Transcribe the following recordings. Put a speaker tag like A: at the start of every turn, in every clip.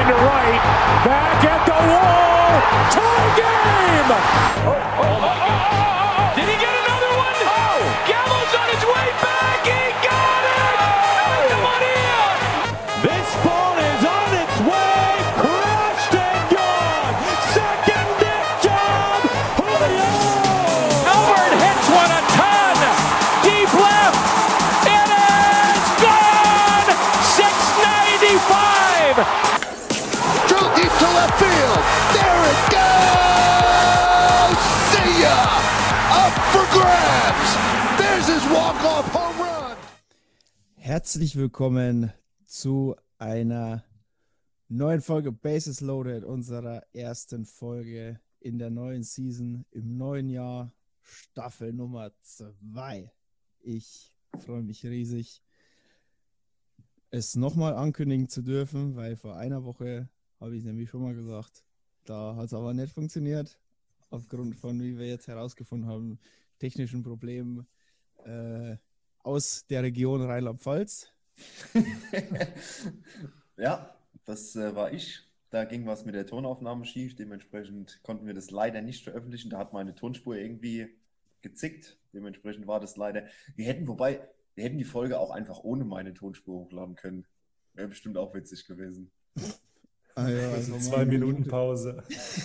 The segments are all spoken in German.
A: to right. Back at the wall. Tie game.
B: Did he get another one? Oh! Gallows on his way back. He got it. Santa Maria.
A: This ball is on its way. Crushed and gone. Second deck job. Julio.
B: Albert hits one a ton. Deep left. It is gone. 695.
C: Drill deep to left field. There it goes. See ya. Up for grabs. There's his walk-off home run.
D: Herzlich willkommen zu einer neuen Folge Bases Loaded, unserer ersten Folge in der neuen Season, im neuen Jahr, Staffel Nummer 2. Ich freue mich riesig, es nochmal ankündigen zu dürfen, weil vor einer Woche habe ich es nämlich schon mal gesagt, da hat es aber nicht funktioniert, aufgrund von, wie wir jetzt herausgefunden haben, technischen Problemen aus der Region Rheinland-Pfalz.
E: Ja, das war ich. Da ging was mit der Tonaufnahme schief. Dementsprechend konnten wir das leider nicht veröffentlichen. Da hat meine Tonspur irgendwie gezickt. Dementsprechend war das leider. Wir hätten die Folge auch einfach ohne meine Tonspur hochladen können. Wäre bestimmt auch witzig gewesen.
D: Ah ja,
F: also 2 Minuten Pause.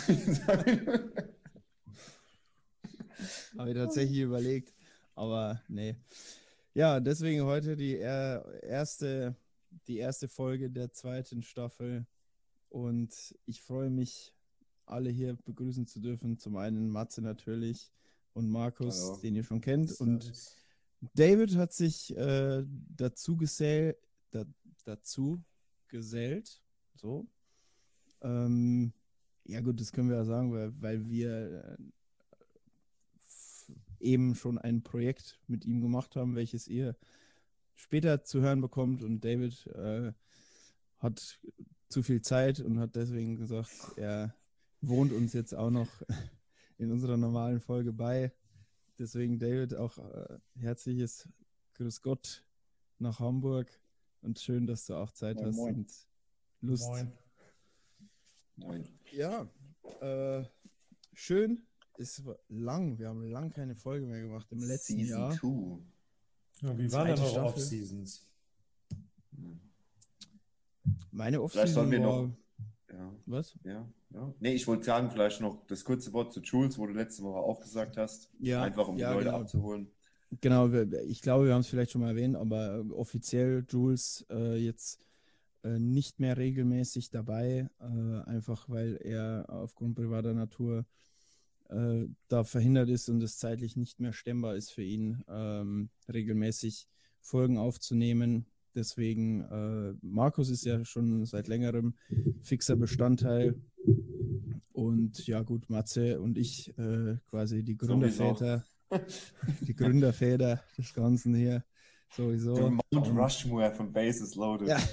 D: Habe ich tatsächlich überlegt, aber nee. Ja, deswegen heute die erste Folge der zweiten Staffel und ich freue mich, alle hier begrüßen zu dürfen. Zum einen Matze natürlich und Markus,
E: Hallo.
D: Den ihr schon kennt, und David hat sich dazu gesellt, so. Ja gut, das können wir ja sagen, weil wir eben schon ein Projekt mit ihm gemacht haben, welches ihr später zu hören bekommt, und David hat zu viel Zeit und hat deswegen gesagt, er wohnt uns jetzt auch noch in unserer normalen Folge bei. Deswegen David auch herzliches Grüß Gott nach Hamburg und schön, dass du auch Zeit hast und Lust.
E: Moin.
D: Ja, schön. Es war lang, wir haben lang keine Folge mehr gemacht im letzten Jahr.
E: Season 2.
F: Ja, wie waren denn
D: Zweite
F: eure
D: Staffel.
F: Off-Seasons?
D: Meine
E: Vielleicht sollen
D: Off-Season
E: wir
D: war...
E: noch. Ja,
D: Was?
E: ja. Nee, ich wollte sagen, vielleicht noch das kurze Wort zu Jules, wo du letzte Woche auch gesagt hast.
D: Ja,
E: Einfach um die
D: ja,
E: Leute
D: genau.
E: abzuholen.
D: Genau, ich glaube, wir haben es vielleicht schon mal erwähnt, aber offiziell Jules jetzt nicht mehr regelmäßig dabei, einfach weil er aufgrund privater Natur da verhindert ist und es zeitlich nicht mehr stemmbar ist für ihn, regelmäßig Folgen aufzunehmen. Deswegen, Markus ist ja schon seit längerem fixer Bestandteil und ja gut, Matze und ich quasi die Gründerväter des Ganzen hier sowieso.
E: Der Mount Rushmore von Bases Loaded.
D: Ja.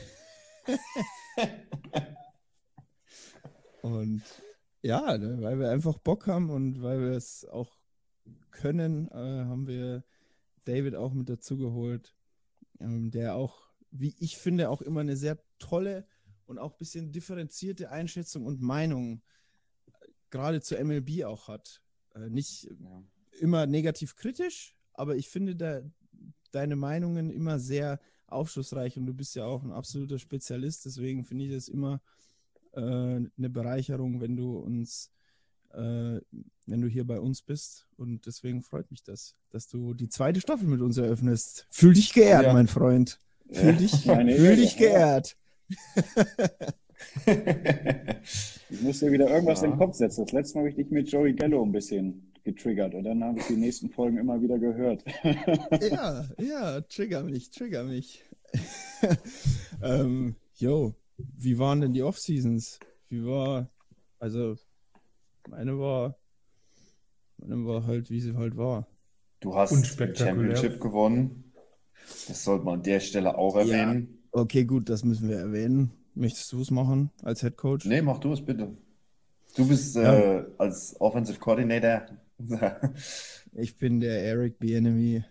D: Und ja, ne, weil wir einfach Bock haben und weil wir es auch können, haben wir David auch mit dazu geholt, der auch, wie ich finde, auch immer eine sehr tolle und auch ein bisschen differenzierte Einschätzung und Meinung gerade zur MLB auch hat. Nicht immer negativ kritisch, aber ich finde deine Meinungen immer sehr aufschlussreich und du bist ja auch ein absoluter Spezialist, deswegen finde ich es immer eine Bereicherung, wenn du hier bei uns bist, und deswegen freut mich das, dass du die zweite Staffel mit uns eröffnest. Fühl dich geehrt, mein Freund. Fühl dich geehrt.
G: Ich muss dir wieder irgendwas in den Kopf setzen. Das letzte Mal habe ich dich mit Joey Gallo ein bisschen getriggert und dann habe ich die nächsten Folgen immer wieder gehört.
D: Ja, trigger mich. Wie waren denn die Off-Seasons? Meine war halt, wie sie halt war.
E: Du hast die Championship gewonnen. Das sollte man an der Stelle auch erwähnen.
D: Ja, okay, gut, das müssen wir erwähnen. Möchtest du es machen als Head Coach?
E: Nee, mach du es bitte. Du bist als Offensive Coordinator.
D: Ich bin der Eric Bieniemy,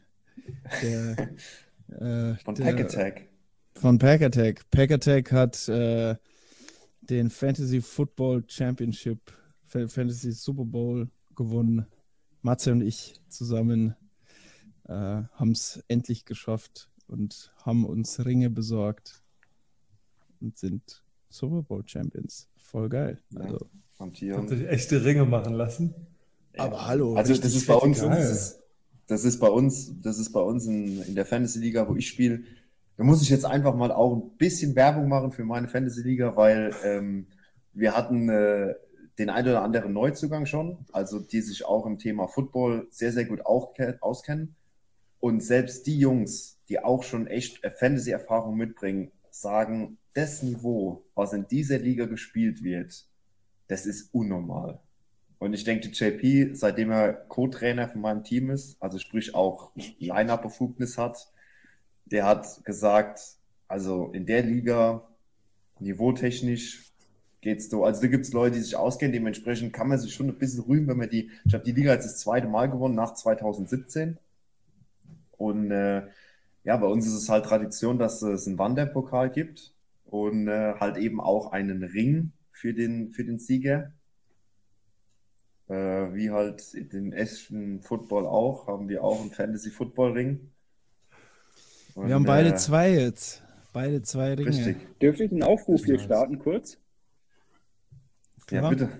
E: von Pack Attack.
D: Von Pack Attack. Pack Attack hat den Fantasy Football Championship, Fantasy Super Bowl gewonnen. Matze und ich zusammen haben es endlich geschafft und haben uns Ringe besorgt und sind Super Bowl Champions. Voll geil.
E: Ja.
D: Also,
F: Habt ihr echte Ringe machen lassen?
D: aber hallo.
E: Also das ist bei uns,
F: geil.
E: das ist bei uns in der Fantasy-Liga, wo ich spiele. Da muss ich jetzt einfach mal auch ein bisschen Werbung machen für meine Fantasy-Liga, weil wir hatten den einen oder anderen Neuzugang schon, also die sich auch im Thema Football sehr, sehr gut auskennen. Und selbst die Jungs, die auch schon echt Fantasy-Erfahrung mitbringen, sagen, das Niveau, was in dieser Liga gespielt wird, das ist unnormal. Und ich denke, JP, seitdem er Co-Trainer von meinem Team ist, also sprich auch Line-Up-Befugnis hat, der hat gesagt, also in der Liga, niveautechnisch geht's so. Also da gibt es Leute, die sich auskennen, dementsprechend kann man sich schon ein bisschen rühmen, wenn man ich habe die Liga jetzt das zweite Mal gewonnen, nach 2017. Und ja, bei uns ist es halt Tradition, dass es einen Wanderpokal gibt und halt eben auch einen Ring für den Sieger. Wie halt den echten Football auch, haben wir auch einen Fantasy-Football-Ring.
D: Wir haben beide zwei jetzt. Beide zwei Ringe.
E: Richtig.
G: Dürfte ich einen Aufruf hier starten, kurz?
E: Ja,
D: Ja.
E: bitte.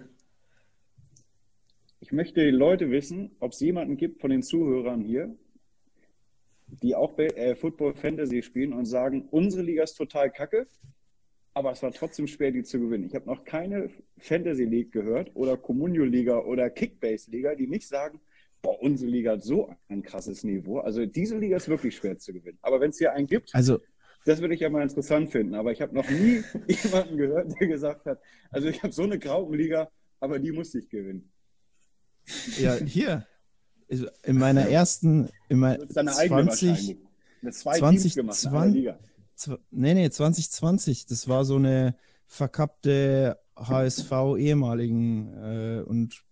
G: Ich möchte die Leute wissen, ob es jemanden gibt von den Zuhörern hier, die auch Football Fantasy spielen und sagen, unsere Liga ist total kacke, aber es war trotzdem schwer, die zu gewinnen. Ich habe noch keine Fantasy League gehört oder Communio Liga oder Kickbase Liga, die nicht sagen, boah, unsere Liga hat so ein krasses Niveau. Also diese Liga ist wirklich schwer zu gewinnen. Aber wenn es hier einen gibt,
D: Also,
G: das würde ich ja mal interessant finden. Aber ich habe noch nie jemanden gehört, der gesagt hat, also ich habe so eine Graupenliga, aber die musste ich gewinnen.
D: ja, hier. Also in meiner ersten,
G: Das ist deine eigene
D: 20,
G: wahrscheinlich. Mit zwei
D: 20,
G: Teams gemacht, in einer
D: 20,
G: Liga.
D: 2020, das war so eine verkappte HSV ehemaligen und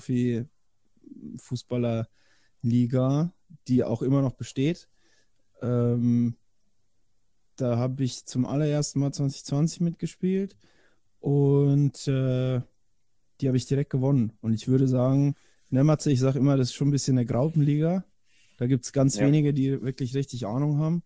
D: Profi-Fußballer-Liga, die auch immer noch besteht. Da habe ich zum allerersten Mal 2020 mitgespielt und die habe ich direkt gewonnen. Und ich würde sagen, ne, Matze, ich sage immer, das ist schon ein bisschen eine Graupenliga. Da gibt es ganz wenige, die wirklich richtig Ahnung haben.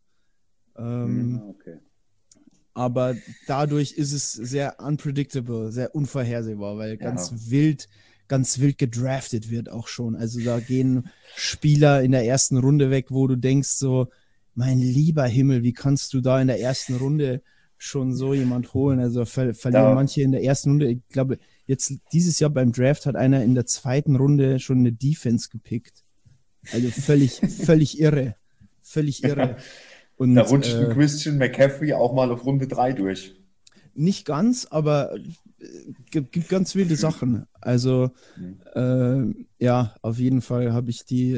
G: Okay.
D: Aber dadurch ist es sehr unpredictable, sehr unvorhersehbar, weil ganz wild gedraftet wird auch schon. Also da gehen Spieler in der ersten Runde weg, wo du denkst so, mein lieber Himmel, wie kannst du da in der ersten Runde schon so jemand holen? Also verlieren manche in der ersten Runde. Ich glaube, jetzt dieses Jahr beim Draft hat einer in der zweiten Runde schon eine Defense gepickt. Also völlig irre. Völlig irre. Und,
E: Da rutscht ein Christian McCaffrey auch mal auf Runde 3 durch.
D: Nicht ganz, aber gibt ganz wilde Sachen. Also ja, auf jeden Fall habe ich die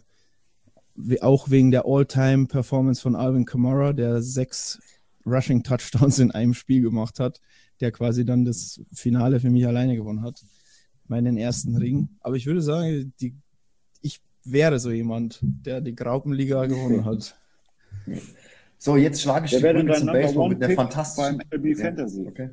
D: auch wegen der All-Time-Performance von Alvin Kamara, der 6 Rushing-Touchdowns in einem Spiel gemacht hat, der quasi dann das Finale für mich alleine gewonnen hat. Meinen ersten Ring. Aber ich würde sagen, ich wäre so jemand, der die Graupenliga gewonnen hat.
E: So, jetzt schlage ich
G: Der
E: die
G: wäre
E: Brücke
G: dein
E: zum
G: Number
E: Baseball
G: One
E: mit der
G: Pick
E: fantastischen...
G: beim MLB Fantasy.
E: Okay.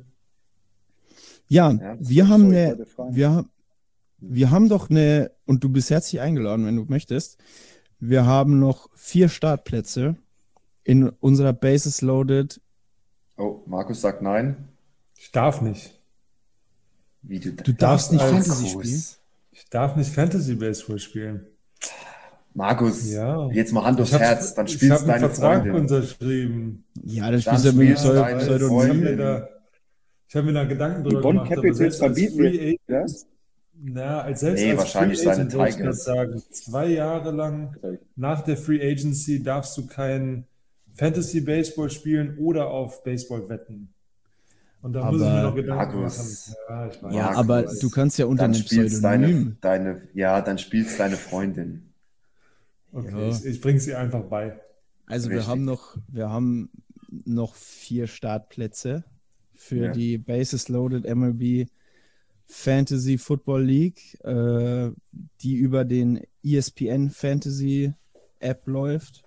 D: Ja,
E: Ja,
D: wir haben
G: sorry, ich
D: eine,
G: wollte fragen.
D: wir haben doch eine, und du bist herzlich eingeladen, wenn du möchtest. Wir haben noch 4 Startplätze in unserer Bases Loaded.
E: Oh, Markus sagt nein.
F: Ich darf nicht.
E: Wie du
D: Du darfst nicht
F: als
D: Fantasy
E: Markus.
D: spielen.
F: Ich darf nicht Fantasy Baseball spielen.
E: Markus,
F: Ja.
E: jetzt mal Hand aufs
F: Ich hab-
E: Herz, dann
F: ich
E: spielst
F: habe
E: du
F: einen
E: deine
F: Vertrag
E: Freundin.
F: unterschrieben.
D: Ja, dann
E: Dann
D: spielst du mit dem
E: spielst du deine
D: Pseudonym.
E: Freundin.
F: Ich habe mir da Gedanken
G: Die
F: drüber
G: Bonn
F: gemacht, aber
G: Capitals
F: selbst als
G: verbieten
F: Free
G: mir
F: Agent,
G: das.
F: selbst
E: Nee,
F: als
E: wahrscheinlich
F: Free
E: seine
F: Agent würde ich
E: Tigers.
F: das sagen, 2 Jahre lang nach der Free Agency darfst du kein Fantasy Baseball spielen oder auf Baseball wetten. Und da muss ich mir
D: Aber-
F: noch Gedanken
E: Markus.
F: machen. Ja, ich weiß.
D: Ja,
E: Markus,
D: aber du kannst ja unter
E: Dann
D: einem
E: spielst
D: Pseudonym.
E: dann spielst deine Freundin.
F: Okay,
D: Ja.
F: ich bringe sie einfach bei.
D: Also
E: Richtig.
D: wir haben noch 4 Startplätze für
E: Ja.
D: die Bases Loaded MLB Fantasy Football League, die über den ESPN Fantasy App läuft.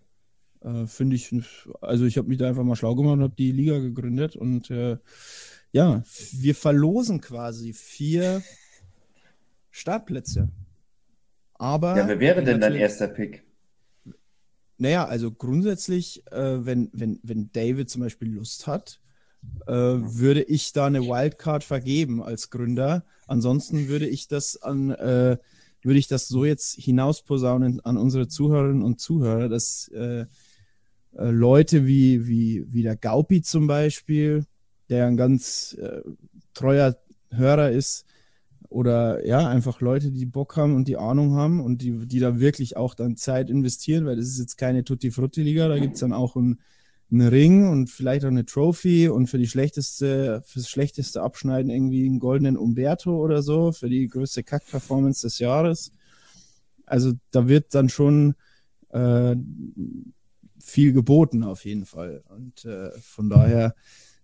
D: Finde ich, also ich habe mich da einfach mal schlau gemacht und habe die Liga gegründet und ja, wir verlosen quasi 4 Startplätze. Aber
E: Ja, wer wäre denn dein
D: natürlich-
E: erster Pick?
D: Naja, also grundsätzlich, wenn David zum Beispiel Lust hat, würde ich da eine Wildcard vergeben als Gründer. Ansonsten würde ich das so jetzt hinausposaunen an unsere Zuhörerinnen und Zuhörer, dass Leute wie der Gaupi zum Beispiel, der ein ganz treuer Hörer ist, oder ja, einfach Leute, die Bock haben und die Ahnung haben und die da wirklich auch dann Zeit investieren, weil das ist jetzt keine Tutti-Frutti-Liga, da gibt es dann auch einen Ring und vielleicht auch eine Trophy und fürs schlechteste Abschneiden irgendwie einen goldenen Umberto oder so, für die größte Kack-Performance des Jahres. Also da wird dann schon viel geboten auf jeden Fall. Und von daher,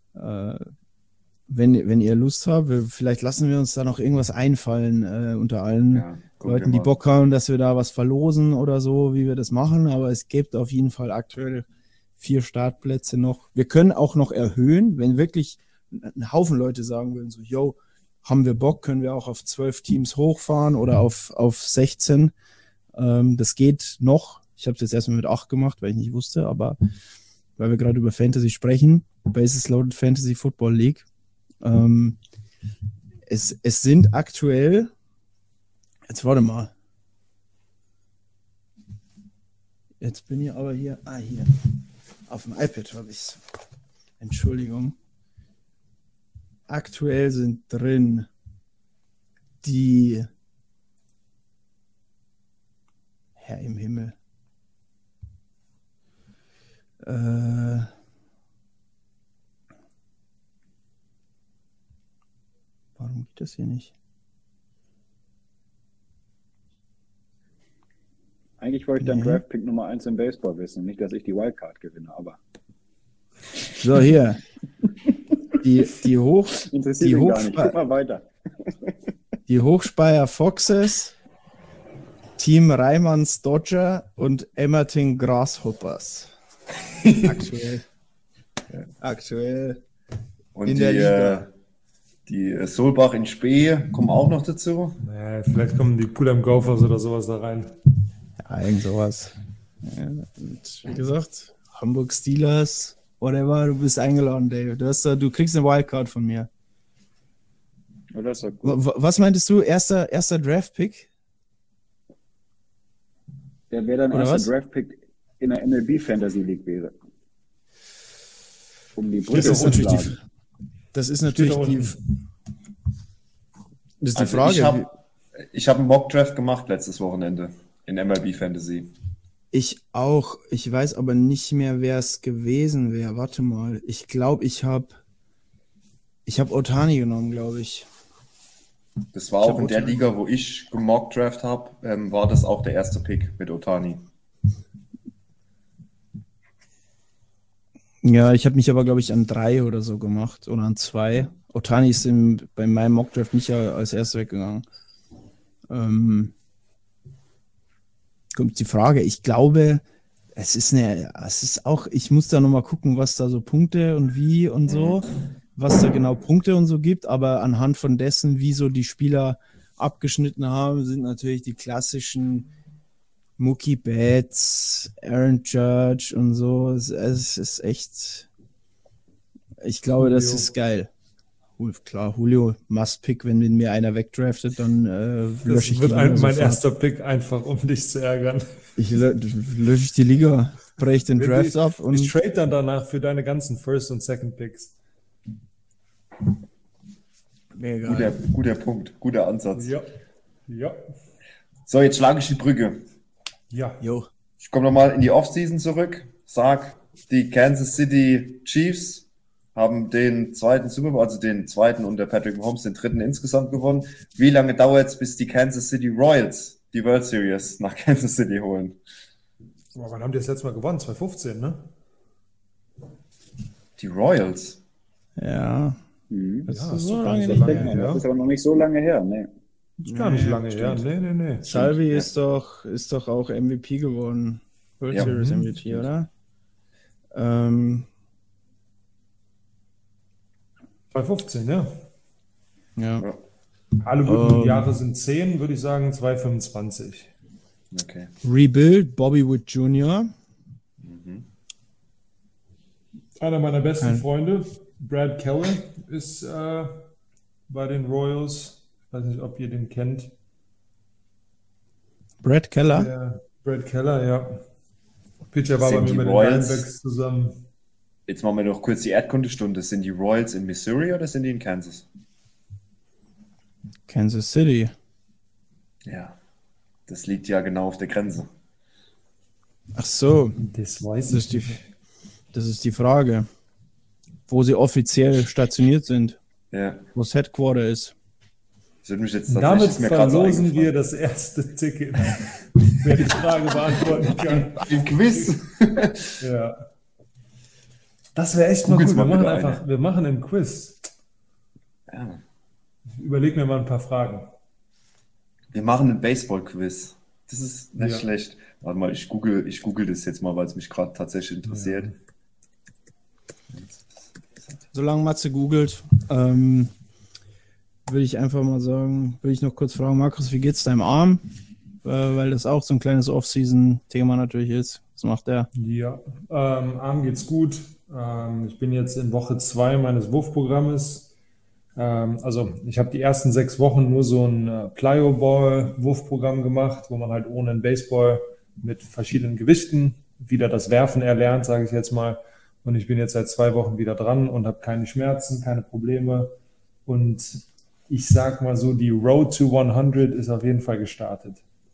D: wenn ihr Lust habt, vielleicht lassen wir uns da noch irgendwas einfallen unter allen
E: Ja, guck
D: Leuten,
E: dir
D: die
E: mal.
D: Bock haben, dass wir da was verlosen oder so, wie wir das machen. Aber es gibt auf jeden Fall aktuell 4 Startplätze noch. Wir können auch noch erhöhen, wenn wirklich ein Haufen Leute sagen würden, so, yo, haben wir Bock, können wir auch auf 12 Teams hochfahren oder auf 16. Das geht noch. Ich habe es jetzt erstmal mit 8 gemacht, weil ich nicht wusste, aber weil wir gerade über Fantasy sprechen, Bases Loaded Fantasy Football League. Es sind aktuell, jetzt warte mal. Jetzt bin ich aber hier, hier. Auf dem iPad habe ich es. Entschuldigung. Aktuell sind drin die Herr im Himmel. Warum geht das hier nicht?
G: Eigentlich wollte ich dann
D: Nee.
G: Draft-Pick Nummer 1 im Baseball wissen. Nicht, dass ich die Wildcard gewinne, aber
D: So, hier. Die
G: interessiert mich gar nicht. Guck mal weiter.
D: Die Hochspeyer Foxes, Team Reimanns Dodger und Emmerting Grasshoppers. Aktuell
E: Und
D: in der Liga.
E: die Solbach in Spee kommen auch noch dazu.
F: Naja, vielleicht kommen die Pulham Gophers oder sowas da rein.
D: Ja, irgend sowas. Ja, und wie gesagt, Hamburg Steelers, whatever, du bist eingeladen, Dave. Du kriegst eine Wildcard von mir.
G: Oh, das ist doch gut.
D: Was meintest du? Erster Draft-Pick?
G: Der wäre dann
D: Oder
G: erster
D: was?
G: Draft-Pick in der MLB Fantasy League wäre. Um die
D: Das
G: Brücke
D: ist natürlich
G: hochzuladen.
D: das ist natürlich
F: da
D: die
F: unten.
D: Das ist die
E: Also
D: Frage.
E: ich hab einen Mock-Draft gemacht letztes Wochenende in MLB Fantasy.
D: Ich auch. Ich weiß aber nicht mehr, wer es gewesen wäre. Warte mal. Ich glaube, ich habe Ohtani genommen, glaube ich.
E: Das war
D: Ich
E: auch
D: hab
E: in der
D: Ohtani.
E: Liga, wo ich gemock-Draft habe, war das auch der erste Pick mit Ohtani.
D: Ja, ich habe mich aber, glaube ich, an 3 oder so gemacht oder an 2. Ohtani ist bei meinem Mockdraft nicht als erster weggegangen. Kommt die Frage. Ich glaube, es ist auch, ich muss da nochmal gucken, was da so Punkte und wie und so, was da genau Punkte und so gibt, aber anhand von dessen, wie so die Spieler abgeschnitten haben, sind natürlich die klassischen Mookie Betts, Aaron Judge und so. Es ist echt, ich glaube, das
F: Julio.
D: ist geil. Klar, Julio must pick, wenn mir einer wegdraftet, dann lösche ich
F: Das wird
D: die Liga
F: mein
D: sofort.
F: erster Pick, einfach um dich zu ärgern.
D: Lösche ich die Liga, breche den Draft ab und
F: Ich trade dann danach für deine ganzen First- und Second-Picks.
D: mega.
E: Guter Punkt, guter Ansatz.
F: Ja. Ja.
E: So, jetzt schlage ich die Brücke.
F: Ja.
D: Jo.
E: Ich komme nochmal in die Offseason zurück. Sag, die Kansas City Chiefs haben den zweiten Super Bowl, also den zweiten unter Patrick Mahomes, den dritten insgesamt gewonnen. Wie lange dauert es, bis die Kansas City Royals die World Series nach Kansas City holen?
F: Boah, wann haben die das letzte Mal gewonnen? 2015, ne?
E: Die Royals?
D: Ja.
G: Mhm.
D: Das
F: Ja,
D: ist
F: ist
D: so
F: doch gar
D: lange
F: nicht
D: nicht
F: so
G: Denkt
F: lange
G: man,
F: her.
G: das ist aber noch nicht so lange her. Nee.
F: Ist gar nicht lange her. Nee.
D: Salvi ist doch auch MVP geworden. World
E: Ja.
D: Series
F: Mhm.
D: MVP, oder?
F: 2,15, ja.
D: Ja.
F: Alle guten Jahre sind 10, würde ich sagen 2,25.
E: Okay.
D: Rebuild, Bobby Wood Jr.
F: Einer meiner besten Freunde, Brad Keller, ist bei den Royals. Ich weiß nicht, ob ihr den kennt.
D: Brad Keller.
F: Brad Keller, ja. Pitcher war bei
E: Sind
F: mir
E: die
F: mit den
E: Royals-
F: Diamondbacks zusammen.
E: Jetzt machen wir noch kurz die Erdkundestunde. Sind die Royals in Missouri oder sind die in Kansas?
D: Kansas City.
E: Ja, das liegt ja genau auf der Grenze.
D: Ach so,
F: Das weiß
D: das ist die Frage. Wo sie offiziell stationiert sind.
E: Ja,
D: Wo das Headquarter ist.
E: das würde mich jetzt
F: Damit
E: tatsächlich ist mir gerade so
F: verlosen wir
E: eingefallen.
F: das erste Ticket, wer die Frage beantworten kann.
E: Im Quiz.
F: Ja. Das wäre echt mal
E: Googles
F: gut.
E: mal bitte
F: Wir machen einen Quiz.
E: Ja.
F: Überleg mir mal ein paar Fragen.
E: Wir machen einen Baseball-Quiz. Das ist nicht
F: Ja.
E: schlecht. Warte mal, ich google das jetzt mal, weil es mich gerade tatsächlich interessiert.
D: Solange Matze googelt, würde ich einfach mal sagen, würde ich noch kurz fragen, Markus, wie geht's deinem Arm? Weil das auch so ein kleines Off-Season-Thema natürlich ist. Was macht der?
F: Ja, Arm geht's gut. Ich bin jetzt in Woche 2 meines Wurfprogrammes. Also ich habe die ersten 6 Wochen nur so ein Plyo-Ball-Wurfprogramm gemacht, wo man halt ohne einen Baseball mit verschiedenen Gewichten wieder das Werfen erlernt, sage ich jetzt mal. Und ich bin jetzt seit 2 Wochen wieder dran und habe keine Schmerzen, keine Probleme. Und ich sag mal so, die Road to 100 ist auf jeden Fall gestartet.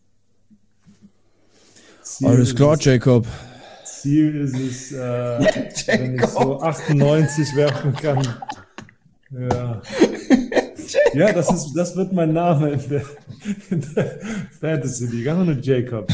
D: Alles klar, Jacob.
F: Ziel ist es, wenn ich so 98 werfen kann. Ja, ja, das wird mein Name in der Fantasy League. Einfach nur Jacob.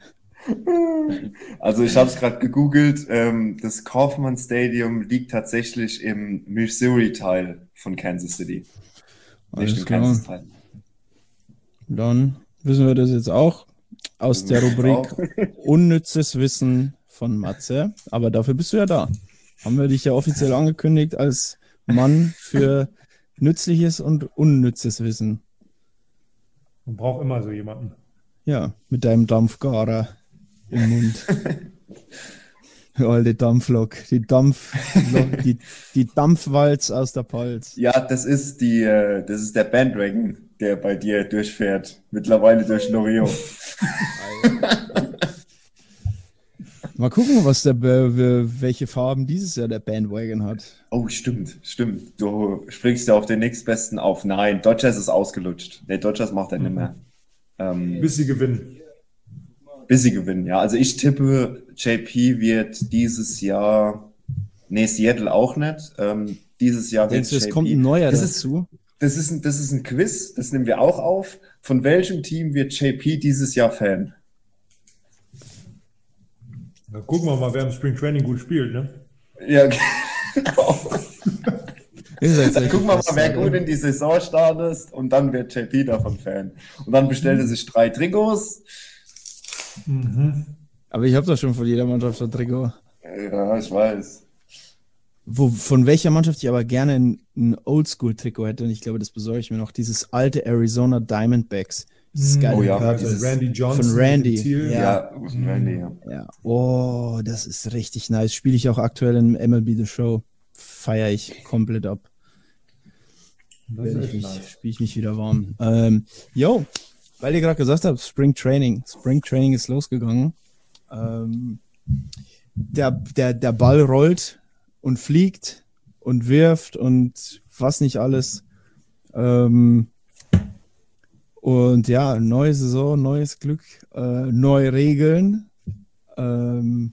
E: Also ich habe es gerade gegoogelt. Das Kauffman Stadium liegt tatsächlich im Missouri-Teil von Kansas City.
D: Alles
E: Nicht im
D: klar.
E: Kansas-Teil.
D: Dann wissen wir das jetzt auch aus der Rubrik Unnützes Wissen von Matze. Aber dafür bist du ja da. Haben wir dich ja offiziell angekündigt als Mann für nützliches und unnützes Wissen.
F: Man braucht immer so jemanden.
D: Ja, mit deinem Dampfgarer im Mund. Alte Dampflok. Die Dampfwalz aus der Palz.
E: Ja, das ist der Bandwagon, der bei dir durchfährt. Mittlerweile durch Loriot.
D: Mal gucken, welche Farben dieses Jahr der Bandwagon hat.
E: Oh, stimmt. Du springst ja auf den nächstbesten auf. Nein, Dodgers ist ausgelutscht. Nee, Dodgers macht er nicht mehr.
F: Bis sie gewinnen.
E: Bis sie gewinnen, ja. Also ich tippe, JP wird dieses Jahr, Seattle auch nicht. Dieses Jahr wird
D: Denkst du, es
E: JP.
D: kommt ein neuer
E: das
D: dazu?
E: Das ist ein Quiz, das nehmen wir auch auf. Von welchem Team wird JP dieses Jahr Fan?
F: Ja, gucken wir mal, wer im Spring Training gut spielt, ne?
E: Ja, genau.
D: Dann
E: Gucken wir mal, wer gut in die Saison startet und dann wird JP davon Fan. Und dann bestellt er sich 3 Trikots.
D: Aber ich habe doch schon von jeder Mannschaft ein Trikot.
E: Ja, ich weiß.
D: Von welcher Mannschaft ich aber gerne ein Oldschool-Trikot hätte, und ich glaube, das besorge ich mir noch, dieses alte Arizona Diamondbacks. Dieses geile
E: Oh ja,
D: Karte.
E: dieses-
F: Randy Johnson.
D: von Randy,
F: mit dem Ziel.
D: ja.
E: Ja, Randy, ja.
D: Ja. Oh, das ist richtig nice. Spiele ich auch aktuell in MLB The Show. Feiere ich komplett ab.
F: Das ist echt nice.
D: Spiele ich mich wieder warm. Weil ihr gerade gesagt habt, Spring Training. Spring Training ist losgegangen. Der Ball rollt und fliegt und wirft und was nicht alles. Und ja, neue Saison, neues Glück, neue Regeln. Und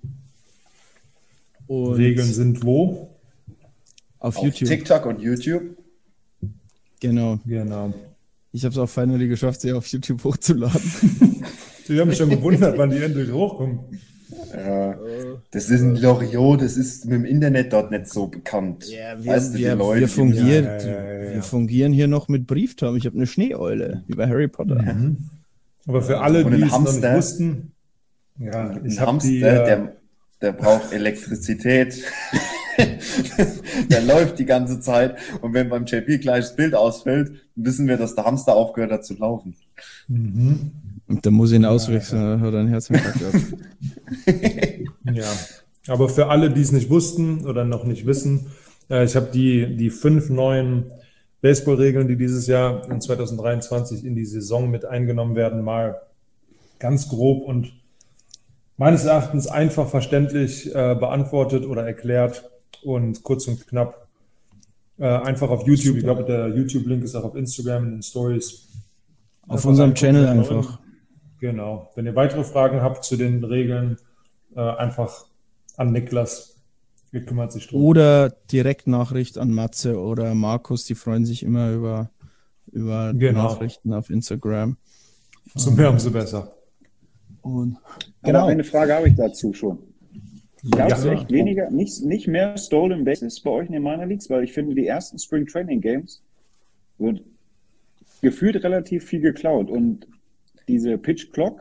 F: Regeln sind wo?
D: auf
E: Auf
D: YouTube.
E: TikTok und YouTube.
D: Genau.
F: Genau.
D: Ich habe es auch finally geschafft, sie auf YouTube hochzuladen.
F: Ich habe mich schon gewundert, wann die endlich hochkommen.
E: Ja, das ist ein Loriot, das ist mit dem Internet dort nicht so bekannt. Weißt du, die Leute,
D: wir
E: die-
D: fungieren,
F: Ja.
D: wir fungieren hier noch mit Brieftaum. Ich habe eine Schneeeule, wie bei Harry Potter.
F: Aber für alle,
E: Und
F: die
E: ein
F: es noch nicht
E: Hamster.
F: wussten, ja,
E: Ein
F: ich habe
E: Hamster,
F: die,
E: der braucht Elektrizität. Der läuft die ganze Zeit und wenn beim JP gleich das Bild ausfällt, wissen wir, dass der Hamster aufgehört hat zu laufen.
F: Mhm.
D: Und da muss ich ihn auswechseln, hat er einen Herzinfarkt gehabt.
F: Ja, aber für alle, die es nicht wussten oder noch nicht wissen, ich habe die 5 neuen Baseballregeln, die dieses Jahr in 2023 in die Saison mit eingenommen werden, mal ganz grob und meines Erachtens einfach verständlich beantwortet oder erklärt und kurz und knapp. Einfach auf YouTube. Ich glaube, der YouTube-Link ist auch auf Instagram in den Stories.
D: Auf unserem Channel einfach.
F: Genau. Wenn ihr weitere Fragen habt zu den Regeln, einfach an Niklas. Er kümmert sich drum.
D: Oder Direktnachricht an Matze oder Markus. Die freuen sich immer über
F: Genau.
D: Nachrichten auf Instagram.
F: So mehr umso besser.
D: Und
G: Aber eine Frage habe ich dazu schon. Gab es
F: Ja.
G: echt weniger, nicht mehr Stolen Bases bei euch in den Minor Leagues? Weil ich finde, die ersten Spring Training Games wird gefühlt relativ viel geklaut. Und diese Pitch Clock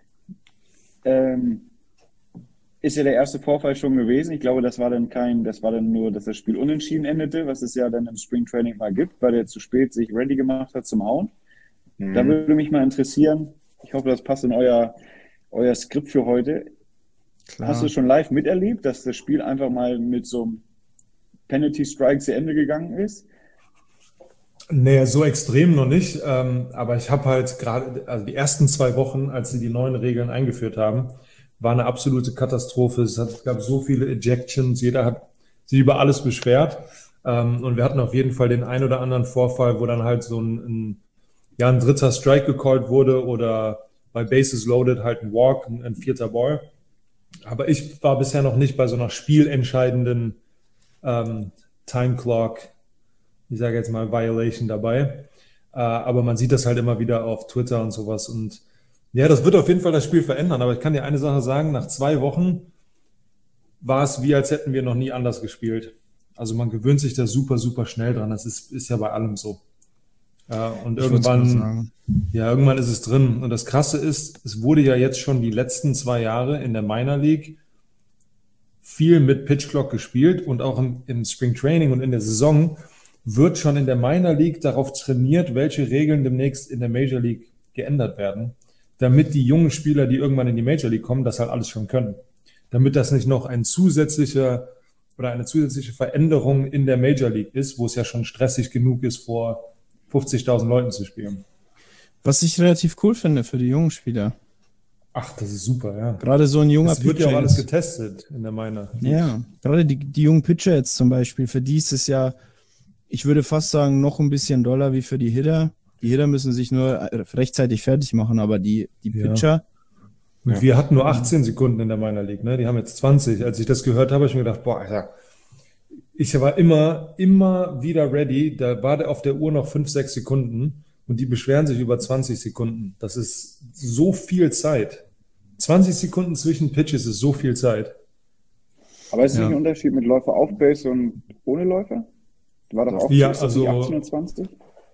G: ist ja der erste Vorfall schon gewesen. Ich glaube, das war dann nur, dass das Spiel unentschieden endete, was es ja dann im Spring Training mal gibt, weil der zu spät sich ready gemacht hat zum Hauen. Da würde mich mal interessieren, ich hoffe, das passt in euer Skript für heute.
D: klar.
G: Hast du schon live miterlebt, dass das Spiel einfach mal mit so einem Penalty Strike zu Ende gegangen ist?
F: Nee, so extrem noch nicht. Aber ich habe halt gerade, also die ersten 2 Wochen, als sie die neuen Regeln eingeführt haben, war eine absolute Katastrophe. Es gab so viele Ejections, jeder hat sich über alles beschwert. Und wir hatten auf jeden Fall den ein oder anderen Vorfall, wo dann halt so ein dritter Strike gecallt wurde oder bei Bases loaded halt ein Walk, ein 4. Ball. Aber ich war bisher noch nicht bei so einer spielentscheidenden Time Clock, ich sage jetzt mal Violation dabei. Aber man sieht das halt immer wieder auf Twitter und sowas. Und ja, das wird auf jeden Fall das Spiel verändern. Aber ich kann dir eine Sache sagen, nach 2 Wochen war es wie, als hätten wir noch nie anders gespielt. Also man gewöhnt sich da super, super schnell dran. Das ist ja bei allem so. Und
D: Ich würd's mal
F: irgendwann
D: sagen.
F: irgendwann ist es drin. Und das Krasse ist, es wurde ja jetzt schon die letzten 2 Jahre in der Minor League viel mit Pitch Clock gespielt und auch im Spring Training und in der Saison wird schon in der Minor League darauf trainiert, welche Regeln demnächst in der Major League geändert werden, damit die jungen Spieler, die irgendwann in die Major League kommen, das halt alles schon können. Damit das nicht noch eine zusätzliche Veränderung in der Major League ist, wo es ja schon stressig genug ist, vor 50.000 Leuten zu spielen.
D: Was ich relativ cool finde für die jungen Spieler.
F: Ach, das ist super, ja.
D: Gerade so ein junger
F: Das wird ja auch
D: Pitcher
F: alles
D: jetzt.
F: getestet in der Minor.
D: Ja, gerade die jungen Pitcher jetzt zum Beispiel, für die ist es ja, ich würde fast sagen, noch ein bisschen doller wie für die Hitter. Die Hitter müssen sich nur rechtzeitig fertig machen, aber die
F: Ja.
D: Pitcher,
F: Und wir hatten nur 18 Sekunden in der Minor League, ne? Die haben jetzt 20. Als ich das gehört habe, habe ich mir gedacht, boah, Alter, ich war immer wieder ready. Da war der auf der Uhr noch 5, 6 Sekunden und die beschweren sich über 20 Sekunden. Das ist so viel Zeit. 20 Sekunden zwischen Pitches ist so viel Zeit.
G: Aber ist es
D: Ja.
G: nicht ein Unterschied mit Läufer auf Base und ohne Läufer? War doch auch
F: Ja,
G: ist das
F: also-
G: nicht 18 und 20?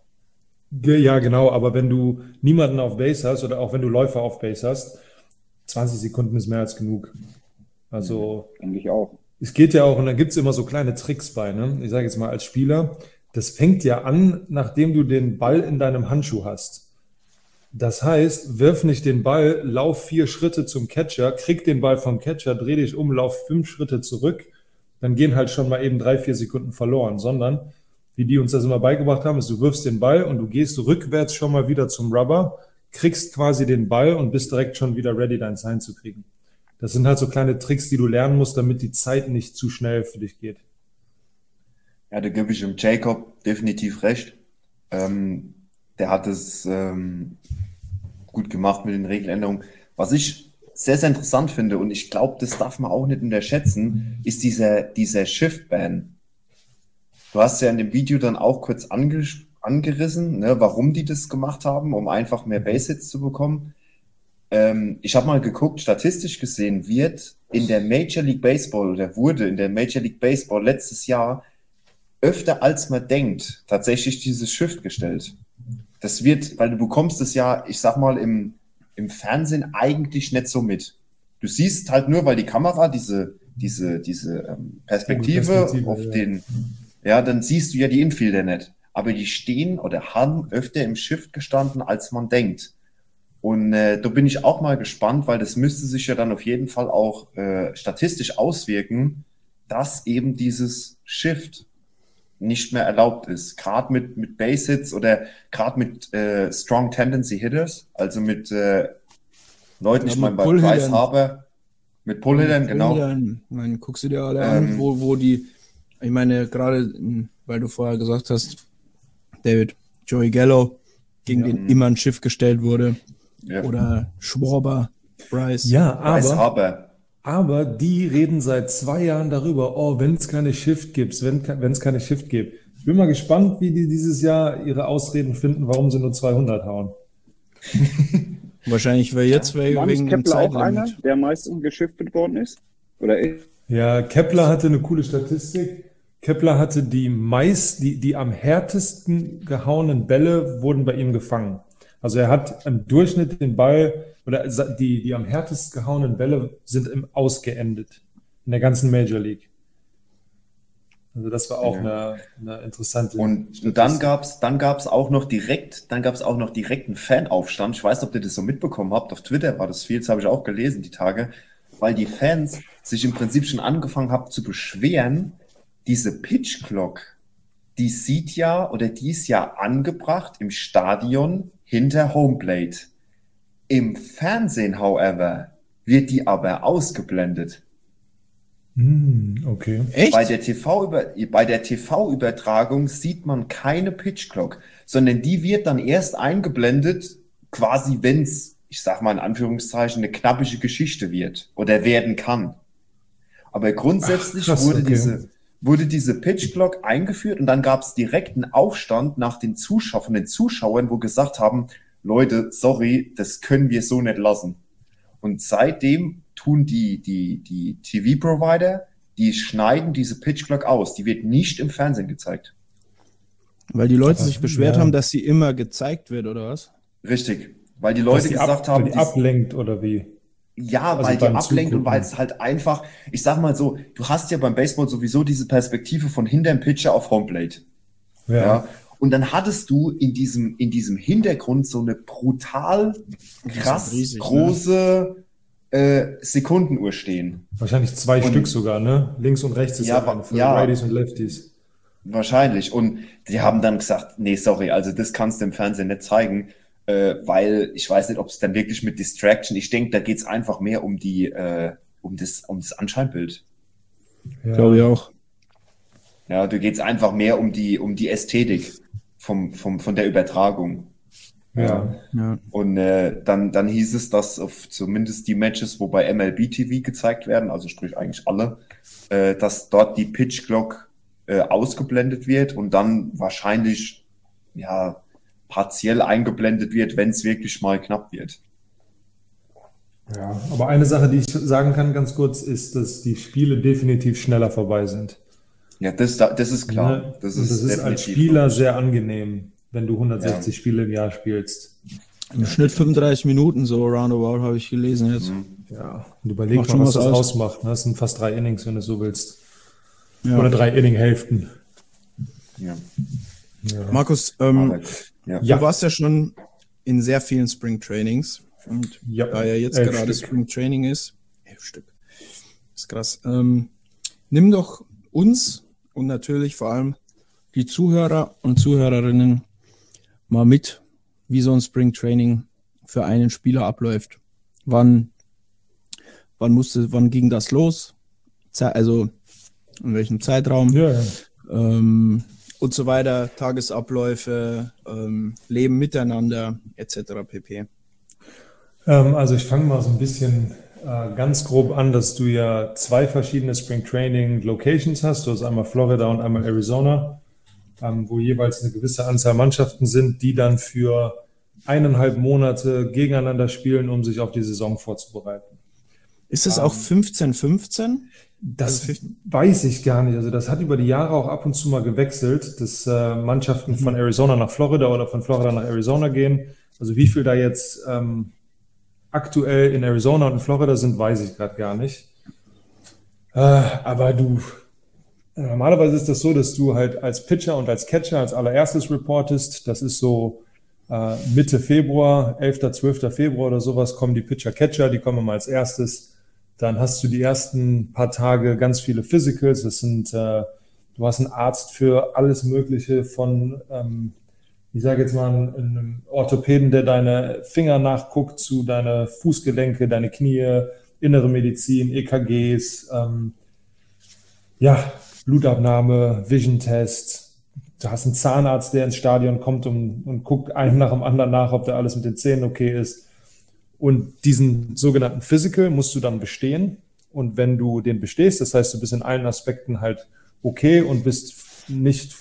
F: Ja, genau, aber wenn du niemanden auf Base hast oder auch wenn du Läufer auf Base hast, 20 Sekunden ist mehr als genug. Also
G: Denke ich auch.
F: es geht ja auch, und dann gibt es immer so kleine Tricks bei, ne? Ich sage jetzt mal als Spieler, das fängt ja an, nachdem du den Ball in deinem Handschuh hast. Das heißt, wirf nicht den Ball, lauf 4 Schritte zum Catcher, krieg den Ball vom Catcher, dreh dich um, lauf 5 Schritte zurück, dann gehen halt schon mal eben 3, 4 Sekunden verloren, sondern, wie die uns das immer beigebracht haben, ist, du wirfst den Ball und du gehst rückwärts schon mal wieder zum Rubber, kriegst quasi den Ball und bist direkt schon wieder ready, dein Sign zu kriegen. Das sind halt so kleine Tricks, die du lernen musst, damit die Zeit nicht zu schnell für dich geht.
E: Ja, da gebe ich dem Jacob definitiv recht. Der hat es gut gemacht mit den Regeländerungen. Was ich sehr, sehr interessant finde, und ich glaube, das darf man auch nicht unterschätzen, ist dieser Shift-Ban. Du hast ja in dem Video dann auch kurz angerissen, ne, warum die das gemacht haben, um einfach mehr Base-Hits zu bekommen. Ich habe mal geguckt, statistisch gesehen wurde in der Major League Baseball letztes Jahr öfter als man denkt tatsächlich dieses Shift gestellt. Das wird, weil du bekommst es ja, ich sag mal, im Fernsehen eigentlich nicht so mit. Du siehst halt nur, weil die Kamera diese Perspektive auf
F: ja.
E: den, ja, dann siehst du ja die Infielder nicht. Aber die stehen oder haben öfter im Shift gestanden, als man denkt. Und da bin ich auch mal gespannt, weil das müsste sich ja dann auf jeden Fall auch statistisch auswirken, dass eben dieses Shift nicht mehr erlaubt ist. Gerade mit Base Hits oder gerade mit Strong Tendency Hitters, also mit Leuten,
D: Ja,
E: ich meine
D: mit
E: bei
D: Pull-Hittern.
E: Bryce Harper, mit Pull-Hittern, genau.
D: Ich meine, guckst du dir alle an, wo die, ich meine, gerade, weil du vorher gesagt hast, David, Joey Gallo, gegen den immer ein Schiff gestellt wurde,
E: Ja.
D: oder Schwarber, Bryce.
F: Ja,
E: Bryce Harper.
F: aber die reden seit 2 Jahren darüber, wenn es keine Shift gibt, wenn es keine Shift gibt. Ich bin mal gespannt, wie die dieses Jahr ihre Ausreden finden, warum sie nur 200 hauen.
D: Wahrscheinlich war jetzt
G: War
D: wegen
G: nicht
D: dem
G: Kepler auch einer,
D: Zeitlimit.
G: der am meisten geschiftet worden ist? Oder ist?
F: Ja, Kepler hatte eine coole Statistik. Kepler hatte die am härtesten gehauenen Bälle wurden bei ihm gefangen. Also er hat im Durchschnitt den Ball, oder die am härtest gehauenen Bälle sind im Aus geendet. In der ganzen Major League. Also das war auch eine interessante
E: Und
F: Statistik.
E: dann gab's auch noch direkt einen Fanaufstand. Ich weiß nicht, ob ihr das so mitbekommen habt. Auf Twitter war das viel, das habe ich auch gelesen die Tage, weil die Fans sich im Prinzip schon angefangen haben zu beschweren, diese Pitch Clock, die ist ja angebracht im Stadion hinter Homeplate. Im Fernsehen, however, wird die aber ausgeblendet.
F: Okay.
D: Echt?
E: Bei der TV-Übertragung sieht man keine Pitch Clock, sondern die wird dann erst eingeblendet, quasi wenn es, ich sag mal in Anführungszeichen, eine knappige Geschichte wird oder werden kann. Aber grundsätzlich
F: Ach, krass,
E: wurde diese Pitch Clock eingeführt und dann gab es direkt einen Aufstand von den Zuschauern, wo gesagt haben, Leute, sorry, das können wir so nicht lassen. Und seitdem tun die TV-Provider, die schneiden diese Pitch Clock aus. Die wird nicht im Fernsehen gezeigt.
D: Weil die Leute sich beschwert
F: ja.
D: haben, dass sie immer gezeigt wird, oder was?
E: Richtig. Weil die Leute gesagt haben,
F: die ablenkt oder wie?
E: ja,
F: also
E: weil die
F: beim
E: ablenkt und
F: Zugucken.
E: weil es halt einfach, ich sag mal so, du hast ja beim Baseball sowieso diese Perspektive von hinterm Pitcher auf Homeplate. Ja. Und dann hattest du in diesem Hintergrund so eine brutal krass
D: riesig,
E: große Sekundenuhr stehen.
F: Wahrscheinlich 2 Stück sogar, ne? Links und rechts ist
E: Ja,
F: eine für
E: ja.
F: Righties und Lefties.
E: Wahrscheinlich. Und die haben dann gesagt, nee, sorry, also das kannst du im Fernsehen nicht zeigen, weil ich weiß nicht, ob es dann wirklich mit Distraction, ich denke, da geht es einfach mehr um das Anscheinbild.
F: Ja.
D: Glaube ich auch.
E: Ja, da geht es einfach mehr um die Ästhetik von der Übertragung.
F: Ja.
D: Ja.
E: Und dann hieß es, dass auf zumindest die Matches, wo bei MLB TV gezeigt werden, also sprich eigentlich alle, dass dort die Pitch Clock ausgeblendet wird und dann wahrscheinlich ja partiell eingeblendet wird, wenn es wirklich mal knapp wird.
F: Ja, aber eine Sache, die ich sagen kann ganz kurz, ist, dass die Spiele definitiv schneller vorbei sind.
E: Ja, das ist klar.
F: Ne?
E: Das
F: Und
E: ist
F: das ist als
E: definitiv
F: Spieler sehr angenehm, wenn du 160 Spiele im Jahr spielst.
D: Im Schnitt 35 Minuten, so roundabout, habe ich gelesen jetzt.
F: Ja, und überleg
D: Macht
F: mal,
D: schon
F: was
D: was
F: das
D: aus.
F: ausmacht. Das sind fast 3 Innings, wenn du so willst.
D: Ja.
F: Oder 3 Inning-Hälften.
E: Ja.
D: Markus,
E: Aber, ja.
F: Ja.
D: du warst ja schon in sehr vielen Spring-Trainings. Und
F: Ja,
D: da ja jetzt
F: 11
D: gerade
F: Stück.
D: Spring-Training ist, 11 Stück, das ist krass. Nimm doch uns und natürlich vor allem die Zuhörer und Zuhörerinnen mal mit, wie so ein Spring-Training für einen Spieler abläuft. Wann ging das los? Also in welchem Zeitraum?
F: Ja, ja.
D: Und so weiter, Tagesabläufe, Leben miteinander, etc. pp.
F: Also ich fange mal so ein bisschen ganz grob an, dass du ja 2 verschiedene Spring Training Locations hast. Du hast einmal Florida und einmal Arizona, wo jeweils eine gewisse Anzahl Mannschaften sind, die dann für 1,5 Monate gegeneinander spielen, um sich auf die Saison vorzubereiten.
D: Ist das auch 15-15?
F: Das weiß ich gar nicht. Also das hat über die Jahre auch ab und zu mal gewechselt, dass Mannschaften von Arizona nach Florida oder von Florida nach Arizona gehen. Also wie viel da jetzt aktuell in Arizona und in Florida sind, weiß ich gerade gar nicht. Aber normalerweise ist das so, dass du halt als Pitcher und als Catcher als allererstes reportest. Das ist so Mitte Februar, 11., 12. Februar oder sowas kommen die Pitcher-Catcher, die kommen immer als erstes. Dann hast du die ersten paar Tage ganz viele Physicals. Das sind, du hast einen Arzt für alles Mögliche von, ich sage jetzt mal, einen Orthopäden, der deine Finger nachguckt, zu deine Fußgelenke, deine Knie, innere Medizin, EKGs, Blutabnahme, Vision-Test. Du hast einen Zahnarzt, der ins Stadion kommt und guckt einen nach dem anderen nach, ob da alles mit den Zähnen okay ist. Und diesen sogenannten Physical musst du dann bestehen. Und wenn du den bestehst, das heißt, du bist in allen Aspekten halt okay und bist nicht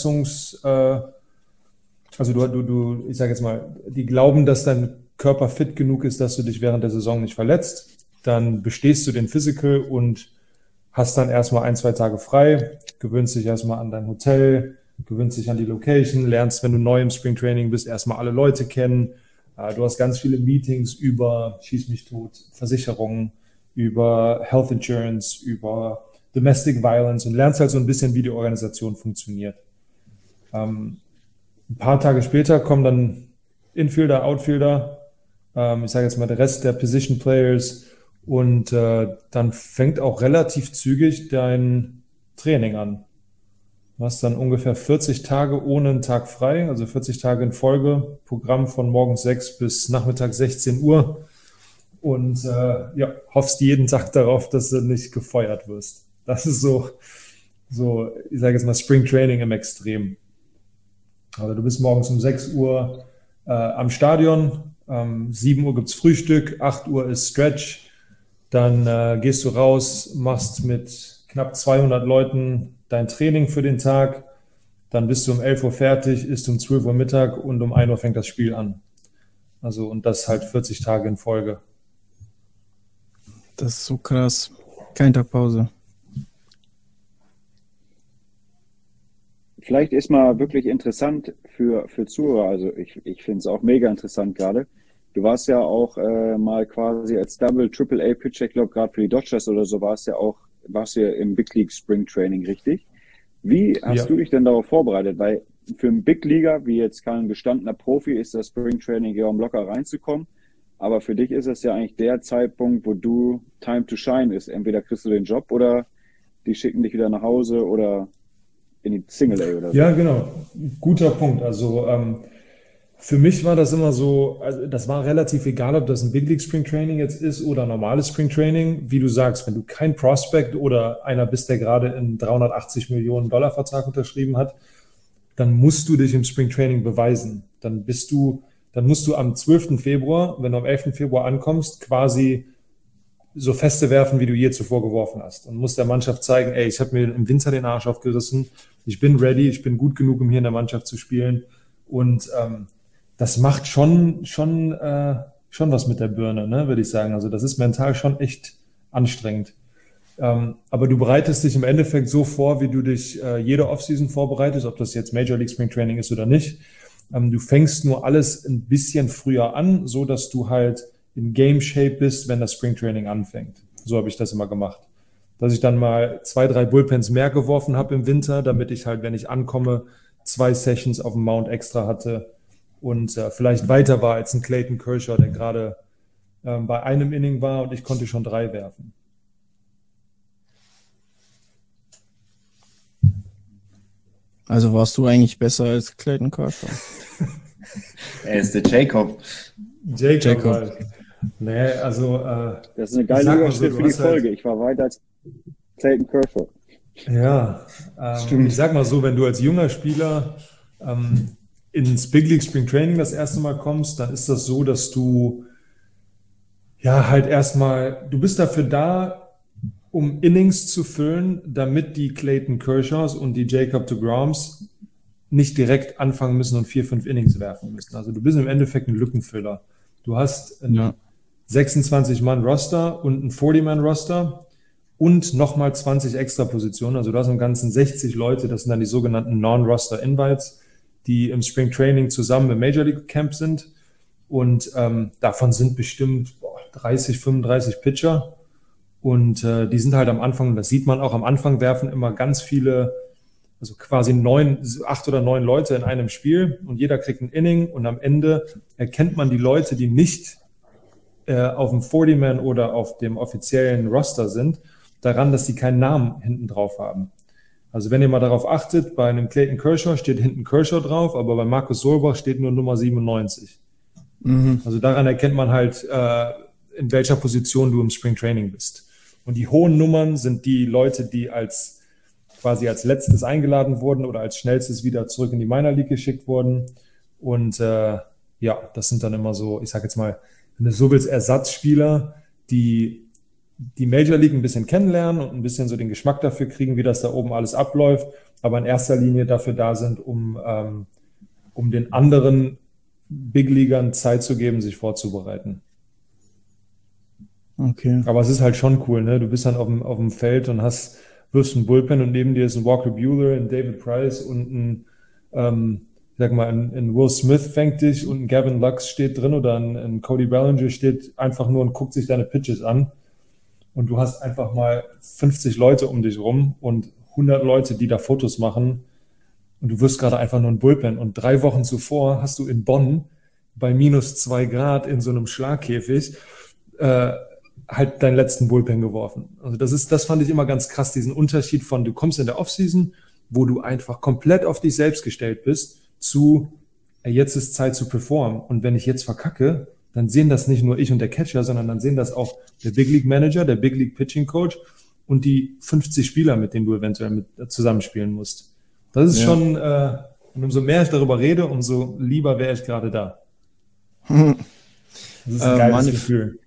F: also ich sage jetzt mal, die glauben, dass dein Körper fit genug ist, dass du dich während der Saison nicht verletzt, dann bestehst du den Physical und hast dann erstmal 1-2 Tage frei, gewöhnst dich erstmal an dein Hotel, gewöhnst dich an die Location, lernst, wenn du neu im Springtraining bist, erstmal alle Leute kennen. Du hast ganz viele Meetings über Schieß mich tot, Versicherungen, über Health Insurance, über Domestic Violence und lernst halt so ein bisschen, wie die Organisation funktioniert. Ein paar Tage später kommen dann Infielder, Outfielder, ich sage jetzt mal der Rest der Position Players und dann fängt auch relativ zügig dein Training an. Du hast dann ungefähr 40 Tage ohne einen Tag frei, also 40 Tage in Folge, Programm von morgens 6 bis nachmittags 16 Uhr und hoffst jeden Tag darauf, dass du nicht gefeuert wirst. Das ist so ich sage jetzt mal Spring Training im Extrem. Also du bist morgens um 6 Uhr am Stadion, 7 Uhr gibt es Frühstück, 8 Uhr ist Stretch, dann gehst du raus, machst mit knapp 200 Leuten dein Training für den Tag, dann bist du um 11 Uhr fertig, isst um 12 Uhr Mittag und um 1 Uhr fängt das Spiel an. Also und das halt 40 Tage in Folge.
D: Das ist so krass. Kein Tag Pause.
G: Vielleicht ist mal wirklich interessant für Zuhörer, also ich finde es auch mega interessant gerade. Du warst ja auch mal quasi als Double, Triple A Pitcher, ich glaube gerade für die Dodgers oder so, warst du ja im Big League Spring Training, richtig? Wie hast du dich denn darauf vorbereitet? Weil für einen Big Leaguer, wie jetzt kein gestandener Profi, ist das Spring Training ja, um locker reinzukommen. Aber für dich ist es ja eigentlich der Zeitpunkt, wo du Time to Shine ist. Entweder kriegst du den Job oder die schicken dich wieder nach Hause oder in die Single A oder so.
F: Ja, genau. Guter Punkt. Also für mich war das immer so, also das war relativ egal, ob das ein Big League Spring Training jetzt ist oder normales Spring Training. Wie du sagst, wenn du kein Prospect oder einer bist, der gerade einen 380 Millionen Dollar Vertrag unterschrieben hat, dann musst du dich im Spring Training beweisen. Dann musst du am 12. Februar, wenn du am 11. Februar ankommst, quasi so Feste werfen, wie du je zuvor geworfen hast. Und musst der Mannschaft zeigen, ey, ich habe mir im Winter den Arsch aufgerissen, ich bin ready, ich bin gut genug, um hier in der Mannschaft zu spielen. Und das macht schon was mit der Birne, ne, würde ich sagen. Also das ist mental schon echt anstrengend. Aber du bereitest dich im Endeffekt so vor, wie du dich jede Offseason vorbereitest, ob das jetzt Major League Spring Training ist oder nicht. Du fängst nur alles ein bisschen früher an, so dass du halt in Game Shape bist, wenn das Spring Training anfängt. So habe ich das immer gemacht. Dass ich dann mal 2, 3 Bullpens mehr geworfen habe im Winter, damit ich halt, wenn ich ankomme, 2 Sessions auf dem Mount extra hatte und vielleicht weiter war als ein Clayton Kershaw, der gerade bei einem Inning war und ich konnte schon 3 werfen.
D: Also warst du eigentlich besser als Clayton Kershaw?
E: Er ist der Jacob.
F: Jacob. Halt. Nee, also
G: das ist eine geile Überschrift für die Folge. Ich war weiter als Clayton Kershaw.
F: Ja, ich sag mal so, wenn du als junger Spieler ins Big League Spring Training das erste Mal kommst, dann ist das so, dass du ja halt erstmal, du bist dafür da, um Innings zu füllen, damit die Clayton Kershaws und die Jacob deGroms nicht direkt anfangen müssen und 4, 5 Innings werfen müssen. Also du bist im Endeffekt ein Lückenfüller. Du hast ein 26-Mann-Roster und ein 40-Man-Roster und nochmal 20 extra Positionen. Also du hast im Ganzen 60 Leute, das sind dann die sogenannten Non-Roster-Invites, die im Spring Training zusammen im Major League Camp sind. Und davon sind bestimmt 30, 35 Pitcher. Und die sind halt am Anfang, das sieht man auch, am Anfang werfen immer ganz viele, also quasi 8 oder 9 Leute in einem Spiel und jeder kriegt ein Inning und am Ende erkennt man die Leute, die nicht auf dem 40-Man oder auf dem offiziellen Roster sind, daran, dass sie keinen Namen hinten drauf haben. Also wenn ihr mal darauf achtet, bei einem Clayton Kershaw steht hinten Kershaw drauf, aber bei Markus Solbach steht nur Nummer 97. Also daran erkennt man halt, in welcher Position du im Spring Training bist. Und die hohen Nummern sind die Leute, die quasi als letztes eingeladen wurden oder als schnellstes wieder zurück in die Minor League geschickt wurden. Und das sind dann immer so, ich sag jetzt mal, wenn du so willst, Ersatzspieler, die Major League ein bisschen kennenlernen und ein bisschen so den Geschmack dafür kriegen, wie das da oben alles abläuft, aber in erster Linie dafür da sind, um den anderen Big Leaguern Zeit zu geben, sich vorzubereiten.
D: Okay.
F: Aber es ist halt schon cool, ne? Du bist dann auf dem Feld und wirfst einen Bullpen und neben dir ist ein Walker Buehler, ein David Price und ein Will Smith fängt dich und ein Gavin Lux steht drin oder ein Cody Bellinger steht einfach nur und guckt sich deine Pitches an. Und du hast einfach mal 50 Leute um dich rum und 100 Leute, die da Fotos machen. Und du wirst gerade einfach nur ein Bullpen. Und 3 Wochen zuvor hast du in Bonn bei -2 Grad in so einem Schlagkäfig halt deinen letzten Bullpen geworfen. Also das fand ich immer ganz krass, diesen Unterschied von, du kommst in der Offseason, wo du einfach komplett auf dich selbst gestellt bist, zu, jetzt ist Zeit zu performen. Und wenn ich jetzt verkacke, dann sehen das nicht nur ich und der Catcher, sondern dann sehen das auch der Big League Manager, der Big League Pitching Coach und die 50 Spieler, mit denen du eventuell zusammenspielen musst. Das ist schon, und umso mehr ich darüber rede, umso lieber wäre ich gerade da. Das ist ein geiles Gefühl.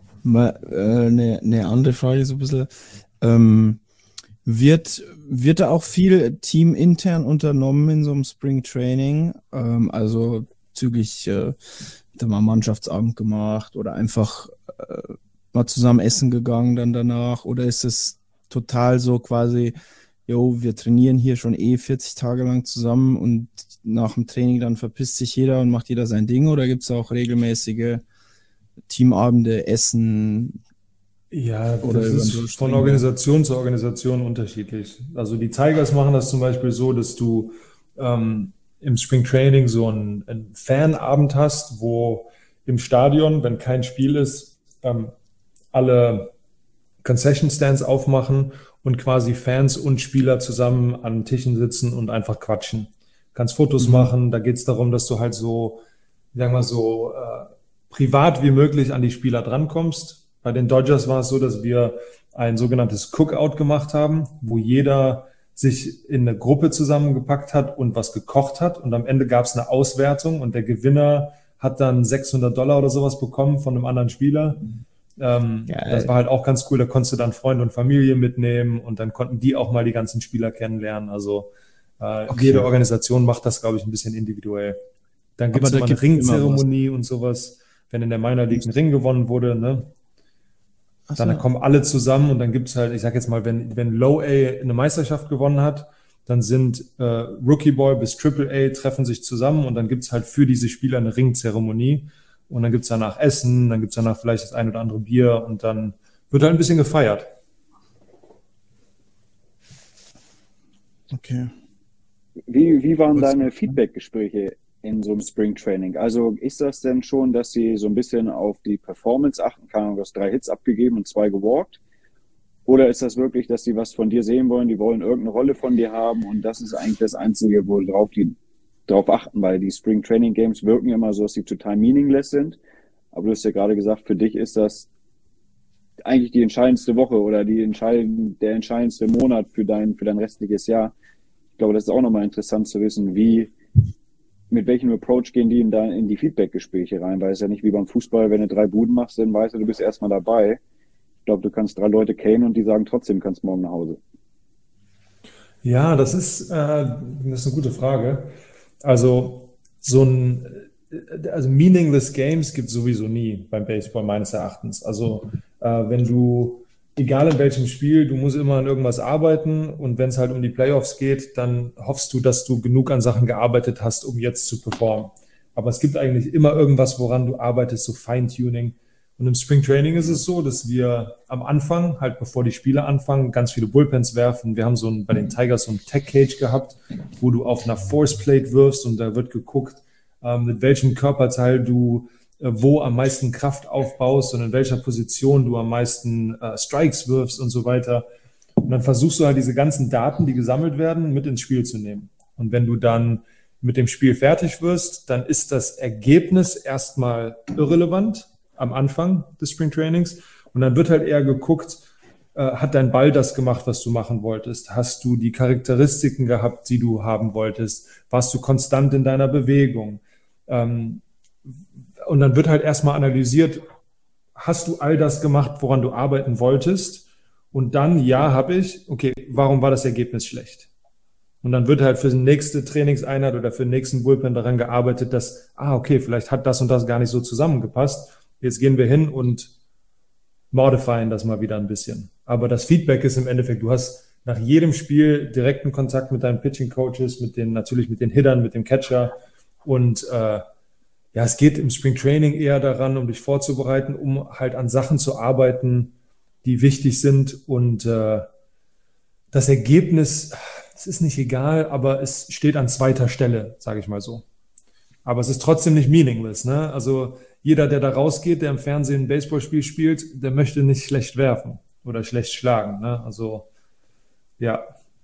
D: Eine andere Frage so ein bisschen. Wird da auch viel teamintern unternommen in so einem Spring Training? Also zügig mal Mannschaftsabend gemacht oder einfach mal zusammen essen gegangen dann danach? Oder ist es total so quasi, wir trainieren hier schon 40 Tage lang zusammen und nach dem Training dann verpisst sich jeder und macht jeder sein Ding? Oder gibt es auch regelmäßige Teamabende, Essen?
F: Ja, das ist von Organisation zu Organisation unterschiedlich. Also die Tigers machen das zum Beispiel so, dass du im Spring Training so einen Fanabend hast, wo im Stadion, wenn kein Spiel ist, alle Concession Stands aufmachen und quasi Fans und Spieler zusammen an Tischen sitzen und einfach quatschen. Kannst Fotos machen, da geht es darum, dass du halt so, sagen wir so, privat wie möglich an die Spieler drankommst. Bei den Dodgers war es so, dass wir ein sogenanntes Cookout gemacht haben, wo jeder sich in eine Gruppe zusammengepackt hat und was gekocht hat. Und am Ende gab es eine Auswertung und der Gewinner hat dann $600 oder sowas bekommen von einem anderen Spieler. Das war halt auch ganz cool. Da konntest du dann Freunde und Familie mitnehmen und dann konnten die auch mal die ganzen Spieler kennenlernen. Also jede Organisation macht das, glaube ich, ein bisschen individuell. Dann gibt es immer eine Ringzeremonie und sowas. Wenn in der Minor League ein Ring gewonnen wurde, ne? Dann kommen alle zusammen und dann gibt es halt, ich sag jetzt mal, wenn Low A eine Meisterschaft gewonnen hat, dann sind Rookie Boy bis Triple A treffen sich zusammen und dann gibt es halt für diese Spieler eine Ringzeremonie und dann gibt es danach Essen, dann gibt es danach vielleicht das ein oder andere Bier und dann wird halt ein bisschen gefeiert.
D: Okay.
G: Wie waren deine Feedback-Gespräche in so einem Spring Training? Also ist das denn schon, dass sie so ein bisschen auf die Performance achten kann? Du hast 3 Hits abgegeben und 2 gewalkt? Oder ist das wirklich, dass sie was von dir sehen wollen, die wollen irgendeine Rolle von dir haben und das ist eigentlich das Einzige, worauf die drauf achten, weil die Spring Training Games wirken immer so, dass sie total meaningless sind. Aber du hast ja gerade gesagt, für dich ist das eigentlich die entscheidendste Woche oder der entscheidendste Monat für dein restliches Jahr. Ich glaube, das ist auch nochmal interessant zu wissen, mit welchem Approach gehen die in die Feedback-Gespräche rein, weil es ja nicht wie beim Fußball, wenn du 3 Buden machst, dann weißt du bist erstmal dabei. Ich glaube, du kannst 3 Leute canen und die sagen trotzdem, kannst morgen nach Hause.
F: Ja, das ist eine gute Frage. Also meaningless Games gibt es sowieso nie beim Baseball meines Erachtens. Also wenn du, egal in welchem Spiel, du musst immer an irgendwas arbeiten und wenn es halt um die Playoffs geht, dann hoffst du, dass du genug an Sachen gearbeitet hast, um jetzt zu performen. Aber es gibt eigentlich immer irgendwas, woran du arbeitest, so Feintuning. Und im Spring Training ist es so, dass wir am Anfang, halt bevor die Spiele anfangen, ganz viele Bullpens werfen. Wir haben bei den Tigers so ein Tech Cage gehabt, wo du auf einer Force Plate wirfst und da wird geguckt, mit welchem Körperteil du wo am meisten Kraft aufbaust und in welcher Position du am meisten Strikes wirfst und so weiter. Und dann versuchst du halt diese ganzen Daten, die gesammelt werden, mit ins Spiel zu nehmen. Und wenn du dann mit dem Spiel fertig wirst, dann ist das Ergebnis erstmal irrelevant am Anfang des Spring Trainings. Und dann wird halt eher geguckt, hat dein Ball das gemacht, was du machen wolltest? Hast du die Charakteristiken gehabt, die du haben wolltest? Warst du konstant in deiner Bewegung? Und dann wird halt erstmal analysiert, hast du all das gemacht, woran du arbeiten wolltest? Und dann, ja, habe ich. Okay, warum war das Ergebnis schlecht? Und dann wird halt für die nächste Trainingseinheit oder für den nächsten Bullpen daran gearbeitet, dass, okay, vielleicht hat das und das gar nicht so zusammengepasst. Jetzt gehen wir hin und modifieren das mal wieder ein bisschen. Aber das Feedback ist im Endeffekt, du hast nach jedem Spiel direkten Kontakt mit deinen Pitching-Coaches, natürlich mit den Hittern, mit dem Catcher. Und ja, es geht im Spring Training eher daran, um dich vorzubereiten, um halt an Sachen zu arbeiten, die wichtig sind. Und das Ergebnis, es ist nicht egal, aber es steht an zweiter Stelle, sage ich mal so. Aber es ist trotzdem nicht meaningless, ne? Also jeder, der da rausgeht, der im Fernsehen ein Baseballspiel spielt, der möchte nicht schlecht werfen oder schlecht schlagen, ne? Also, ja.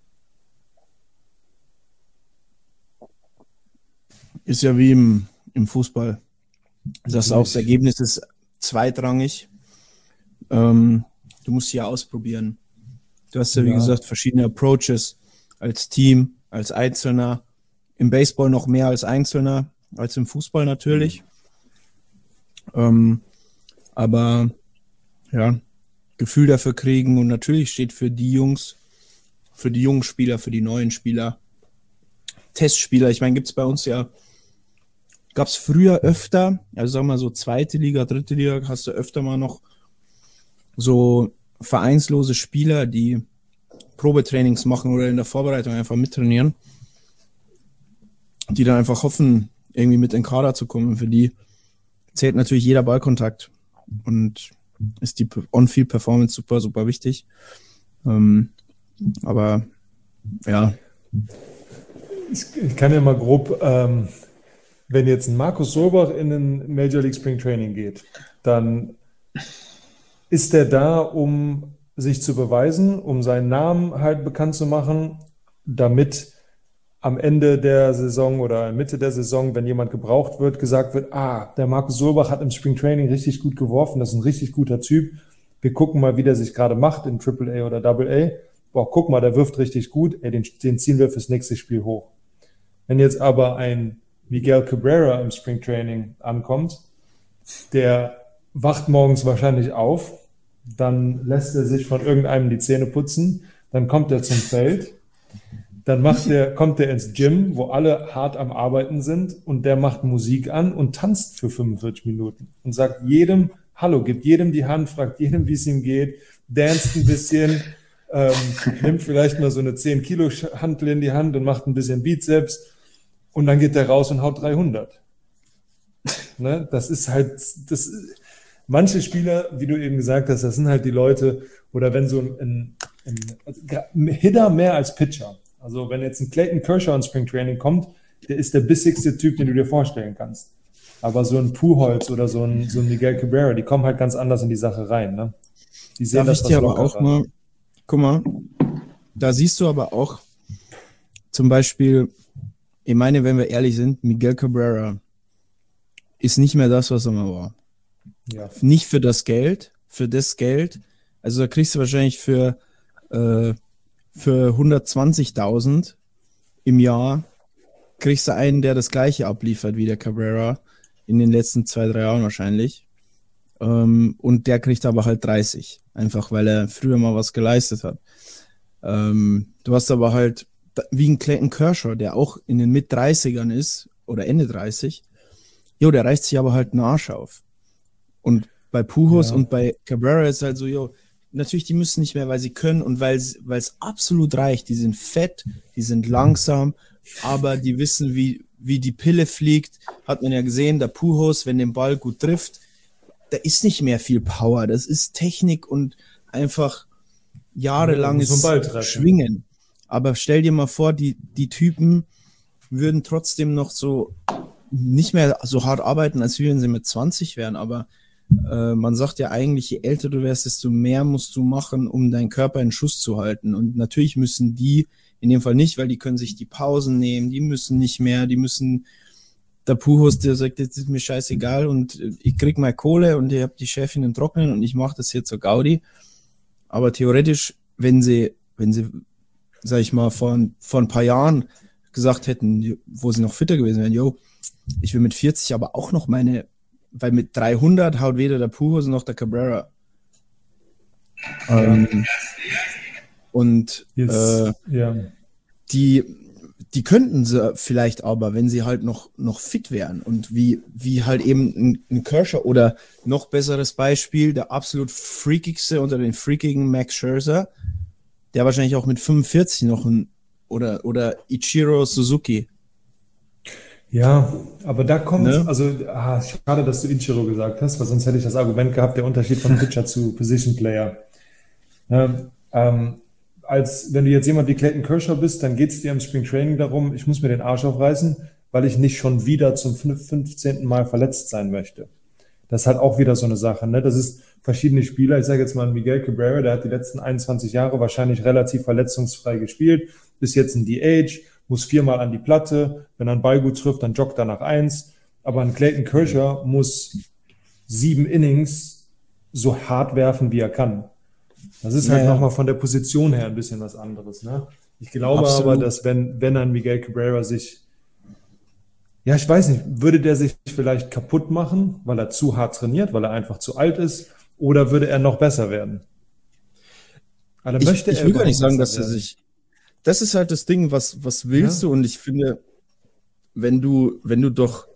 D: Ist ja wie im Fußball. Das Ergebnis ist zweitrangig. Du musst ja ausprobieren. Du hast ja, wie gesagt, verschiedene Approaches als Team, als Einzelner. Im Baseball noch mehr als Einzelner, als im Fußball natürlich. Aber ja, Gefühl dafür kriegen und natürlich steht für die Jungs, für die jungen Spieler, für die neuen Spieler, Testspieler. Ich meine, gibt es bei uns ja, gab es früher öfter, also sagen wir mal so zweite Liga, dritte Liga, hast du öfter mal noch so vereinslose Spieler, die Probetrainings machen oder in der Vorbereitung einfach mittrainieren, die dann einfach hoffen, irgendwie mit in den Kader zu kommen. Für die zählt natürlich jeder Ballkontakt und ist die On-Field-Performance super, super wichtig. Aber ja.
F: Ich kann ja mal grob, wenn jetzt ein Markus Solbach in den Major League Spring Training geht, dann ist er da, um sich zu beweisen, um seinen Namen halt bekannt zu machen, damit am Ende der Saison oder Mitte der Saison, wenn jemand gebraucht wird, gesagt wird, der Markus Solbach hat im Spring Training richtig gut geworfen, das ist ein richtig guter Typ. Wir gucken mal, wie der sich gerade macht in AAA oder AA. Boah, guck mal, der wirft richtig gut, den ziehen wir fürs nächste Spiel hoch. Wenn jetzt aber ein Miguel Cabrera im Spring Training ankommt, der wacht morgens wahrscheinlich auf, dann lässt er sich von irgendeinem die Zähne putzen, dann kommt er zum Feld, dann kommt er ins Gym, wo alle hart am Arbeiten sind und der macht Musik an und tanzt für 45 Minuten und sagt jedem Hallo, gibt jedem die Hand, fragt jedem, wie es ihm geht, danst ein bisschen, nimmt vielleicht mal so eine 10 Kilo Hantel in die Hand und macht ein bisschen Bizeps und dann geht der raus und haut 300. Ne? Das ist halt, manche Spieler, wie du eben gesagt hast, das sind halt die Leute, oder wenn so ein Hitter mehr als Pitcher. Also wenn jetzt ein Clayton Kershaw ins Spring Training kommt, der ist der bissigste Typ, den du dir vorstellen kannst. Aber so ein Pujols oder so ein Miguel Cabrera, die kommen halt ganz anders in die Sache rein. Ne? Die sehen das
D: aber auch mal, guck mal, da siehst du aber auch zum Beispiel, ich meine, wenn wir ehrlich sind, Miguel Cabrera ist nicht mehr das, was er mal war.
F: Ja.
D: Nicht für das Geld, also da kriegst du wahrscheinlich für 120.000 im Jahr kriegst du einen, der das Gleiche abliefert wie der Cabrera in den letzten 2-3 Jahren wahrscheinlich. Und der kriegt aber halt 30, einfach weil er früher mal was geleistet hat. Du hast aber halt wie ein Clayton Kershaw, der auch in den Mit-30ern ist oder Ende 30. Der reißt sich aber halt einen Arsch auf. Und bei Pujols und bei Cabrera ist halt so, natürlich, die müssen nicht mehr, weil sie können und weil es absolut reicht. Die sind fett, die sind langsam, aber die wissen, wie die Pille fliegt. Hat man ja gesehen, der Pujols, wenn den Ball gut trifft, da ist nicht mehr viel Power. Das ist Technik und einfach jahrelanges Schwingen. Aber stell dir mal vor, die Typen würden trotzdem noch so nicht mehr so hart arbeiten, als wenn sie mit 20 wären. Aber man sagt ja eigentlich, je älter du wirst, desto mehr musst du machen, um deinen Körper in Schuss zu halten. Und natürlich müssen die, in dem Fall nicht, weil die können sich die Pausen nehmen, die müssen nicht mehr, der Pujols, der sagt, das ist mir scheißegal und ich krieg mal Kohle und ich habe die Chefin im Trocknen und ich mache das hier zur Gaudi. Aber theoretisch, wenn sie, sag ich mal, vor ein paar Jahren gesagt hätten, wo sie noch fitter gewesen wären, ich will mit 40 aber auch noch weil mit 300 haut weder der Pujols noch der Cabrera. Die könnten sie vielleicht aber, wenn sie halt noch fit wären und wie halt eben ein Kershaw oder noch besseres Beispiel, der absolut freakigste unter den freakigen Max Scherzer, der wahrscheinlich auch mit 45 noch oder Ichiro Suzuki.
F: Ja, aber da kommt, schade, dass du Ichiro gesagt hast, weil sonst hätte ich das Argument gehabt, der Unterschied von Pitcher zu Position Player. Als wenn du jetzt jemand wie Clayton Kershaw bist, dann geht es dir im Spring Training darum, ich muss mir den Arsch aufreißen, weil ich nicht schon wieder zum 15. Mal verletzt sein möchte. Das ist halt auch wieder so eine Sache, ne? Das ist verschiedene Spieler, ich sage jetzt mal Miguel Cabrera, der hat die letzten 21 Jahre wahrscheinlich relativ verletzungsfrei gespielt, bis jetzt ein DH, muss 4-mal an die Platte, wenn er einen Ball gut trifft, dann joggt er nach 1, aber ein Clayton Kershaw muss 7 Innings so hart werfen, wie er kann. Das ist halt nochmal von der Position her ein bisschen was anderes. Ne? Ich glaube aber, dass wenn ein Miguel Cabrera sich, ich weiß nicht, würde der sich vielleicht kaputt machen, weil er zu hart trainiert, weil er einfach zu alt ist, oder würde er noch besser werden?
D: Ich will gar nicht sagen, dass er sich, das ist halt das Ding, was willst du? Und ich finde, wenn du doch,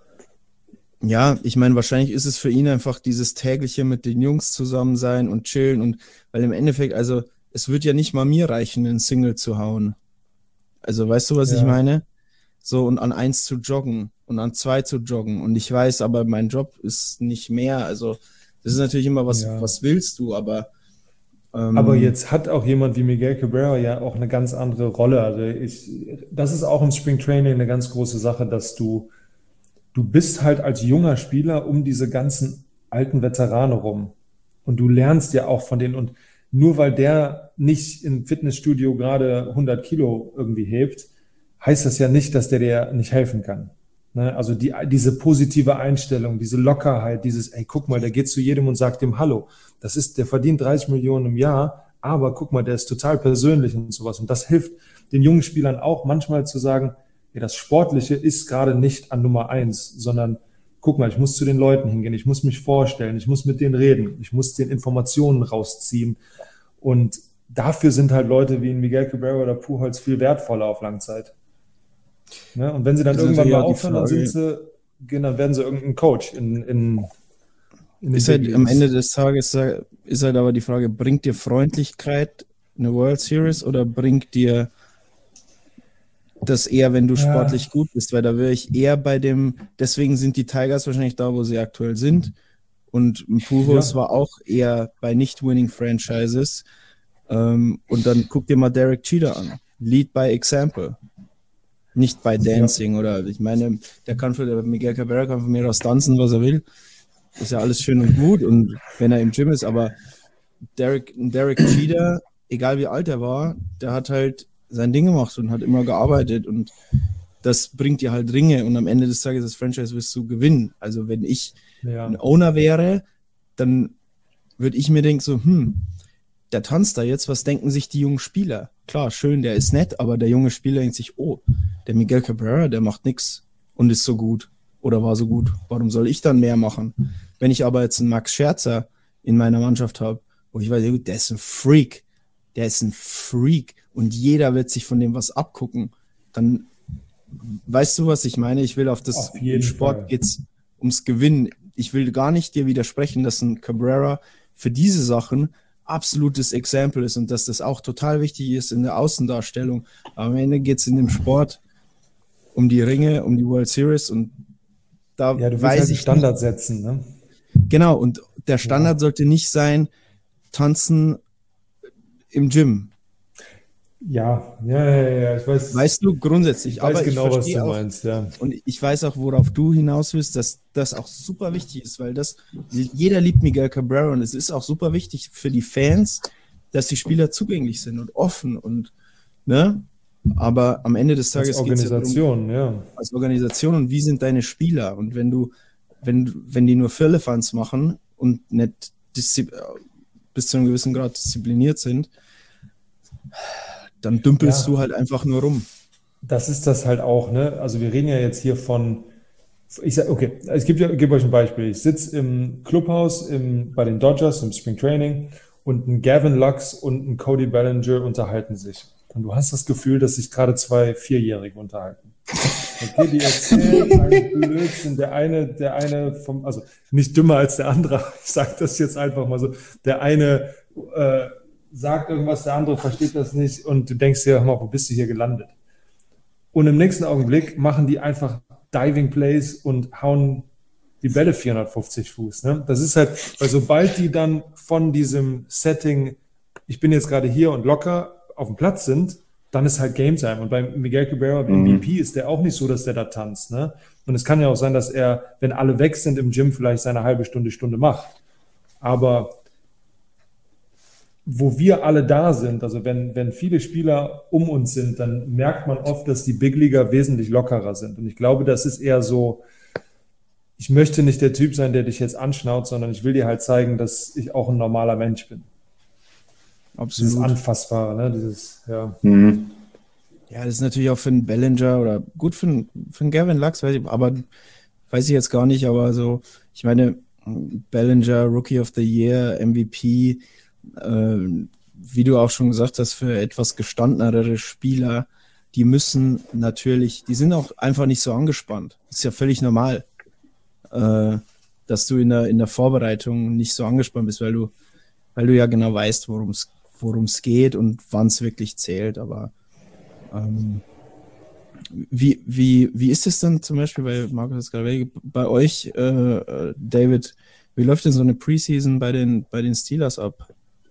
D: ich meine, wahrscheinlich ist es für ihn einfach dieses tägliche mit den Jungs zusammen sein und chillen und weil im Endeffekt, also es wird ja nicht mal mir reichen, einen Single zu hauen. Also weißt du, was ich meine? So und an 1 zu joggen und an 2 zu joggen und ich weiß, aber mein Job ist nicht mehr, also das ist natürlich immer was willst du, aber
F: jetzt hat auch jemand wie Miguel Cabrera ja auch eine ganz andere Rolle. Also das ist auch im Spring Training eine ganz große Sache, dass du bist halt als junger Spieler um diese ganzen alten Veteranen rum. Und du lernst ja auch von denen. Und nur weil der nicht im Fitnessstudio gerade 100 Kilo irgendwie hebt, heißt das ja nicht, dass der dir nicht helfen kann. Ne? Also diese positive Einstellung, diese Lockerheit, guck mal, der geht zu jedem und sagt dem Hallo. Der verdient 30 Millionen im Jahr, aber guck mal, der ist total persönlich und sowas. Und das hilft den jungen Spielern auch manchmal zu sagen, das Sportliche ist gerade nicht an Nummer 1, sondern guck mal, ich muss zu den Leuten hingehen, ich muss mich vorstellen, ich muss mit denen reden, ich muss den Informationen rausziehen und dafür sind halt Leute wie Miguel Cabrera oder Pujols viel wertvoller auf Langzeit. Ne? Und wenn sie dann irgendwann mal aufhören, dann werden sie irgendein Coach
D: ist halt am Ende des Tages ist halt aber die Frage, bringt dir Freundlichkeit eine World Series oder bringt dir das eher, wenn du sportlich gut bist, weil da wäre ich eher deswegen sind die Tigers wahrscheinlich da, wo sie aktuell sind und Pujols war auch eher bei Nicht-Winning-Franchises und dann guck dir mal Derek Jeter an, Lead by Example, nicht by Dancing oder ich meine, der Miguel Cabrera kann von mir aus tanzen, was er will, ist ja alles schön und gut und wenn er im Gym ist, aber Derek Jeter, egal wie alt er war, der hat halt sein Ding gemacht und hat immer gearbeitet und das bringt dir halt Ringe und am Ende des Tages das Franchise wirst du gewinnen. Also wenn ich ein Owner wäre, dann würde ich mir denken so, der tanzt da jetzt, was denken sich die jungen Spieler? Klar, schön, der ist nett, aber der junge Spieler denkt sich, der Miguel Cabrera, der macht nix und ist so gut oder war so gut. Warum soll ich dann mehr machen? Wenn ich aber jetzt einen Max Scherzer in meiner Mannschaft habe, wo ich weiß, der ist ein Freak, und jeder wird sich von dem was abgucken, dann weißt du, was ich meine? Ich will im Sport geht's ums Gewinnen. Ich will gar nicht dir widersprechen, dass ein Cabrera für diese Sachen absolutes Exempel ist und dass das auch total wichtig ist in der Außendarstellung. Aber am Ende geht es in dem Sport um die Ringe, um die World Series und da
F: du willst halt einen Standard setzen, ne?
D: Genau, und der Standard sollte nicht sein, tanzen im Gym.
F: Ja, ich weiß.
D: Weißt du, grundsätzlich.
F: Ich weiß
D: aber
F: genau,
D: ich
F: was du
D: verstehe auch,
F: meinst, ja.
D: und ich weiß auch, worauf du hinaus willst, dass das auch super wichtig ist, weil jeder liebt Miguel Cabrera und es ist auch super wichtig für die Fans, dass die Spieler zugänglich sind und offen und, ne? Aber am Ende des Tages geht es ja darum, als Organisation und wie sind deine Spieler? Und wenn die nur Firlefanz machen und nicht bis zu einem gewissen Grad diszipliniert sind, dann dümpelst du halt einfach nur rum.
F: Das ist das halt auch, ne? Also wir reden ja jetzt hier von, ich sag, okay, ich gebe euch ein Beispiel. Ich sitze im Clubhaus bei den Dodgers im Spring Training und ein Gavin Lux und ein Cody Bellinger unterhalten sich. Und du hast das Gefühl, dass sich gerade zwei Vierjährige unterhalten. Okay, die erzählen einen Blödsinn. Der eine also nicht dümmer als der andere, ich sage das jetzt einfach mal so, der eine sagt irgendwas, der andere versteht das nicht und du denkst dir, hör mal, wo bist du hier gelandet? Und im nächsten Augenblick machen die einfach Diving Plays und hauen die Bälle 450 Fuß. Ne? Das ist halt, weil sobald die dann von diesem Setting, ich bin jetzt gerade hier und locker auf dem Platz sind, dann ist halt Game Time. Und bei Miguel Cabrera, MVP, ist der auch nicht so, dass der da tanzt. Ne? Und es kann ja auch sein, dass er, wenn alle weg sind im Gym, vielleicht seine halbe Stunde macht. Aber wo wir alle da sind, also wenn viele Spieler um uns sind, dann merkt man oft, dass die Big Leaguer wesentlich lockerer sind. Und ich glaube, das ist eher so, ich möchte nicht der Typ sein, der dich jetzt anschnauzt, sondern ich will dir halt zeigen, dass ich auch ein normaler Mensch bin.
D: Absolut.
F: Dieses Anfassbare, ne?
D: Ja, das ist natürlich auch für einen Bellinger oder gut für einen Gavin Lux, weiß ich jetzt gar nicht, aber so, ich meine, Bellinger, Rookie of the Year, MVP, wie du auch schon gesagt hast, für etwas gestandenere Spieler, die müssen natürlich, die sind auch einfach nicht so angespannt. Ist ja völlig normal, dass du in der Vorbereitung nicht so angespannt bist, weil du ja genau weißt, worum es geht und wann es wirklich zählt. Aber wie ist es dann zum Beispiel bei Markus gerade bei euch, David? Wie läuft denn so eine Preseason bei den Steelers ab?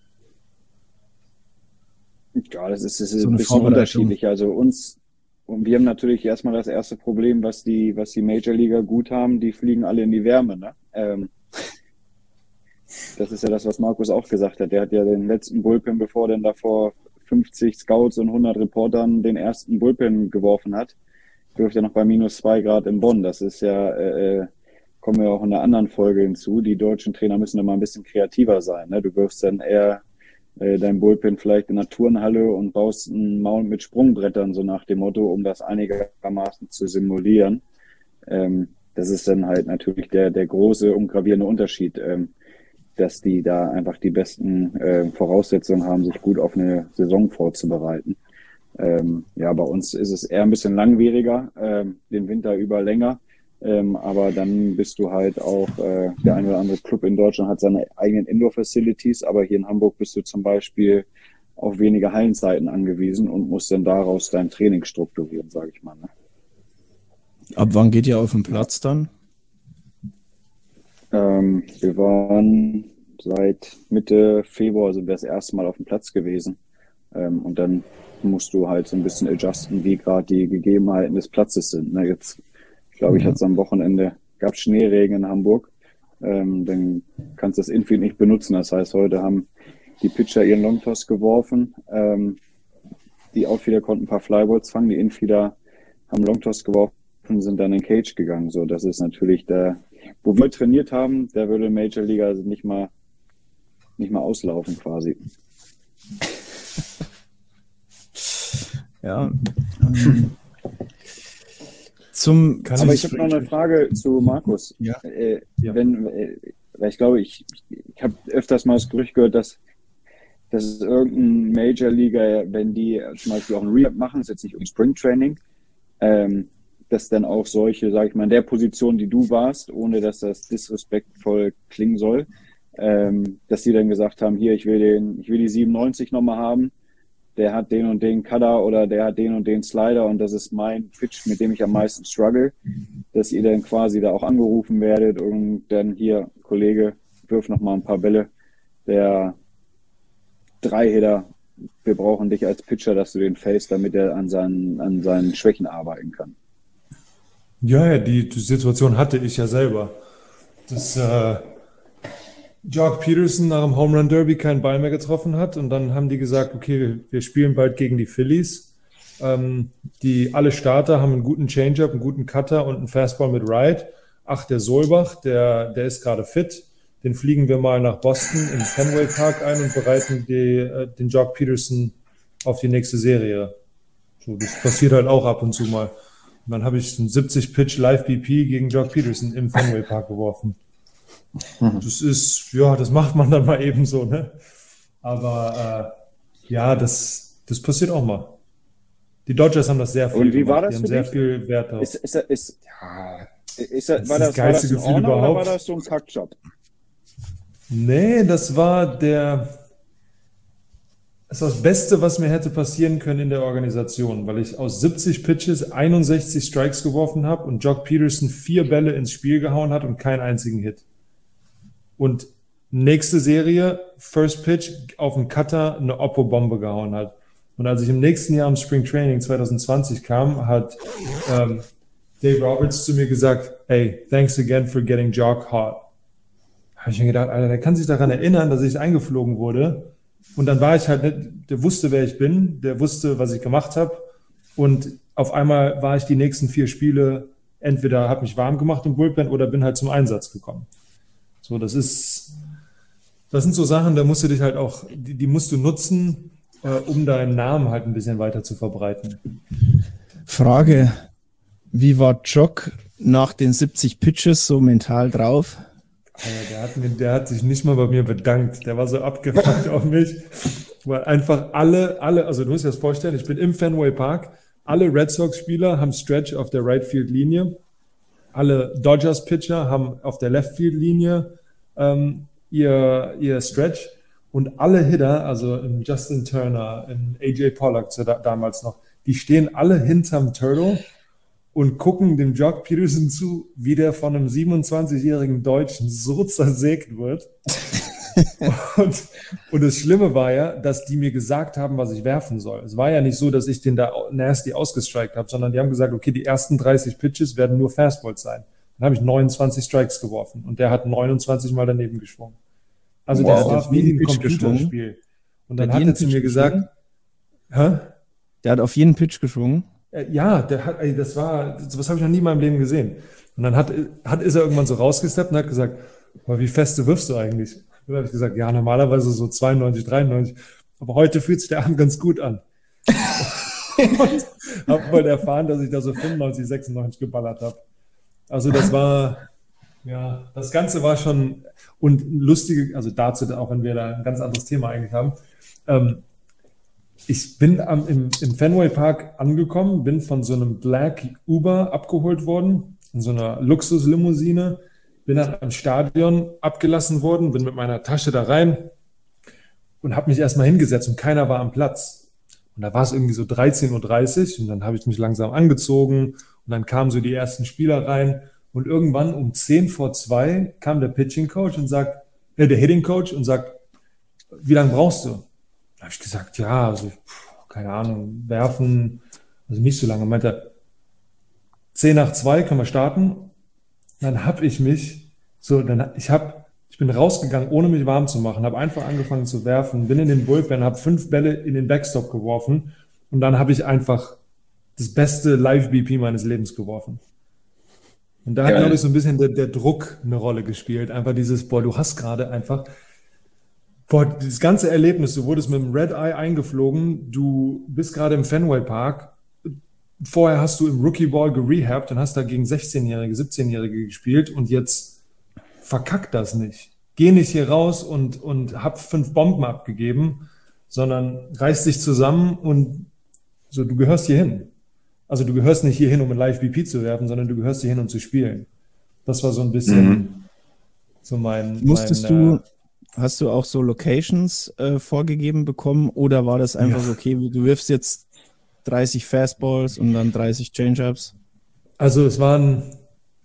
G: Ja, das ist ein bisschen unterschiedlich. Also wir haben natürlich erstmal das erste Problem, was die Major Leaguer gut haben, die fliegen alle in die Wärme. Ne? Das ist ja das, was Markus auch gesagt hat. Der hat ja den letzten Bullpen, bevor dann davor 50 Scouts und 100 Reportern den ersten Bullpen geworfen hat, dürfte noch bei -2 Grad in Bonn. Das ist ja, kommen wir auch in einer anderen Folge hinzu. Die deutschen Trainer müssen da mal ein bisschen kreativer sein. Ne? Du wirfst dann eher dein Bullpen vielleicht in der Turnhalle und baust einen Mount mit Sprungbrettern, so nach dem Motto, um das einigermaßen zu simulieren. Das ist dann halt natürlich der große und gravierende Unterschied, dass die da einfach die besten Voraussetzungen haben, sich gut auf eine Saison vorzubereiten. Ja, bei uns ist es eher ein bisschen langwieriger, den Winter über länger. Aber dann bist du halt auch, der eine oder andere Club in Deutschland hat seine eigenen Indoor-Facilities, aber hier in Hamburg bist du zum Beispiel auf wenige Hallenzeiten angewiesen und musst dann daraus dein Training strukturieren, sage ich mal. Ne?
D: Ab wann geht ihr auf den Platz dann?
G: Wir waren seit Mitte Februar sind wir das erste Mal auf dem Platz gewesen. Und dann musst du halt so ein bisschen adjusten, wie gerade die Gegebenheiten des Platzes sind. Ne? Jetzt, glaube ich, hat es am Wochenende, gab Schneeregen in Hamburg. Dann kannst du das Infield nicht benutzen. Das heißt, heute haben die Pitcher ihren Longtoss geworfen. Die Outfielder konnten ein paar Flyballs fangen. Die Infielder haben Longtoss geworfen und sind dann in Cage gegangen. So, das ist natürlich wo wir trainiert haben, da würde Major League also nicht mal auslaufen quasi.
D: Ja.
G: Aber ich habe noch eine Frage zu Markus.
D: Ja.
G: Weil ich glaube, ich habe öfters mal das Gerücht gehört, dass irgendein Major Leaguer, wenn die zum Beispiel auch ein Rehab machen, ist jetzt nicht um Spring Training, dass dann auch solche, sage ich mal, in der Position, die du warst, ohne dass das disrespektvoll klingen soll, dass die dann gesagt haben, hier, ich will die 97 nochmal haben, der hat den und den Cutter oder der hat den und den Slider und das ist mein Pitch, mit dem ich am meisten struggle, dass ihr dann quasi da auch angerufen werdet und dann hier, Kollege, wirf noch mal ein paar Bälle. Der 3-Hitter, wir brauchen dich als Pitcher, dass du den facest, damit er an seinen Schwächen arbeiten kann.
F: Ja, die Situation hatte ich ja selber. Dass Jock Peterson nach dem Home Run Derby keinen Ball mehr getroffen hat und dann haben die gesagt, okay, wir spielen bald gegen die Phillies. Alle Starter haben einen guten Changeup, einen guten Cutter und einen Fastball mit Ride. Ach, der Solbach, der ist gerade fit. Den fliegen wir mal nach Boston im Fenway Park ein und bereiten den Jock Peterson auf die nächste Serie. So, das passiert halt auch ab und zu mal. Und dann habe ich einen 70-Pitch Live-BP gegen Jock Peterson im Fenway Park geworfen. Das ist, ja, das macht man dann mal eben so, ne? Aber ja, das passiert auch mal. Die Dodgers haben das sehr viel
G: Und wie war
F: gemacht.
G: das
F: Die haben
G: für
F: sehr
G: dich?
F: viel Wert drauf.
G: War das
F: geilste
G: ein
F: Gefühl
G: Honor
F: überhaupt.
G: oder war das so ein Kackjob?
F: Nee, das war das Beste, was mir hätte passieren können in der Organisation, weil ich aus 70 Pitches 61 Strikes geworfen habe und Jock Peterson 4 Bälle ins Spiel gehauen hat und keinen einzigen Hit. Und nächste Serie, First Pitch, auf den Cutter eine Oppo-Bombe gehauen hat. Und als ich im nächsten Jahr im Spring Training 2020 kam, hat Dave Roberts zu mir gesagt, hey, thanks again for getting Jock hot. Habe ich mir gedacht, Alter, der kann sich daran erinnern, dass ich eingeflogen wurde. Und dann war ich halt nicht, der wusste, wer ich bin, der wusste, was ich gemacht habe. Und auf einmal war ich die nächsten 4 Spiele, entweder habe mich warm gemacht im Bullpen oder bin halt zum Einsatz gekommen. So, das sind so Sachen, da musst du dich halt auch, die musst du nutzen, um deinen Namen halt ein bisschen weiter zu verbreiten.
D: Frage, wie war Jock nach den 70 Pitches so mental drauf?
F: Der hat sich nicht mal bei mir bedankt. Der war so abgefuckt auf mich, weil einfach alle, also du musst dir das vorstellen, ich bin im Fenway Park, alle Red Sox-Spieler haben Stretch auf der Right-Field-Linie, alle Dodgers-Pitcher haben auf der Left-Field-Linie ihr Stretch und alle Hitter, also Justin Turner, AJ Pollock damals noch, die stehen alle hinterm Turtle und gucken dem Jock Peterson zu, wie der von einem 27-jährigen Deutschen so zersägt wird. und das Schlimme war ja, dass die mir gesagt haben, was ich werfen soll. Es war ja nicht so, dass ich den da nasty ausgestrikt habe, sondern die haben gesagt, okay, die ersten 30 Pitches werden nur Fastballs sein. Dann habe ich 29 Strikes geworfen und der hat 29 Mal daneben geschwungen. Also
D: Wow.
F: das war wie ein Computerspiel. Und dann hat er zu mir gesagt, hä?
D: Der hat auf jeden Pitch geschwungen.
F: Ja, sowas habe ich noch nie in meinem Leben gesehen. Und dann ist er irgendwann so rausgesteppt und hat gesagt, wie feste wirfst du eigentlich? Und dann habe ich gesagt, ja, normalerweise so 92, 93, aber heute fühlt sich der Arm ganz gut an. Und habe mal erfahren, dass ich da so 95, 96 geballert habe. Also das war, ja, das Ganze war schon, und lustige, also dazu, auch wenn wir da ein ganz anderes Thema eigentlich haben, ich bin im Fenway Park angekommen, bin von so einem Black Uber abgeholt worden, in so einer Luxuslimousine, bin dann am Stadion abgelassen worden, bin mit meiner Tasche da rein und habe mich erstmal hingesetzt und keiner war am Platz. Und da war es irgendwie so 13:30 Uhr und dann habe ich mich langsam angezogen und dann kamen so die ersten Spieler rein und irgendwann um 1:10 kam der Pitching Coach und sagt, der Hitting Coach und sagt, wie lange brauchst du? Da habe ich gesagt, ja, also keine Ahnung, werfen, also nicht so lange. Meinte er, 1:50 können wir starten. Dann habe ich mich so, ich bin rausgegangen, ohne mich warm zu machen, habe einfach angefangen zu werfen, bin in den Bullpen, habe 5 Bälle in den Backstop geworfen und dann habe ich einfach das beste Live-BP meines Lebens geworfen. Und da hat, glaube ich, so ein bisschen der Druck eine Rolle gespielt. Einfach dieses, du hast gerade einfach, das ganze Erlebnis, du wurdest mit dem Red Eye eingeflogen, du bist gerade im Fenway Park, vorher hast du im Rookie Ball gerehabt und hast da gegen 16-Jährige, 17-Jährige gespielt und jetzt verkack das nicht. Geh nicht hier raus und hab 5 Bomben abgegeben, sondern reiß dich zusammen und so, du gehörst hier hin. Also du gehörst nicht hier hin, um ein Live-BP zu werfen, sondern du gehörst hier hin, um zu spielen. Das war so ein bisschen so mein...
D: Hast du auch so Locations vorgegeben bekommen oder war das einfach so, okay, du wirfst jetzt 30 Fastballs und dann 30 Changeups?
F: Also es waren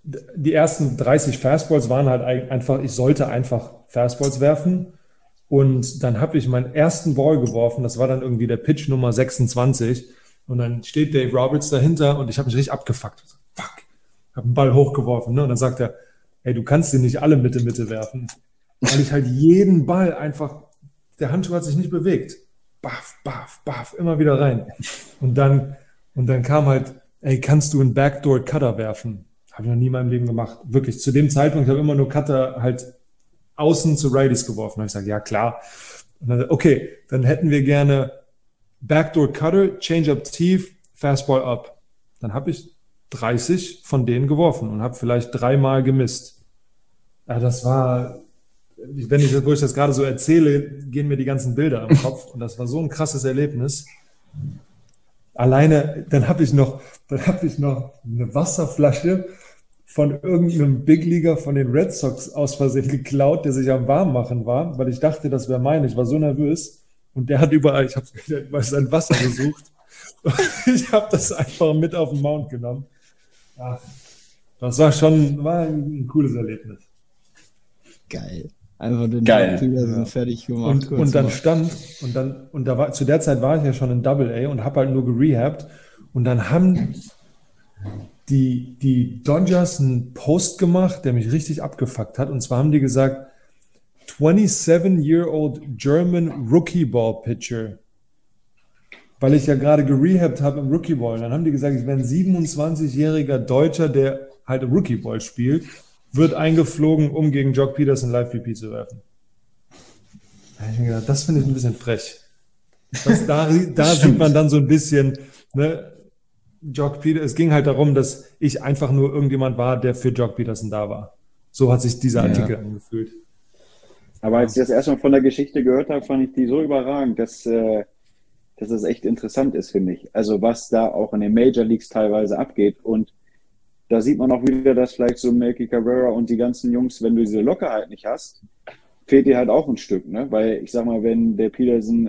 F: die ersten 30 Fastballs waren halt einfach, ich sollte einfach Fastballs werfen. Und dann habe ich meinen ersten Ball geworfen. Das war dann irgendwie der Pitch Nummer 26. Und dann steht Dave Roberts dahinter und ich habe mich richtig abgefuckt. Fuck. Habe einen Ball hochgeworfen. Ne? Und dann sagt er, ey, du kannst den nicht alle Mitte werfen. Weil ich halt jeden Ball einfach, der Handschuh hat sich nicht bewegt. Baff, baff, baff, immer wieder rein. Und dann kam halt, ey, kannst du einen Backdoor Cutter werfen? Habe ich noch nie in meinem Leben gemacht. Wirklich, zu dem Zeitpunkt habe ich immer nur Cutter halt außen zu Righties geworfen. Da habe ich gesagt, ja klar. Und dann, okay, dann hätten wir gerne Backdoor Cutter, Change-up tief, Fastball up. Dann habe ich 30 von denen geworfen und habe vielleicht 3 Mal gemisst. Ja, das war, wo ich das gerade so erzähle, gehen mir die ganzen Bilder im Kopf und das war so ein krasses Erlebnis. Alleine, dann habe ich noch eine Wasserflasche von irgendeinem Big Leaguer von den Red Sox aus Versehen geklaut, der sich am Warmmachen war, weil ich dachte, das wäre meine. Ich war so nervös und der hat überall, ich habe sein Wasser gesucht. Ich habe das einfach mit auf den Mount genommen. Ach, das war ein cooles Erlebnis.
D: Geil. Einfach den
E: Geil.
D: fertig gemacht.
F: Und da war, zu der Zeit war ich ja schon in Double A und habe halt nur gerehabt. Und dann haben die Dodgers einen Post gemacht, der mich richtig abgefuckt hat. Und zwar haben die gesagt, 27-year-old German Rookie Ball Pitcher. Weil ich ja gerade gerehabt habe im Rookie Ball. Dann haben die gesagt, ich wäre ein 27-jähriger Deutscher, der halt im Rookie Ball spielt, wird eingeflogen, um gegen Joc Pederson Live-PP zu werfen. Da habe ich mir gedacht, das finde ich ein bisschen frech. Da sieht man dann so ein bisschen, ne, Joc Pederson, es ging halt darum, dass ich einfach nur irgendjemand war, der für Joc Pederson da war. So hat sich dieser Artikel angefühlt.
G: Aber als ich das erstmal von der Geschichte gehört habe, fand ich die so überragend, dass es echt interessant ist, finde ich. Also was da auch in den Major Leagues teilweise abgeht. Und da sieht man auch wieder, dass vielleicht so Melky Cabrera und die ganzen Jungs, wenn du diese Lockerheit nicht hast, fehlt dir halt auch ein Stück. Ne? Weil ich sag mal, wenn der Pederson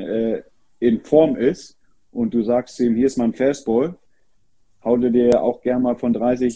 G: in Form ist und du sagst ihm, hier ist mein Fastball, haut er dir auch gern mal von 30,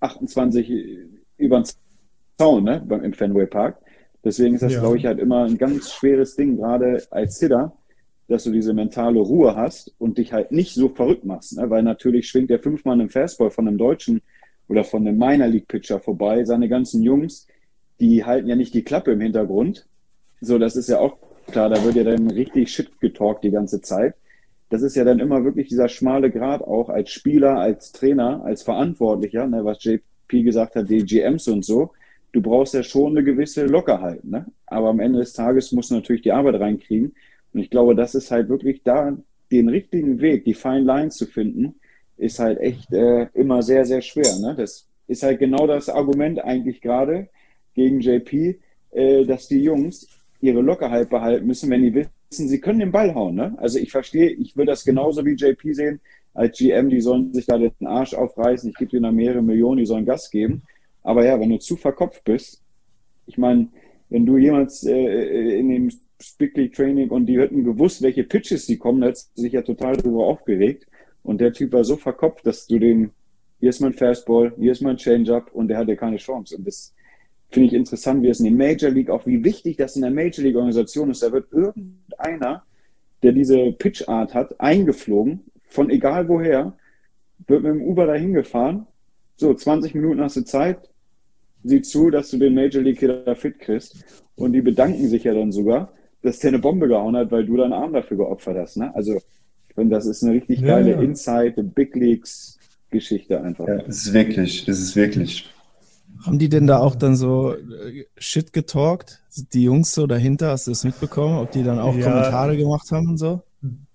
G: 28 über den Zaun, ne? Im Fenway Park. Deswegen ist das, glaube ich, halt immer ein ganz schweres Ding, gerade als Hitter, dass du diese mentale Ruhe hast und dich halt nicht so verrückt machst. Ne? Weil natürlich schwingt der 5-mal im Fastball von einem Deutschen oder von einem Minor League Pitcher vorbei. Seine ganzen Jungs, die halten ja nicht die Klappe im Hintergrund. So, das ist ja auch klar, da wird ja dann richtig Shit getalkt die ganze Zeit. Das ist ja dann immer wirklich dieser schmale Grat auch als Spieler, als Trainer, als Verantwortlicher, ne, was JP gesagt hat, die GMs und so. Du brauchst ja schon eine gewisse Lockerheit. Ne? Aber am Ende des Tages musst du natürlich die Arbeit reinkriegen. Und ich glaube, das ist halt wirklich da, den richtigen Weg, die Fine Line zu finden, ist halt echt immer sehr, sehr schwer. Ne? Das ist halt genau das Argument eigentlich gerade gegen JP, dass die Jungs ihre Lockerheit behalten müssen, wenn die wissen, sie können den Ball hauen. Ne? Also ich verstehe, ich würde das genauso wie JP sehen, als GM, die sollen sich da den Arsch aufreißen, ich gebe denen da mehrere Millionen, die sollen Gas geben. Aber ja, wenn du zu verkopft bist, ich meine, wenn du jemals in dem Big League Training und die hätten gewusst, welche Pitches die kommen, da hättest du sich ja total darüber aufgeregt. Und der Typ war so verkopft, dass du den, hier ist mein Fastball, hier ist mein Change-up und der hatte keine Chance. Und das finde ich interessant, wie es in der Major League, auch wie wichtig das in der Major League Organisation ist. Da wird irgendeiner, der diese Pitch-Art hat, eingeflogen, von egal woher, wird mit dem Uber dahin gefahren. So, 20 Minuten hast du Zeit, sieh zu, dass du den Major League Hitter fit kriegst. Und die bedanken sich ja dann sogar, dass der eine Bombe gehauen hat, weil du deinen Arm dafür geopfert hast. Ne? Also, ich finde, das ist eine richtig geile Inside Big Leagues Geschichte einfach.
E: Ja, das ist wirklich.
D: Haben die denn da auch dann so Shit getalkt? Die Jungs so dahinter, hast du das mitbekommen? Ob die dann auch Kommentare gemacht haben und so?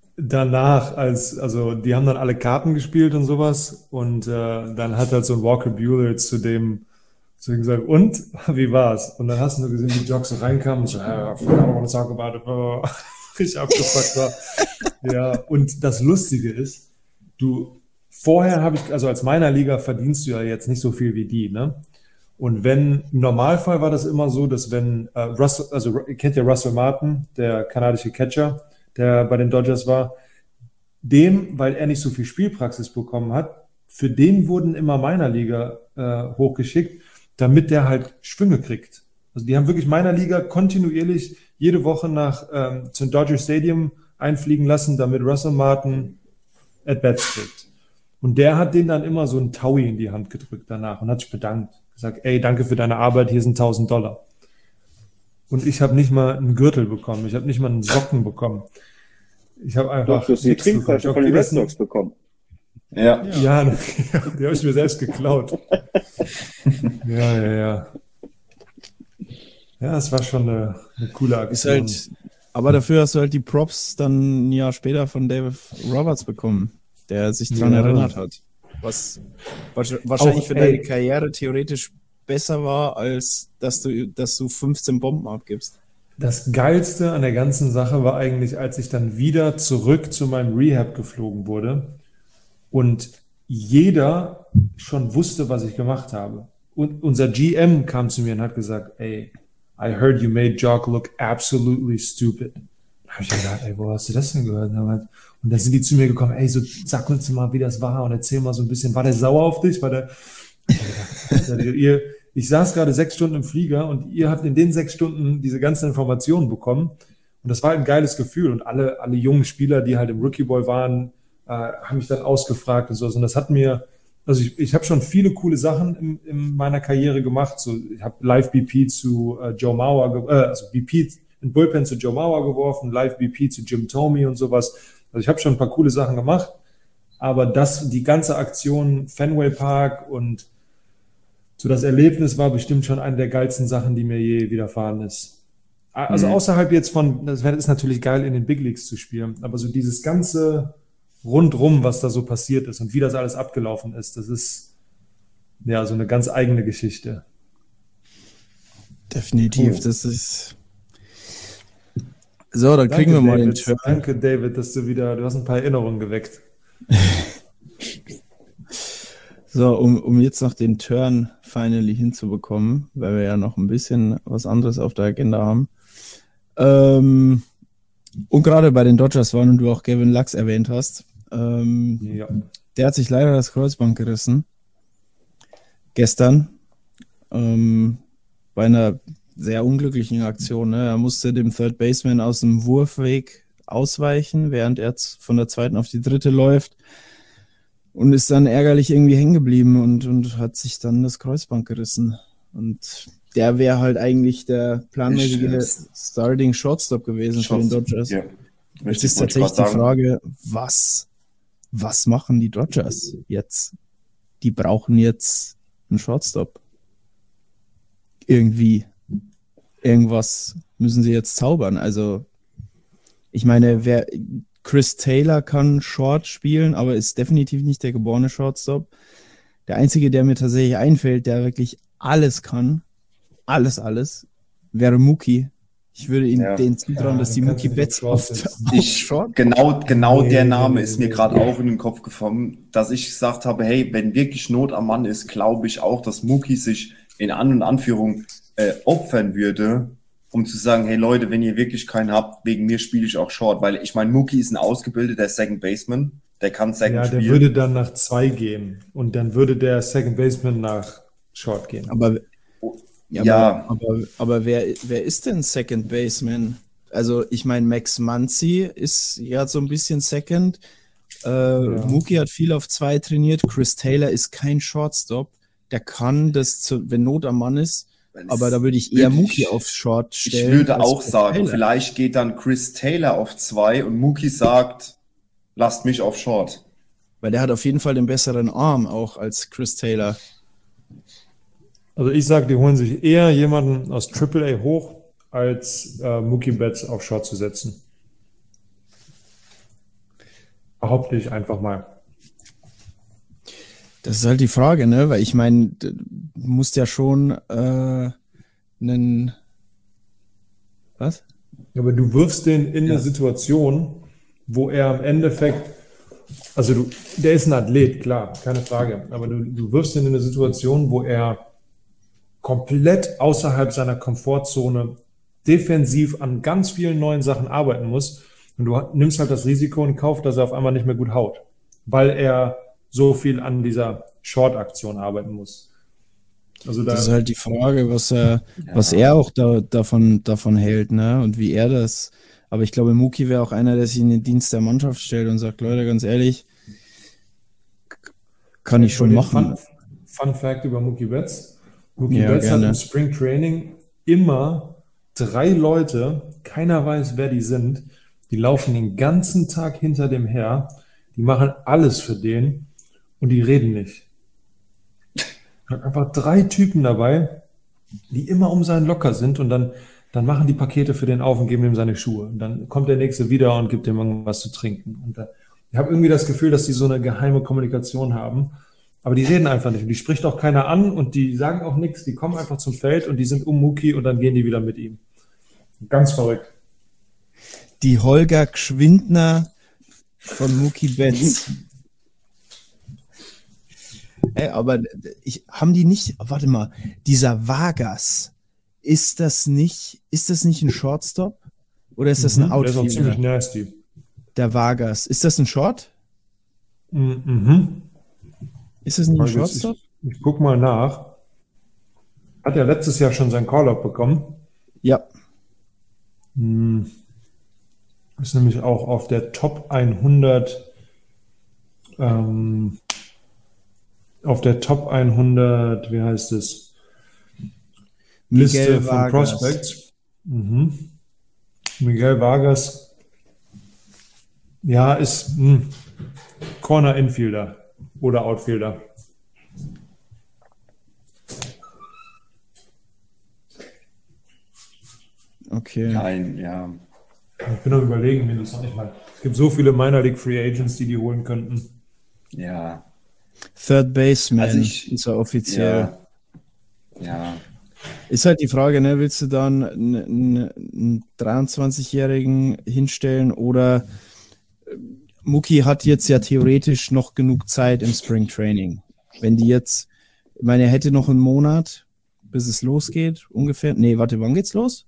F: Danach, also die haben dann alle Karten gespielt und sowas und dann hat halt so ein Walker Buehler zu ihm gesagt, und? Wie war's? Und dann hast du nur gesehen, wie Jock so reinkam und so, I don't want to talk about it. Richtig abgefuckt war. Ja, und das Lustige ist, vorher habe ich, also als meiner Liga verdienst du ja jetzt nicht so viel wie die, ne? Und im Normalfall war das immer so, dass wenn Russell, also ihr kennt ja Russell Martin, der kanadische Catcher, der bei den Dodgers war, weil er nicht so viel Spielpraxis bekommen hat, für den wurden immer Minor-Liga hochgeschickt, damit der halt Schwünge kriegt. Also die haben wirklich meiner Liga kontinuierlich jede Woche zum Dodger Stadium einfliegen lassen, damit Russell Martin At-Bats kriegt. Und der hat denen dann immer so einen Taui in die Hand gedrückt danach und hat sich bedankt. Gesagt, ey, danke für deine Arbeit, hier sind $1.000. Und ich habe nicht mal einen Gürtel bekommen, ich habe nicht mal einen Socken bekommen. Ich habe einfach.
G: Doch, du hast die Trinkflasche von den Red Sox bekommen.
E: Ja.
F: Ja, die habe ich mir selbst geklaut. Ja. Ja, es war schon eine coole Aktion.
D: Aber dafür hast du halt die Props dann ein Jahr später von David Roberts bekommen, der sich daran erinnert hat. Was wahrscheinlich für deine Karriere theoretisch besser war, als dass du 15 Bomben abgibst.
F: Das Geilste an der ganzen Sache war eigentlich, als ich dann wieder zurück zu meinem Rehab geflogen wurde und jeder schon wusste, was ich gemacht habe. Und unser GM kam zu mir und hat gesagt, ey, I heard you made Jock look absolutely stupid. Da habe ich gedacht, ey, wo hast du das denn gehört? Und dann sind die zu mir gekommen, ey, so sag uns mal, wie das war und erzähl mal so ein bisschen, war der sauer auf dich? Ich saß gerade 6 Stunden im Flieger und ihr habt in den 6 Stunden diese ganzen Informationen bekommen und das war ein geiles Gefühl und alle jungen Spieler, die halt im Rookie Bowl waren, haben mich dann ausgefragt und so. Und das hat mir, also ich habe schon viele coole Sachen in meiner Karriere gemacht. So, ich habe Live-BP zu Joe Mauer, also BP in Bullpen zu Joe Mauer geworfen, Live-BP zu Jim Thome und sowas. Also ich habe schon ein paar coole Sachen gemacht, aber die ganze Aktion Fenway Park und so das Erlebnis war bestimmt schon eine der geilsten Sachen, die mir je widerfahren ist. Also außerhalb jetzt das ist natürlich geil, in den Big Leagues zu spielen, aber so dieses ganze rundrum, was da so passiert ist und wie das alles abgelaufen ist, das ist ja so eine ganz eigene Geschichte.
D: Definitiv, das ist... So, dann kriegen wir mal den Turn.
F: Danke, David, dass du hast ein paar Erinnerungen geweckt.
D: So, um jetzt noch den Turn finally hinzubekommen, weil wir ja noch ein bisschen was anderes auf der Agenda haben. Und gerade bei den Dodgers waren und du auch Gavin Lux erwähnt hast, der hat sich leider das Kreuzband gerissen. Gestern. Bei einer sehr unglücklichen Aktion. Ne? Er musste dem Third Baseman aus dem Wurfweg ausweichen, während er von der 2. auf die 3. läuft. Und ist dann ärgerlich irgendwie hängen geblieben und hat sich dann das Kreuzband gerissen. Und der wäre halt eigentlich der planmäßige Starting Shortstop gewesen für den Dodgers. Ja. Jetzt ist tatsächlich die Frage, was machen die Dodgers jetzt? Die brauchen jetzt einen Shortstop. Irgendwas müssen sie jetzt zaubern. Also, ich meine, Chris Taylor kann Short spielen, aber ist definitiv nicht der geborene Shortstop. Der einzige, der mir tatsächlich einfällt, der wirklich alles kann, alles, wäre Mookie. Ich würde ihm den zutrauen, dass die Mookie Betts auf Short...
E: Genau der Name ist mir gerade auch in den Kopf gekommen, dass ich gesagt habe, hey, wenn wirklich Not am Mann ist, glaube ich auch, dass Mookie sich in Anführung opfern würde, um zu sagen, hey Leute, wenn ihr wirklich keinen habt, wegen mir spiele ich auch Short, weil ich meine, Mookie ist ein ausgebildeter Second Baseman, der kann Second spielen.
F: Ja, der würde dann nach 2 gehen und dann würde der Second Baseman nach Short gehen.
D: Aber wer ist denn Second Baseman? Also ich meine, Max Muncy ist ja so ein bisschen Second, Mookie hat viel auf 2 trainiert, Chris Taylor ist kein Shortstop, der kann das, wenn Not am Mann ist, aber da würde ich eher Mookie auf Short stellen.
E: Ich würde auch sagen, vielleicht geht dann Chris Taylor auf 2 und Mookie sagt, lasst mich auf Short.
D: Weil der hat auf jeden Fall den besseren Arm auch als Chris Taylor.
F: Also ich sage, die holen sich eher jemanden aus AAA hoch, als Mookie Betts auf Short zu setzen. Behaupte ich einfach mal.
D: Das ist halt die Frage, ne? Weil ich meine, du musst ja schon Was?
F: Aber du wirfst den in eine Situation, wo er im Endeffekt, also der ist ein Athlet, klar, keine Frage, aber du wirfst ihn in eine Situation, wo er komplett außerhalb seiner Komfortzone defensiv an ganz vielen neuen Sachen arbeiten muss und du nimmst halt das Risiko in Kauf, dass er auf einmal nicht mehr gut haut, weil er so viel an dieser Short-Aktion arbeiten muss. Also
D: Das ist halt die Frage, was er auch davon hält, ne? Und wie er das. Aber ich glaube, Mookie wäre auch einer, der sich in den Dienst der Mannschaft stellt und sagt, Leute, ganz ehrlich, kann ich schon machen.
F: Fun Fact über Mookie Betts.
D: Ja,
F: Betts hat
D: gerne.
F: im Spring Training immer 3 Leute, keiner weiß, wer die sind, die laufen den ganzen Tag hinter dem her, die machen alles für den und die reden nicht. Er hat einfach 3 Typen dabei, die immer um seinen Locker sind und dann machen die Pakete für den auf und geben ihm seine Schuhe. Und dann kommt der Nächste wieder und gibt ihm irgendwas zu trinken. Und ich habe irgendwie das Gefühl, dass die so eine geheime Kommunikation haben, aber die reden einfach nicht. Und die spricht auch keiner an und die sagen auch nichts. Die kommen einfach zum Feld und die sind um Mookie und dann gehen die wieder mit ihm. Ganz verrückt.
D: Die Holger Gschwindner von Mookie Betts. Ey, aber haben die nicht, warte mal, dieser Vargas, ist das nicht ein Shortstop? Oder ist das ein
F: Der ist auch ziemlich
D: Outfielder?
F: nasty.
D: Der Vargas. Ist das ein Short?
F: Mhm.
D: Ist das nicht ein Shortstop?
F: Ich guck mal nach. Hat er letztes Jahr schon sein Call-Up bekommen?
D: Ja.
F: Ist nämlich auch auf der Top 100 auf der Top 100, wie heißt es? Liste
D: Miguel
F: von
D: Vargas.
F: Prospects. Miguel Vargas, ja, ist Corner Infielder oder Outfielder.
D: Okay.
E: Ja.
F: Ich bin am Überlegen, mir das noch nicht mal. Es gibt so viele Minor League Free Agents, die holen könnten.
E: Ja.
D: Third Baseman
E: Also
D: ist er offiziell.
E: Ja.
D: Ist halt die Frage, ne, willst du dann einen 23-Jährigen hinstellen oder Mookie hat jetzt ja theoretisch noch genug Zeit im Spring Training. Wenn die jetzt, ich meine, er hätte noch einen Monat, bis es losgeht, ungefähr. Nee, warte, wann geht's los?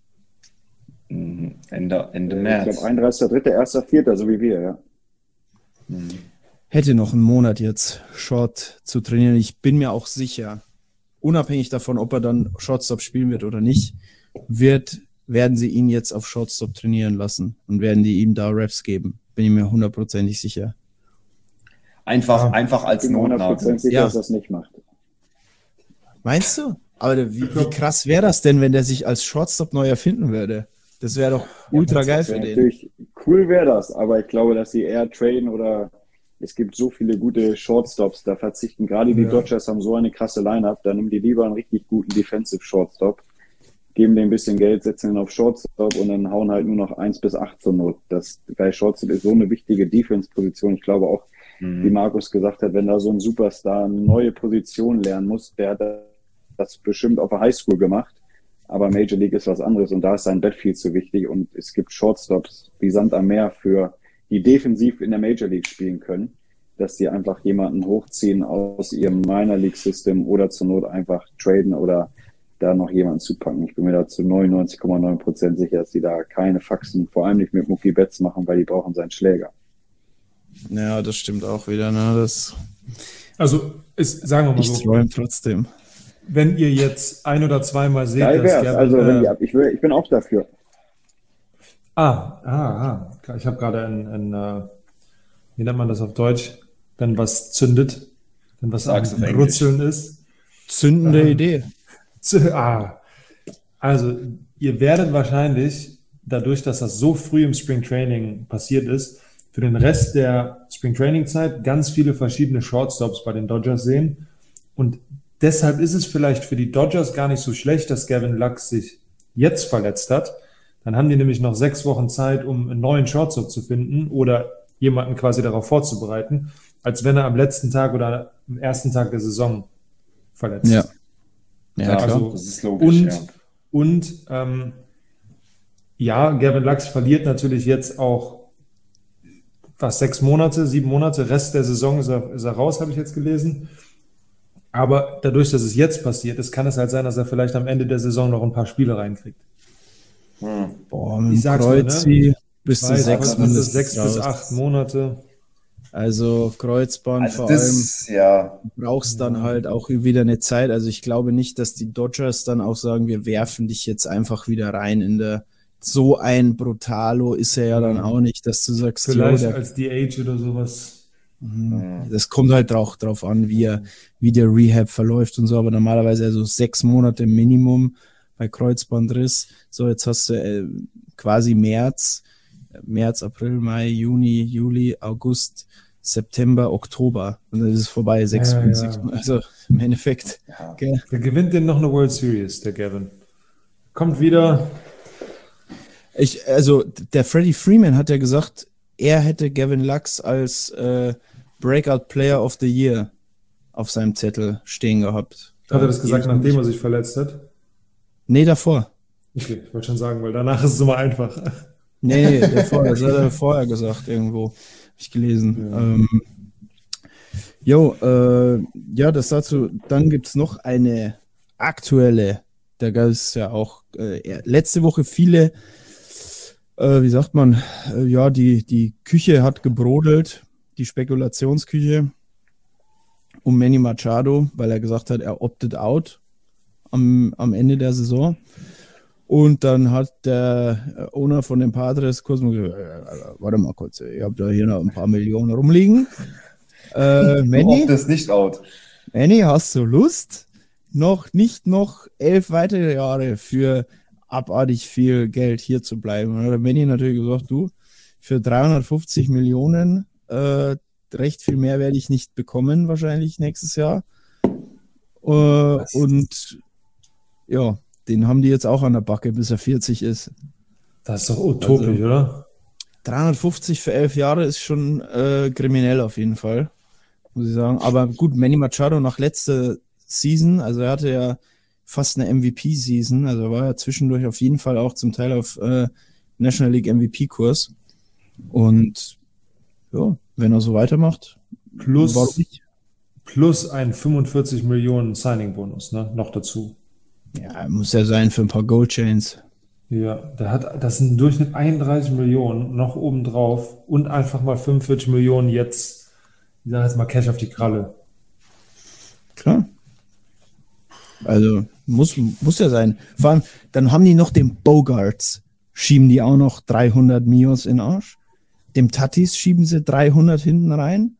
E: Ende
G: Ich
E: März.
G: glaube 31.3., 1.4., so wie wir, ja.
D: Hätte noch einen Monat jetzt Short zu trainieren. Ich bin mir auch sicher, unabhängig davon, ob er dann Shortstop spielen wird oder nicht, werden sie ihn jetzt auf Shortstop trainieren lassen und werden die ihm da Reps geben. Bin ich mir 100% sicher.
E: Einfach als
G: Ich bin mir 100%
E: Notnagel.
G: sicher,
D: Ja.
G: dass das nicht macht.
D: Meinst du? Aber wie krass wäre das denn, wenn der sich als Shortstop neu erfinden würde? Das wäre doch ultra geil für den.
G: Natürlich cool wäre das, aber ich glaube, dass sie eher traden oder es gibt so viele gute Shortstops, da verzichten gerade die Dodgers, haben so eine krasse Line-Up, da nehmen die lieber einen richtig guten Defensive Shortstop, geben dem ein bisschen Geld, setzen ihn auf Shortstop und dann hauen halt nur noch 1 bis 8 zur Not. Weil Shortstop ist so eine wichtige Defense-Position. Ich glaube auch, wie Markus gesagt hat, wenn da so ein Superstar eine neue Position lernen muss, der hat das bestimmt auf der Highschool gemacht. Aber Major League ist was anderes und da ist sein Bat viel zu wichtig und es gibt Shortstops wie Sand am Meer die defensiv in der Major League spielen können, dass sie einfach jemanden hochziehen aus ihrem Minor League System oder zur Not einfach traden oder da noch jemanden zupacken. Ich bin mir da zu 99,9% sicher, dass sie da keine Faxen, vor allem nicht mit Mookie Betts machen, weil die brauchen seinen Schläger.
D: Ja, das stimmt auch wieder. Ne?
F: Also, sagen wir mal
D: Ich
F: so,
D: träume trotzdem.
F: wenn ihr jetzt ein- oder zweimal seht,
G: Geil
F: dass
G: wär's. Also, ich bin auch dafür.
F: Ich habe gerade wie nennt man das auf Deutsch, wenn was zündet, wenn was am
E: Sag's auf Englisch.
F: Brutzeln ist.
D: Zündende Idee.
F: Also, ihr werdet wahrscheinlich, dadurch, dass das so früh im Spring Training passiert ist, für den Rest der Spring Training Zeit ganz viele verschiedene Shortstops bei den Dodgers sehen. Und deshalb ist es vielleicht für die Dodgers gar nicht so schlecht, dass Gavin Lux sich jetzt verletzt hat. Dann haben die nämlich noch 6 Wochen Zeit, um einen neuen Shortstop zu finden oder jemanden quasi darauf vorzubereiten, als wenn er am letzten Tag oder am ersten Tag der Saison verletzt ist.
D: Ja, klar.
F: Also,
E: Das ist logisch,
F: und Gavin Lux verliert natürlich jetzt auch 7 Monate, Rest der Saison ist er raus, habe ich jetzt gelesen. Aber dadurch, dass es jetzt passiert ist, kann es halt sein, dass er vielleicht am Ende der Saison noch ein paar Spiele reinkriegt.
D: Boah, mit
F: Ich
D: dem
F: sag's mal,
D: Kreuzi bis zu
F: Weiß,
D: 6
F: was ist das? 6 bis
D: raus.
F: 8 Monate.
D: Also Kreuzband
E: Also
D: vor allem
E: das, ja,
D: brauchst dann halt auch wieder eine Zeit. Also ich glaube nicht, dass die Dodgers dann auch sagen, wir werfen dich jetzt einfach wieder rein in der. So ein Brutalo ist er ja dann auch nicht, dass du sagst,
F: Vielleicht
D: jo,
F: als DH oder sowas.
D: das kommt halt auch drauf an, wie der Rehab verläuft und so, aber normalerweise also 6 Monate Minimum bei Kreuzbandriss. So, jetzt hast du quasi März, April, Mai, Juni, Juli, August, September, Oktober. Und dann ist es vorbei, 6
F: Ja,
D: Monate.
F: ja.
D: Also im Endeffekt.
E: ja.
D: Gell?
F: Der gewinnt denn noch eine World Series, der Gavin. Kommt wieder.
D: Also der Freddie Freeman hat ja gesagt, er hätte Gavin Lux als Breakout Player of the Year auf seinem Zettel stehen gehabt.
F: Hat er das gesagt, nachdem er sich verletzt hat?
D: Nee, davor.
F: Okay, ich wollte schon sagen, weil danach ist es immer einfach.
D: Nee, davor, das hat er vorher gesagt, irgendwo. Habe ich gelesen. Ja, das dazu. Dann gibt es noch eine aktuelle, da gab es ja auch letzte Woche viele, wie sagt man, ja, die Küche hat gebrodelt, die Spekulationsküche um Manny Machado, weil er gesagt hat, er opted out am Ende der Saison. Und dann hat der Owner von den Padres kurz mal gesagt, warte mal kurz, ich habe da hier noch ein paar Millionen rumliegen. Manny,
E: Das nicht out.
D: Manny, hast du Lust? Noch 11 weitere Jahre für abartig viel Geld hier zu bleiben. Und dann hat der Manny natürlich gesagt, du, für 350 Millionen, recht viel mehr werde ich nicht bekommen, wahrscheinlich nächstes Jahr. Und ja, den haben die jetzt auch an der Backe, bis er 40 ist.
F: Das ist doch utopisch, oder?
D: 350 für 11 Jahre ist schon kriminell auf jeden Fall, muss ich sagen. Aber gut, Manny Machado nach letzter Season, also er hatte ja fast eine MVP-Season, also war ja zwischendurch auf jeden Fall auch zum Teil auf National League MVP-Kurs. Und ja, wenn er so weitermacht, warum nicht?
F: Plus ein 45 Millionen Signing-Bonus, ne? Noch dazu.
D: Ja, muss ja sein für ein paar Goldchains.
F: Ja, das sind im Durchschnitt 31 Millionen noch obendrauf und einfach mal 45 Millionen jetzt, ich sage jetzt mal Cash auf die Kralle.
D: Klar. Also muss ja sein. Vor allem, dann haben die noch den Bogarts, schieben die auch noch 300 Mios in den Arsch. Dem Tatis schieben sie 300 hinten rein.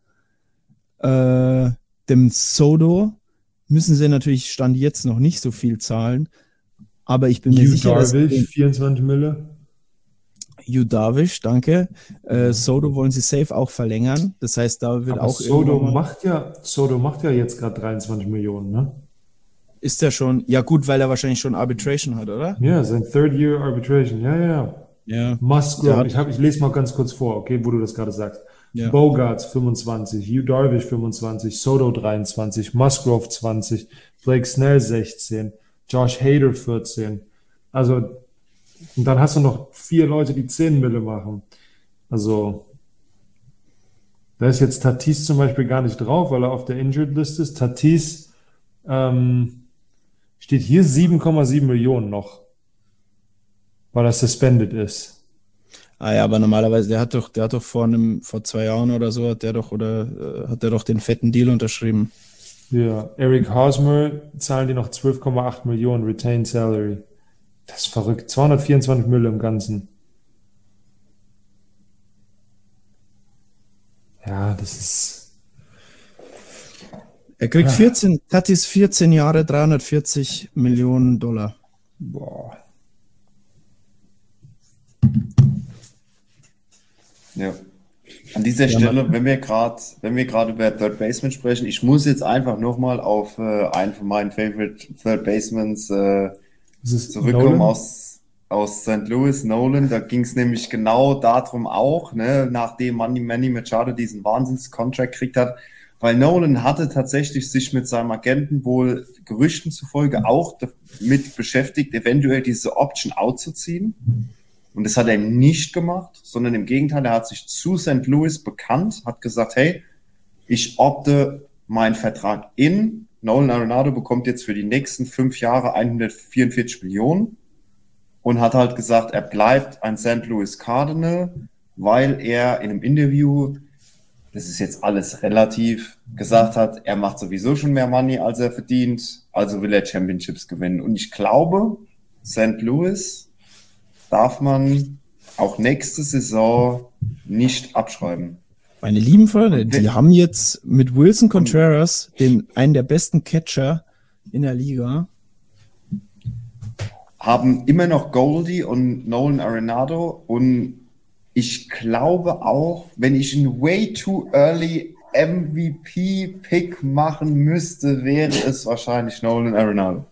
D: Dem Soto müssen sie natürlich Stand jetzt noch nicht so viel zahlen. Aber ich bin mir sicher, dass...
F: Darvish, 24 Mille.
D: Yu Darvish, danke. Soto wollen sie safe auch verlängern. Das heißt, da wird
F: Aber
D: auch
F: Soto macht ja jetzt gerade 23 Millionen, ne?
D: Ist der schon... Ja gut, weil er wahrscheinlich schon Arbitration hat, oder?
F: Ja, sein Third Year Arbitration, ja.
D: Ja.
F: Musgrove, ich lese mal ganz kurz vor, okay, wo du das gerade sagst.
D: Ja.
F: Bogarts 25, Yu Darvish 25, Soto 23, Musgrove 20, Blake Snell 16, Josh Hader 14. Also, und dann hast du noch 4 Leute, die 10 Mille machen. Also, da ist jetzt Tatis zum Beispiel gar nicht drauf, weil er auf der Injured List ist. Tatis steht hier 7,7 Millionen noch, weil er suspended ist.
D: Ah ja, aber normalerweise, der hat doch vor 2 Jahren oder so, hat der doch den fetten Deal unterschrieben.
F: Ja, Eric Hosmer zahlen die noch 12,8 Millionen Retained Salary. Das ist verrückt. 224 Mille im Ganzen. Ja, das ist...
D: Er kriegt 14 Jahre, 340 Millionen $.
F: Boah.
E: Ja. An dieser Stelle, wenn wir gerade über Third Baseman sprechen, ich muss jetzt einfach nochmal auf einen von meinen Favorite Third Basemans zurückkommen aus St. Louis, Nolan. Da ging es nämlich genau darum auch, ne, nachdem Manny Machado diesen Wahnsinns-Contract gekriegt hat, weil Nolan hatte tatsächlich sich mit seinem Agenten wohl Gerüchten zufolge auch damit beschäftigt, eventuell diese Option out zu ziehen. Und das hat er nicht gemacht, sondern im Gegenteil, er hat sich zu St. Louis bekannt, hat gesagt, hey, ich opte meinen Vertrag in. Nolan Arenado bekommt jetzt für die nächsten 5 Jahre 144 Millionen und hat halt gesagt, er bleibt ein St. Louis Cardinal, weil er in einem Interview das ist jetzt alles relativ, gesagt hat, er macht sowieso schon mehr Money, als er verdient, also will er Championships gewinnen. Und ich glaube, St. Louis darf man auch nächste Saison nicht abschreiben.
D: Meine lieben Freunde, die haben jetzt mit Wilson Contreras einen der besten Catcher in der Liga.
E: Haben immer noch Goldie und Nolan Arenado und ich glaube auch, wenn ich einen way too early MVP-Pick machen müsste, wäre es wahrscheinlich Nolan Arenado.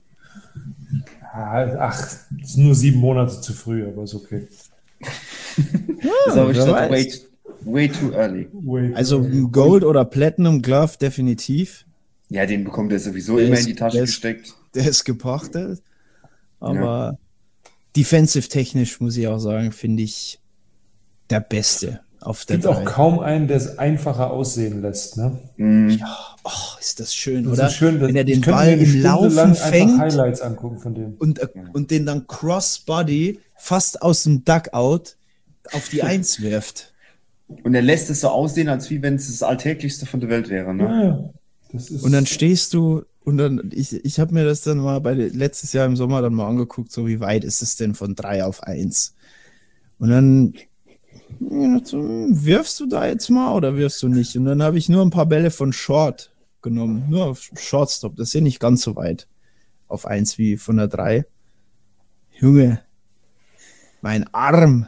F: Ach, ist nur 7 Monate zu früh, aber ist okay.
E: Das habe ich gesagt, way too early.
D: Also Gold oder Platinum Glove definitiv.
E: Ja, den bekommt er sowieso immer in die Tasche gesteckt.
D: Der ist gepachtet. Aber defensive-technisch, muss ich auch sagen, finde ich der Beste auf der
F: Es gibt auch kaum einen, der es einfacher aussehen lässt. Ne?
D: Ja, ist das schön,
F: das
D: oder?
F: Ist schön,
D: wenn er den Ball im Laufen fängt
F: Highlights angucken von dem.
D: Und den dann Crossbody fast aus dem Dugout auf die 1 wirft.
E: Und er lässt es so aussehen, als wie wenn es das Alltäglichste von der Welt wäre. Ne?
F: Ja, das ist
D: und dann stehst du und dann, ich habe mir das dann mal letztes Jahr im Sommer dann mal angeguckt, so wie weit ist es denn von 3 auf 1? Und dann wirfst du da jetzt mal oder wirfst du nicht? Und dann habe ich nur ein paar Bälle von Short genommen, nur auf Shortstop. Das ist ja nicht ganz so weit auf 1 wie von der 3. Junge, mein Arm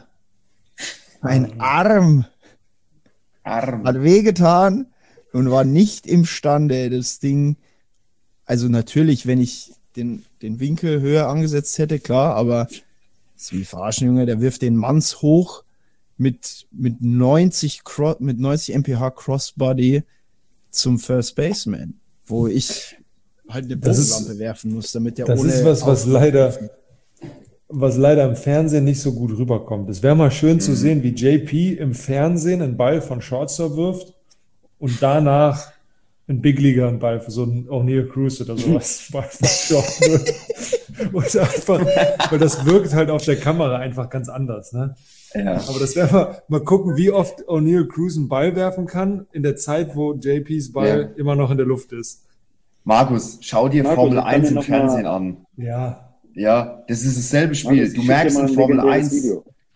D: hat wehgetan und war nicht imstande, das Ding, also natürlich, wenn ich den Winkel höher angesetzt hätte, klar, aber das ist wie verarschen, Junge, der wirft den Manns hoch mit 90 mph Crossbody zum First Baseman, wo ich halt eine Bogenlampe werfen muss, damit der
F: das
D: ohne...
F: Das ist was leider im Fernsehen nicht so gut rüberkommt. Es wäre mal schön zu sehen, wie JP im Fernsehen einen Ball von Shortstop wirft und danach ein Big Leaguer einen Ball für so einen O'Neill Cruz oder sowas Ball von Short wirft. Und einfach, weil das wirkt halt auf der Kamera einfach ganz anders, ne?
E: Ja.
F: Aber das wäre mal gucken, wie oft O'Neill Cruz einen Ball werfen kann in der Zeit, wo JPs Ball immer noch in der Luft ist.
E: Markus, schau dir Formel 1 im Fernsehen an. Ja, das ist dasselbe Spiel. Du merkst in Formel 1,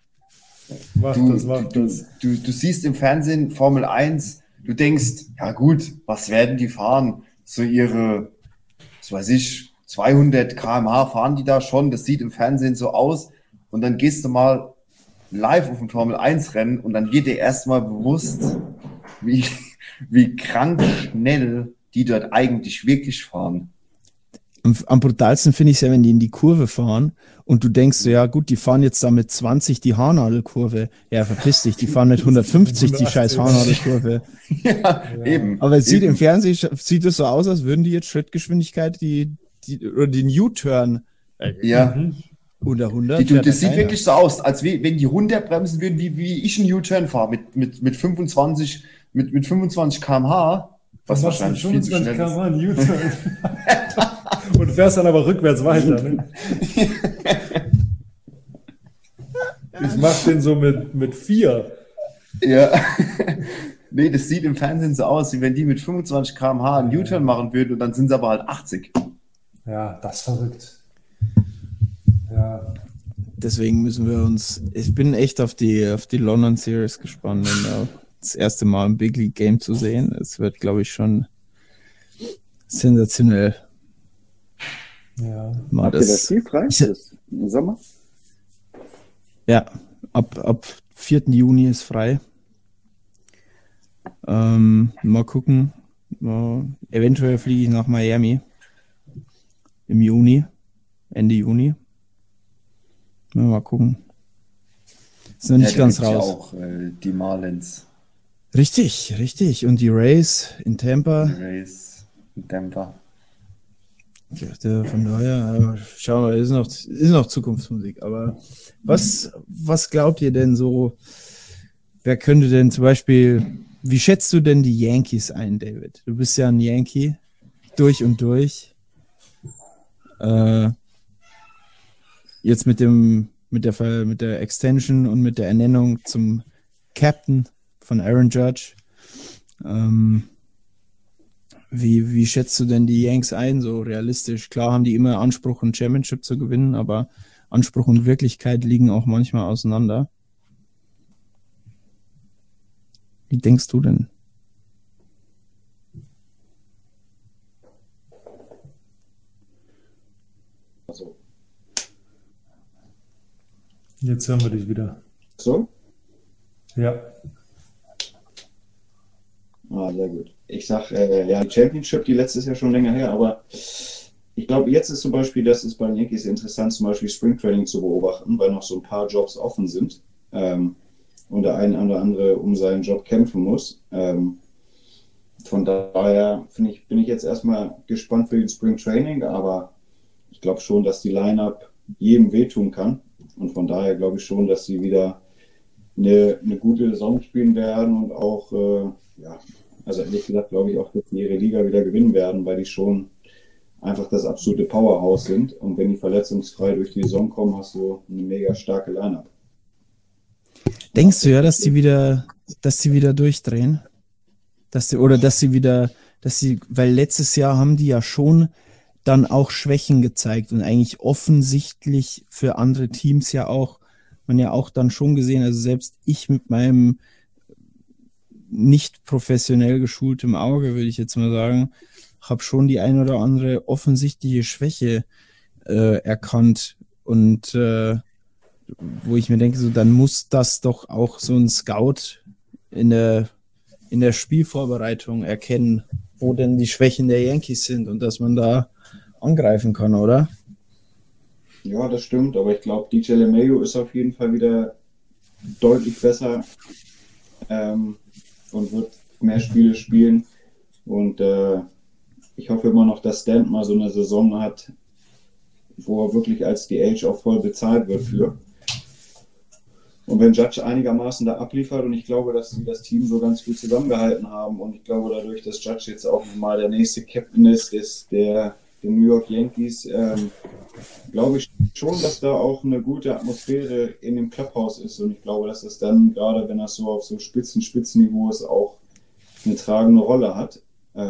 E: du siehst im Fernsehen Formel 1, du denkst, ja gut, was werden die fahren? So ihre, was weiß ich, 200 km/h fahren die da schon, das sieht im Fernsehen so aus. Und dann gehst du mal live auf ein Formel 1 Rennen und dann wird dir erstmal bewusst, wie krank schnell die dort eigentlich wirklich fahren.
D: Am brutalsten finde ich es ja, wenn die in die Kurve fahren und du denkst so, ja gut, die fahren jetzt da mit 20 die Haarnadelkurve. Ja, verpiss dich, die fahren mit 150 die scheiß Haarnadelkurve.
E: Ja, eben.
D: Aber es im Fernsehen sieht es so aus, als würden die jetzt Schrittgeschwindigkeit oder den U-Turn unter 100.
E: Das sieht wirklich so aus, als wenn die runterbremsen würden, wie ich einen U-Turn fahre mit 25 km/h. Was wahrscheinlich viel zu schnell ist.
F: Und fährst dann aber rückwärts weiter. Ne? Ich mach den so mit 4.
E: Ja. Nee, das sieht im Fernsehen so aus, wie wenn die mit 25 km/h einen U-Turn machen würden und dann sind sie aber halt 80.
F: Ja, das ist verrückt. Ja.
D: Deswegen ich bin echt auf die London Series gespannt, das erste Mal im Big League Game zu sehen. Es wird, glaube ich, schon sensationell.
F: Ja.
G: Habt ihr das Spiel frei? Im Sommer?
D: Ja, ab 4. Juni ist frei. Mal gucken. Eventuell fliege ich nach Miami im Juni, Ende Juni. Mal gucken. Ist noch nicht ganz raus.
E: Ja auch die Marlins.
D: Richtig. Und die Rays in Tampa. Ja, von daher, schauen wir, ist noch Zukunftsmusik. Aber was glaubt ihr denn so? Wer könnte denn zum Beispiel, wie schätzt du denn die Yankees ein, David? Du bist ja ein Yankee, durch und durch. Jetzt mit der Extension und mit der Ernennung zum Captain von Aaron Judge. Wie schätzt du denn die Yanks ein, so realistisch? Klar haben die immer Anspruch, ein Championship zu gewinnen, aber Anspruch und Wirklichkeit liegen auch manchmal auseinander. Wie denkst du denn?
F: Jetzt hören wir dich wieder.
H: So?
F: Ja.
H: Sehr gut. Ich sag, ja, die Championship, die letztes Jahr schon länger her, aber ich glaube, jetzt ist zum Beispiel, das ist bei den Yankees interessant, zum Beispiel Springtraining zu beobachten, weil noch so ein paar Jobs offen sind und der eine oder andere um seinen Job kämpfen muss. Von daher bin ich jetzt erstmal gespannt für den Springtraining, aber ich glaube schon, dass die Line-Up jedem wehtun kann und von daher glaube ich schon, dass sie wieder eine gute Saison spielen werden und auch, also ehrlich gesagt glaube ich auch, dass sie ihre Liga wieder gewinnen werden, weil die schon einfach das absolute Powerhouse sind. Und wenn die verletzungsfrei durch die Saison kommen, hast du eine mega starke Line-Up.
D: Denkst du ja, dass sie wieder durchdrehen? Weil letztes Jahr haben die ja schon dann auch Schwächen gezeigt und eigentlich offensichtlich für andere Teams ja auch, man ja auch dann schon gesehen, also selbst ich mit meinem nicht professionell geschultem Auge, würde ich jetzt mal sagen, habe schon die ein oder andere offensichtliche Schwäche erkannt und wo ich mir denke, so dann muss das doch auch so ein Scout in der Spielvorbereitung erkennen, wo denn die Schwächen der Yankees sind und dass man da angreifen kann, oder?
H: Ja, das stimmt, aber ich glaube, DJ LeMahieu ist auf jeden Fall wieder deutlich besser und wird mehr Spiele spielen und ich hoffe immer noch, dass Stanton mal so eine Saison hat, wo er wirklich als DH auch voll bezahlt wird für. Und wenn Judge einigermaßen da abliefert und ich glaube, dass sie das Team so ganz gut zusammengehalten haben und ich glaube dadurch, dass Judge jetzt auch mal der nächste Captain ist, der New York Yankees, glaube ich schon, dass da auch eine gute Atmosphäre in dem Clubhouse ist und ich glaube, dass das dann, gerade wenn das so auf so Spitzenniveau ist, auch eine tragende Rolle hat.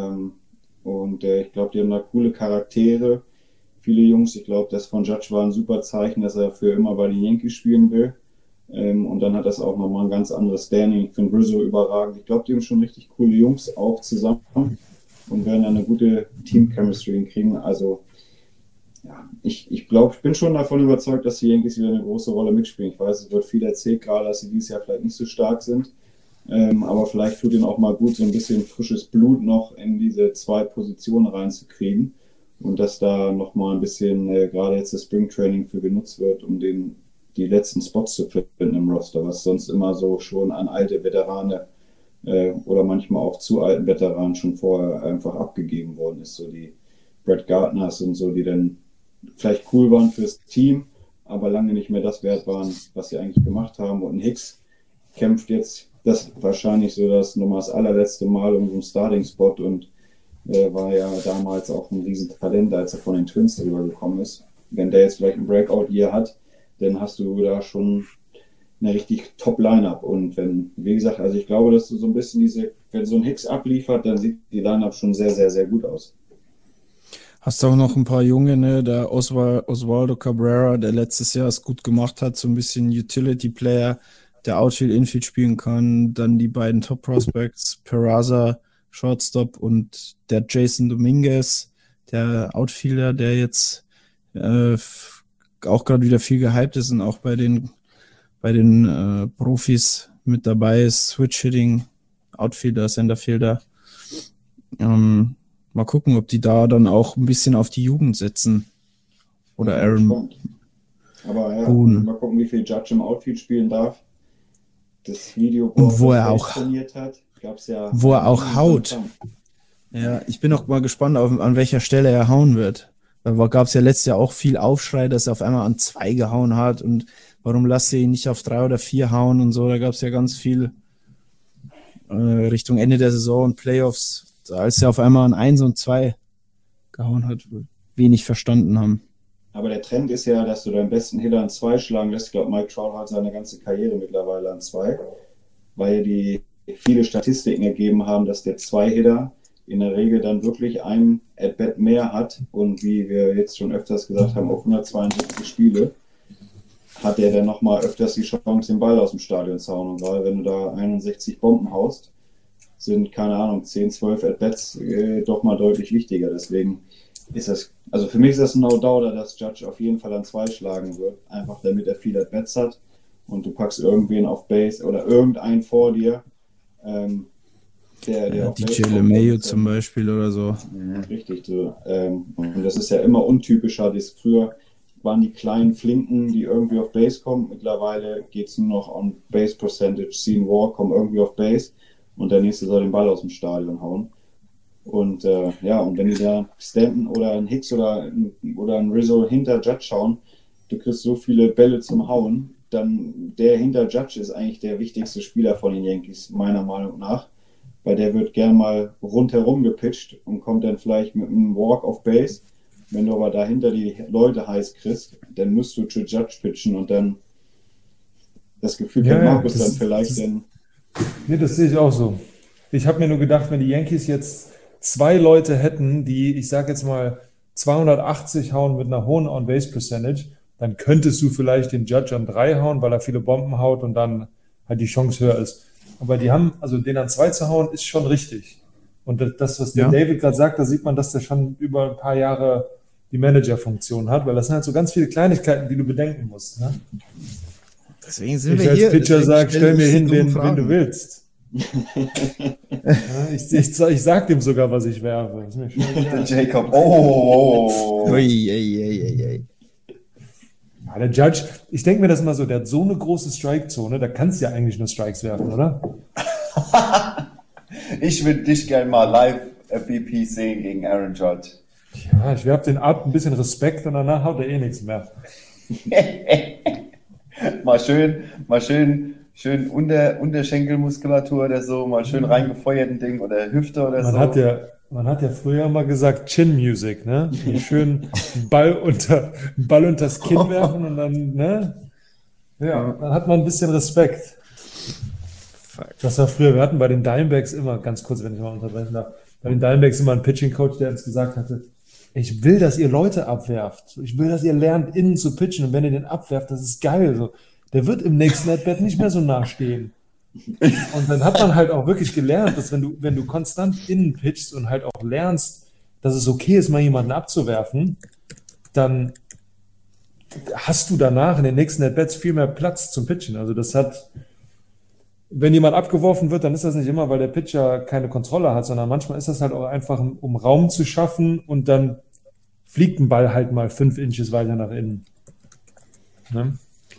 H: Und ich glaube, die haben da coole Charaktere, viele Jungs. Ich glaube, das von Judge war ein super Zeichen, dass er für immer bei den Yankees spielen will. Und dann hat das auch nochmal ein ganz anderes Standing. Ich finde Rizzo überragend. Ich glaube, die haben schon richtig coole Jungs auch zusammen und werden dann eine gute Team-Chemistry hinkriegen. Also, ja, ich glaube, ich bin schon davon überzeugt, dass die Yankees wieder eine große Rolle mitspielen. Ich weiß, es wird viel erzählt, gerade dass sie dieses Jahr vielleicht nicht so stark sind. Aber vielleicht tut ihnen auch mal gut, so ein bisschen frisches Blut noch in diese zwei Positionen reinzukriegen. Und dass da nochmal ein bisschen, gerade jetzt das Springtraining für genutzt wird, um die letzten Spots zu finden im Roster, was sonst immer so schon an alte Veterane oder manchmal auch zu alten Veteranen schon vorher einfach abgegeben worden ist. So die Brett Gardners und so, die dann vielleicht cool waren fürs Team, aber lange nicht mehr das wert waren, was sie eigentlich gemacht haben. Und Hicks kämpft jetzt das wahrscheinlich so nochmal das allerletzte Mal um so einen Starting-Spot und war ja damals auch ein Riesentalent, als er von den Twins drüber gekommen ist. Wenn der jetzt vielleicht ein Breakout-Year hat, dann hast du da schon eine richtig Top-Line-Up. Und wenn, wie gesagt, also ich glaube, dass du so ein bisschen wenn so ein Hicks abliefert, dann sieht die Line-Up schon sehr, sehr, sehr gut aus.
D: Hast auch noch ein paar Junge, ne? Der Oswaldo Cabrera, der letztes Jahr es gut gemacht hat, so ein bisschen Utility-Player, der Outfield, Infield spielen kann. Dann die beiden Top-Prospects, Peraza, Shortstop und der Jason Dominguez, der Outfielder, der jetzt auch gerade wieder viel gehypt ist und auch bei den Profis mit dabei ist, Switch-Hitting, Outfielder, Centerfielder. Mal gucken, ob die da dann auch ein bisschen auf die Jugend setzen. Oder Aaron.
H: Aber ja,
D: Boone.
H: Mal gucken, wie viel Judge im Outfield spielen darf. Das Video,
D: wo er auch
H: trainiert hat, gab's ja.
D: Wo er auch haut. Ja, ich bin auch mal gespannt, an welcher Stelle er hauen wird. Da gab es ja letztes Jahr auch viel Aufschrei, dass er auf einmal an 2 gehauen hat und warum lasst ihr ihn nicht auf 3 oder 4 hauen und so. Da gab es ja ganz viel Richtung Ende der Saison und Playoffs, als er auf einmal an 1 und 2 gehauen hat, wenig verstanden haben.
H: Aber der Trend ist ja, dass du deinen besten Hitter an 2 schlagen lässt. Ich glaube, Mike Trout hat seine ganze Karriere mittlerweile an 2, weil die viele Statistiken ergeben haben, dass der Zwei-Hitter in der Regel dann wirklich einen At-Bat mehr hat und wie wir jetzt schon öfters gesagt haben, auf 172 Spiele hat er dann nochmal öfters die Chance, den Ball aus dem Stadion zu hauen. Und gerade wenn du da 61 Bomben haust, sind, keine Ahnung, 10, 12 At-Bats doch mal deutlich wichtiger. Deswegen ist das, also für mich ist das ein No-Doubter, dass Judge auf jeden Fall an 2 schlagen wird, einfach damit er viel At-Bats hat und du packst irgendwen auf Base oder irgendeinen vor dir, der
D: DJ LeMahieu zum Beispiel oder so.
H: Richtig, so. Und das ist ja immer untypischer. Früher waren die kleinen Flinken, die irgendwie auf Base kommen. Mittlerweile geht es nur noch on Base Percentage. Sean War kommt irgendwie auf Base und der nächste soll den Ball aus dem Stadion hauen. Und und wenn die da Stanton oder ein Hicks oder ein Rizzo hinter Judge schauen, du kriegst so viele Bälle zum Hauen, dann der hinter Judge ist eigentlich der wichtigste Spieler von den Yankees, meiner Meinung nach. Weil der wird gern mal rundherum gepitcht und kommt dann vielleicht mit einem Walk auf Base. Wenn du aber dahinter die Leute heiß kriegst, dann musst du zu Judge pitchen und dann das Gefühl kennt Markus dann vielleicht dann.
F: Nee, das sehe ich auch so. Ich habe mir nur gedacht, wenn die Yankees jetzt 2 Leute hätten, die, ich sage jetzt mal, 280 hauen mit einer hohen On-Base-Percentage, dann könntest du vielleicht den Judge an 3 hauen, weil er viele Bomben haut und dann halt die Chance höher ist. Aber die haben, also den an 2 zu hauen, ist schon richtig. Und das, was der David gerade sagt, da sieht man, dass der schon über ein paar Jahre die Manager-Funktion hat, weil das sind halt so ganz viele Kleinigkeiten, die du bedenken musst. Ne?
D: Deswegen sind wir hier.
F: Ich als Pitcher sage, stell mir hin, wen du willst. Ich sag dem sogar, was ich werfe. Ist mir
E: der Jacob. Oh.
F: Ja, der Judge, ich denke mir das immer so, der hat so eine große Strike-Zone, da kannst du ja eigentlich nur Strikes werfen, oder?
E: Ich würde dich gerne mal live FBP sehen gegen Aaron Judge.
F: Ja, ich werfe den ab, ein bisschen Respekt und danach haut er eh nichts mehr.
E: mal schön Unterschenkelmuskulatur oder so, mal schön reingefeuerten Ding oder Hüfte oder so.
F: Man hat ja früher mal gesagt Chin-Music, ne? Schön Ball unters Kinn werfen und dann, ne? Ja, dann hat man ein bisschen Respekt. Das war früher, wir hatten bei den Diamondbacks immer, ganz kurz, wenn ich mal unterbrechen darf, bei den Diamondbacks immer einen Pitching-Coach, der uns gesagt hatte, ich will, dass ihr Leute abwerft. Ich will, dass ihr lernt, innen zu pitchen und wenn ihr den abwerft, das ist geil. So. Der wird im nächsten At-Bat nicht mehr so nah stehen. Und dann hat man halt auch wirklich gelernt, dass wenn du konstant innen pitchst und halt auch lernst, dass es okay ist, mal jemanden abzuwerfen, dann hast du danach in den nächsten At-Bats viel mehr Platz zum Pitchen. Also das hat, wenn jemand abgeworfen wird, dann ist das nicht immer, weil der Pitcher keine Kontrolle hat, sondern manchmal ist das halt auch einfach, um Raum zu schaffen und dann fliegt ein Ball halt mal 5 Inches weiter nach innen. Ne?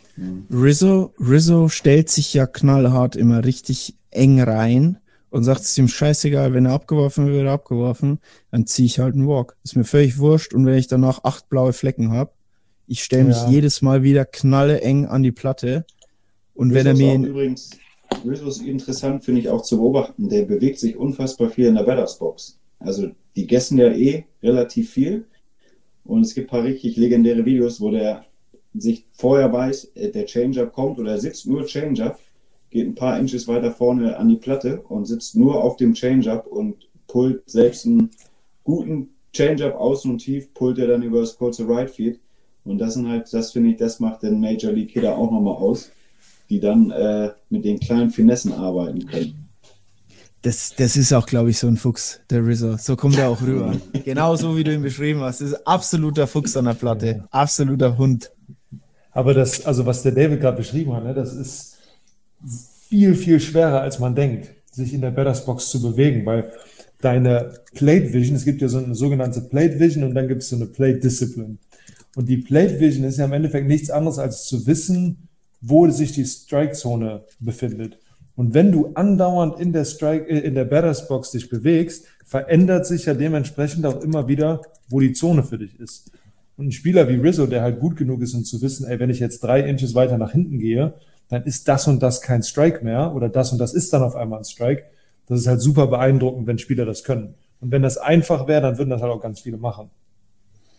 D: Rizzo stellt sich ja knallhart immer richtig eng rein und sagt, es ist ihm scheißegal, wenn er abgeworfen wird, abgeworfen, dann ziehe ich halt einen Walk. Ist mir völlig wurscht und wenn ich danach 8 blaue Flecken habe, ich stelle mich jedes Mal wieder knalle eng an die Platte und wenn er mir...
H: Übrigens, Rizzo ist interessant, finde ich auch zu beobachten, der bewegt sich unfassbar viel in der Battersbox. Also die gessen ja relativ viel und es gibt ein paar richtig legendäre Videos, wo der sich vorher weiß, der Changeup kommt oder er sitzt nur Changeup, geht ein paar Inches weiter vorne an die Platte und sitzt nur auf dem Changeup und pullt selbst einen guten Changeup außen und tief, pullt er dann über das kurze Right Feed. Und das sind halt, das finde ich, das macht den Major League Hitter auch nochmal aus, die dann mit den kleinen Finessen arbeiten können.
D: Das ist auch, glaube ich, so ein Fuchs, der Rizzo. So kommt er auch rüber. Genau so, wie du ihn beschrieben hast. Das ist absoluter Fuchs an der Platte. Absoluter Hund.
F: Aber das, also was der David gerade beschrieben hat, ne, das ist viel, viel schwerer, als man denkt, sich in der Battersbox zu bewegen, weil deine Plate Vision, es gibt ja so eine sogenannte Plate Vision und dann gibt es so eine Plate Discipline. Und die Plate Vision ist ja im Endeffekt nichts anderes, als zu wissen, wo sich die Strike-Zone befindet. Und wenn du andauernd in der Battersbox dich bewegst, verändert sich ja dementsprechend auch immer wieder, wo die Zone für dich ist. Und ein Spieler wie Rizzo, der halt gut genug ist, um zu wissen, ey, wenn ich jetzt 3 Inches weiter nach hinten gehe, dann ist das und das kein Strike mehr oder das und das ist dann auf einmal ein Strike. Das ist halt super beeindruckend, wenn Spieler das können. Und wenn das einfach wäre, dann würden das halt auch ganz viele machen.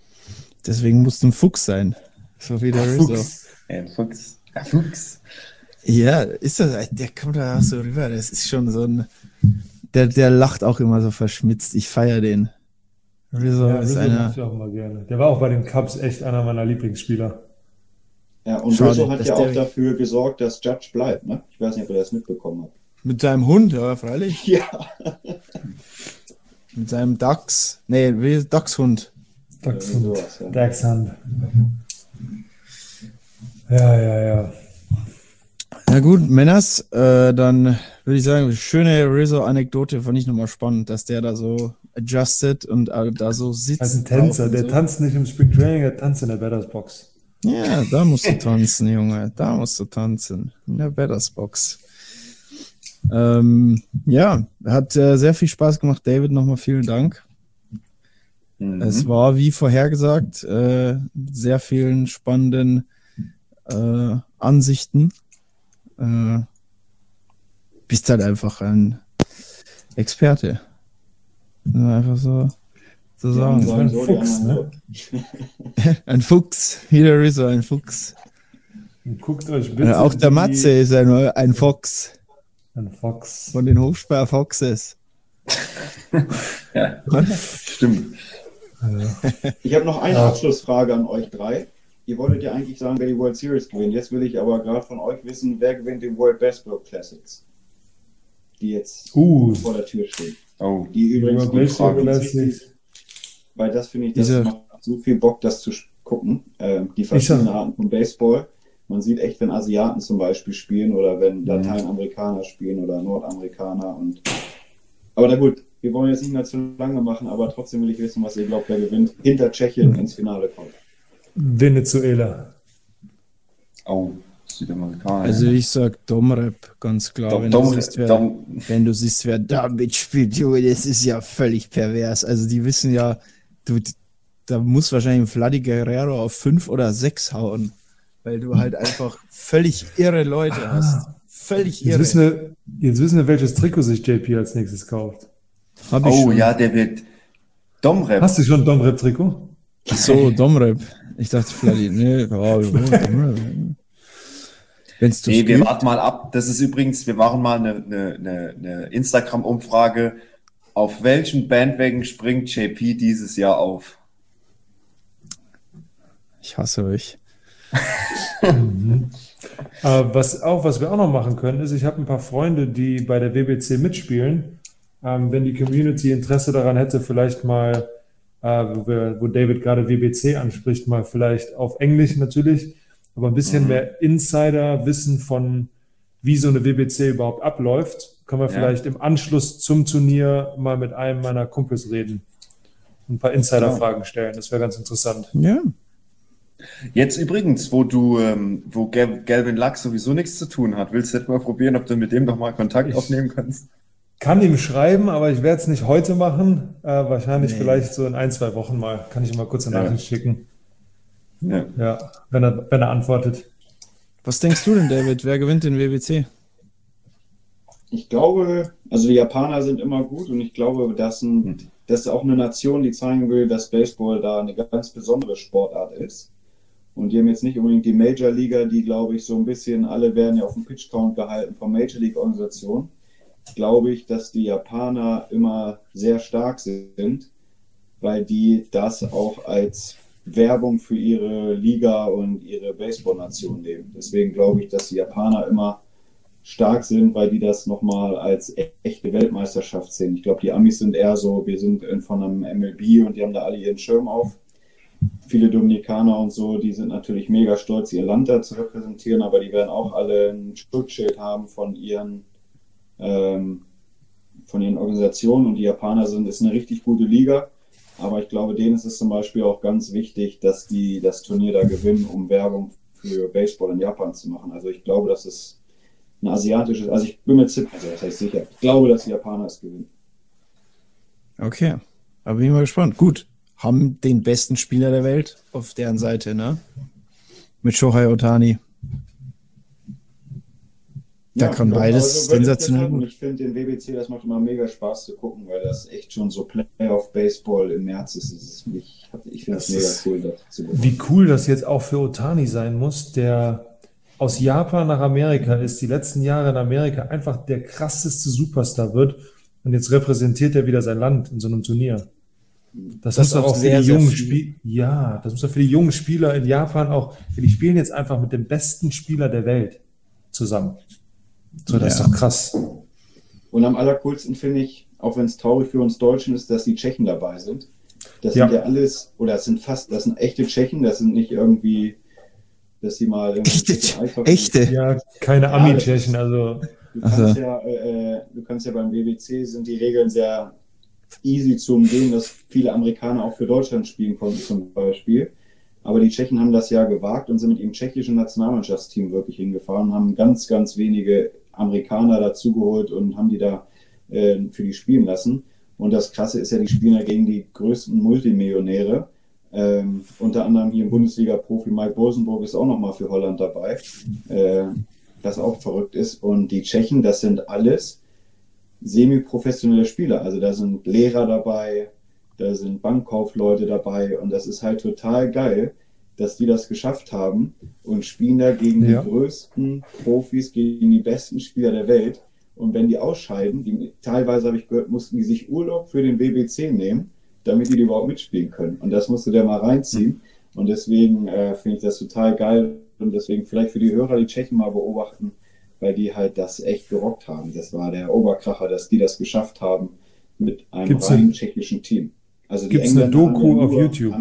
D: Deswegen musst du ein Fuchs sein. So wie der Rizzo.
E: Fuchs. Ein Fuchs.
D: Ja, ist das, der kommt da auch so rüber, das ist schon so ein, der lacht auch immer so verschmitzt, ich feiere den. Rizzo
F: Ja,
D: ist
F: Rizzo
D: einer,
F: mag ich auch immer gerne. Der war auch bei den Cubs echt einer meiner Lieblingsspieler.
H: Ja, und
D: Schade,
H: Rizzo hat
D: dass
H: ja
D: der-
H: auch dafür gesorgt, dass Judge bleibt, ne? Ich weiß nicht, ob ihr das mitbekommen habt.
D: mit seinem Hund, ja, freilich,
H: Ja.
D: mit seinem Dachs, nee, wie ist Dachshund?
F: Dachshund.
H: sowas, ja.
F: Dachshund. Ja.
D: Na gut, Männers, dann würde ich sagen, schöne Rizzo-Anekdote, fand ich nochmal spannend, dass der da so adjusted und da so sitzt.
F: Also ein Tänzer,
D: drauf und
F: der
D: so.
F: tanzt nicht im Spring Training, der tanzt in der Batters Box.
D: Ja, da musst du tanzen, Junge. Da musst du tanzen. In der Batters Box. Ja, hat sehr viel Spaß gemacht. David, nochmal vielen Dank. Es war, wie vorhergesagt, mit sehr vielen spannenden Ansichten. Bist halt einfach ein Experte. Einfach so sagen.
H: sagen so, die
F: Fuchs,
H: anderen so.
D: Ein Fuchs. Wieder Rizzo, ein Fuchs.
F: Und guckt euch bitte
D: Auch der Matze ist ein Fox.
F: Ein Fox.
D: Von den Hofspeer Foxes.
E: Stimmt.
H: Ich habe noch eine Abschlussfrage an euch drei. Ihr wolltet ja eigentlich sagen, wer die World Series gewinnt. Jetzt will ich aber gerade von euch wissen, wer gewinnt die World Baseball Classics, die jetzt vor der Tür stehen.
E: Oh,
H: Die übrigens
F: World
H: gut
F: Baseball
H: fragen,
F: Classics.
H: weil das finde ich, das
D: Diese-
H: macht so viel Bock, das zu gucken. Die verschiedenen Arten von Baseball. Man sieht echt, wenn Asiaten zum Beispiel spielen oder wenn Lateinamerikaner spielen oder Nordamerikaner. Aber na gut, wir wollen jetzt nicht mehr zu lange machen, aber trotzdem will ich wissen, was ihr glaubt, wer gewinnt. Hinter Tschechien ins Finale kommt.
F: Venezuela.
E: oh, Südamerikaner.
D: Also ich sag Domrep, ganz klar.
E: Dom-
D: wenn,
E: Dom-
D: du siehst, wer,
E: Dom-
D: wenn du siehst, wer da mitspielt, Junge, das ist ja völlig pervers. Also die wissen ja, da muss wahrscheinlich ein Vladi Guerrero auf 5 oder 6 hauen, weil du halt einfach völlig irre Leute hast. Völlig irre.
F: Jetzt wissen wir, welches Trikot sich JP als nächstes kauft.
D: Hab ich
E: Oh
D: schon.
E: ja, der wird Domrep.
F: Hast du schon ein Domrep-Trikot?
D: Ach so, Domrep. Ich dachte Vladi, nee, wenn's du
E: Nee, wir
D: gibt.
E: warten mal ab. Das ist übrigens, wir machen mal eine Instagram-Umfrage. Auf welchen Bandwagen springt JP dieses Jahr auf?
D: Ich hasse euch.
F: Was wir auch noch machen können, ist, ich habe ein paar Freunde, die bei der WBC mitspielen. Wenn die Community Interesse daran hätte, vielleicht mal, wo David gerade WBC anspricht, mal vielleicht auf Englisch natürlich, aber ein bisschen mehr Insider-Wissen von, wie so eine WBC überhaupt abläuft, können wir vielleicht im Anschluss zum Turnier mal mit einem meiner Kumpels reden und ein paar Insider-Fragen stellen. Das wäre ganz interessant.
D: Ja.
E: Jetzt übrigens, wo Galvin Lux sowieso nichts zu tun hat, willst du nicht mal probieren, ob du mit dem noch mal Kontakt aufnehmen kannst?
F: Kann ihm schreiben, aber ich werde es nicht heute machen. Wahrscheinlich vielleicht so in 1-2 Wochen mal. Kann ich ihm mal kurz eine Nachricht schicken.
E: Ja.
F: Ja, wenn er antwortet.
D: Was denkst du denn, David? Wer gewinnt den WBC?
H: Ich glaube, also die Japaner sind immer gut und ich glaube, das ist auch eine Nation, die zeigen will, dass Baseball da eine ganz besondere Sportart ist. Und die haben jetzt nicht unbedingt die Major-Liga, die, glaube ich, so ein bisschen, alle werden ja auf dem Pitch-Count gehalten von Major-League-Organisationen. Glaube ich, dass die Japaner immer sehr stark sind, weil die das auch als Werbung für ihre Liga und ihre Baseball-Nation nehmen. Deswegen glaube ich, dass die Japaner immer stark sind, weil die das nochmal als echte Weltmeisterschaft sehen. Ich glaube, die Amis sind eher so, wir sind von einem MLB und die haben da alle ihren Schirm auf. Viele Dominikaner und so, die sind natürlich mega stolz, ihr Land da zu repräsentieren, aber die werden auch alle ein Schutzschild haben von ihren Organisationen, und die Japaner ist eine richtig gute Liga, aber ich glaube, denen ist es zum Beispiel auch ganz wichtig, dass die das Turnier da gewinnen, um Werbung für Baseball in Japan zu machen. Also ich glaube, dass es ein asiatisches, also ich bin mir ziemlich, also das heißt sicher, ich glaube, dass die Japaner es gewinnen.
D: Okay, aber bin ich mal gespannt. Gut, haben den besten Spieler der Welt auf deren Seite, ne? Mit Shohei Ohtani. Da kann beides sensationell
H: gut.
D: gut.
H: Ich finde den WBC, das macht immer mega Spaß zu gucken, weil das echt schon so Playoff-Baseball im März ist. Ich finde es mega cool, das zu gucken.
F: Wie cool das jetzt auch für Ohtani sein muss, der aus Japan nach Amerika ist, die letzten Jahre in Amerika einfach der krasseste Superstar wird und jetzt repräsentiert er wieder sein Land in so einem Turnier. Das muss doch auch für die jungen Spieler, ja, das muss doch für die jungen Spieler in Japan auch, die spielen jetzt einfach mit dem besten Spieler der Welt zusammen. So, das ist doch krass.
H: Und am allercoolsten finde ich, auch wenn es traurig für uns Deutschen ist, dass die Tschechen dabei sind. Das sind ja alles, oder das sind echte Tschechen, das sind nicht irgendwie, dass sie mal
D: Echte?
F: Ja, keine Ami-Tschechen, also.
H: Du kannst ja beim WBC sind die Regeln sehr easy zu umgehen, dass viele Amerikaner auch für Deutschland spielen konnten zum Beispiel. Aber die Tschechen haben das ja gewagt und sind mit ihrem tschechischen Nationalmannschaftsteam wirklich hingefahren und haben ganz, ganz wenige Amerikaner dazugeholt und haben die da für die spielen lassen. Und das Krasse ist ja, die spielen ja gegen die größten Multimillionäre. Unter anderem hier im Bundesliga-Profi Mike Bosenburg ist auch nochmal für Holland dabei, was auch verrückt ist. Und die Tschechen, das sind alles semi-professionelle Spieler. Also da sind Lehrer dabei, da sind Bankkaufleute dabei und das ist halt total geil, dass die das geschafft haben und spielen da gegen die größten Profis, gegen die besten Spieler der Welt. Und wenn die ausscheiden, teilweise habe ich gehört, mussten die sich Urlaub für den WBC nehmen, damit die überhaupt mitspielen können. Und das musst du dir mal reinziehen. Und deswegen finde ich das total geil und deswegen vielleicht für die Hörer die Tschechen mal beobachten, weil die halt das echt gerockt haben. Das war der Oberkracher, dass die das geschafft haben mit einem rein tschechischen Team. Also
F: gibt es eine Doku auf YouTube?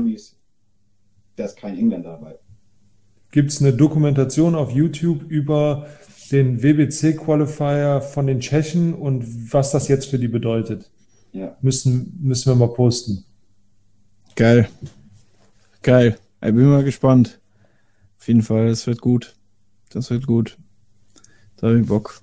H: Da ist kein Engländer dabei.
F: Gibt es eine Dokumentation auf YouTube über den WBC-Qualifier von den Tschechen und was das jetzt für die bedeutet?
H: Ja.
F: Müssen wir mal posten.
D: Geil. Ich bin mal gespannt. Auf jeden Fall, das wird gut. Da habe ich Bock.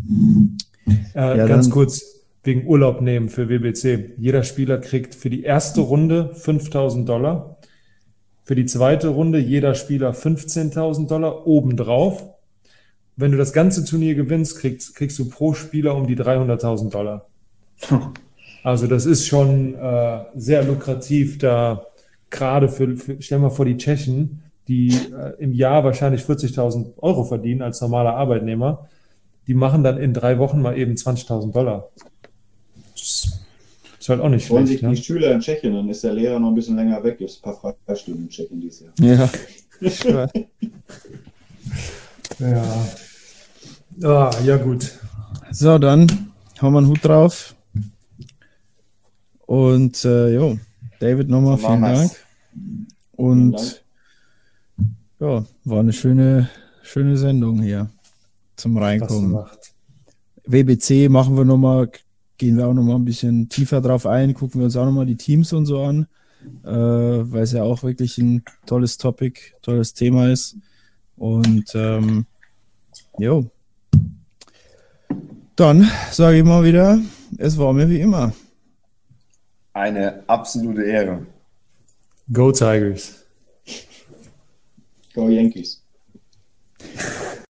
F: Ganz kurz, wegen Urlaub nehmen für WBC. Jeder Spieler kriegt für die erste Runde $5.000. Für die zweite Runde jeder Spieler $15.000 obendrauf. Wenn du das ganze Turnier gewinnst, kriegst du pro Spieler um die $300.000. Also das ist schon sehr lukrativ, da gerade stell mal vor, die Tschechen, die im Jahr wahrscheinlich 40.000 Euro verdienen als normaler Arbeitnehmer, die machen dann in 3 Wochen mal eben $20.000. Das ist halt auch nicht
H: Wollen
F: schlecht.
H: sich die Schüler in Tschechien, dann ist der Lehrer noch ein bisschen länger weg. Gibt es ein paar Freistunden in Tschechien dieses Jahr.
F: Ja, gut.
D: So, dann haben wir einen Hut drauf. Und David nochmal vielen Dank. Und ja, war eine schöne Sendung hier zum Reinkommen. WBC machen wir nochmal, gehen wir auch nochmal ein bisschen tiefer drauf ein, gucken wir uns auch nochmal die Teams und so an, weil es ja auch wirklich ein tolles Topic, tolles Thema ist. Und dann sage ich mal wieder, es war mir wie immer.
E: Eine absolute Ehre.
F: Go Tigers.
H: Go Yankees.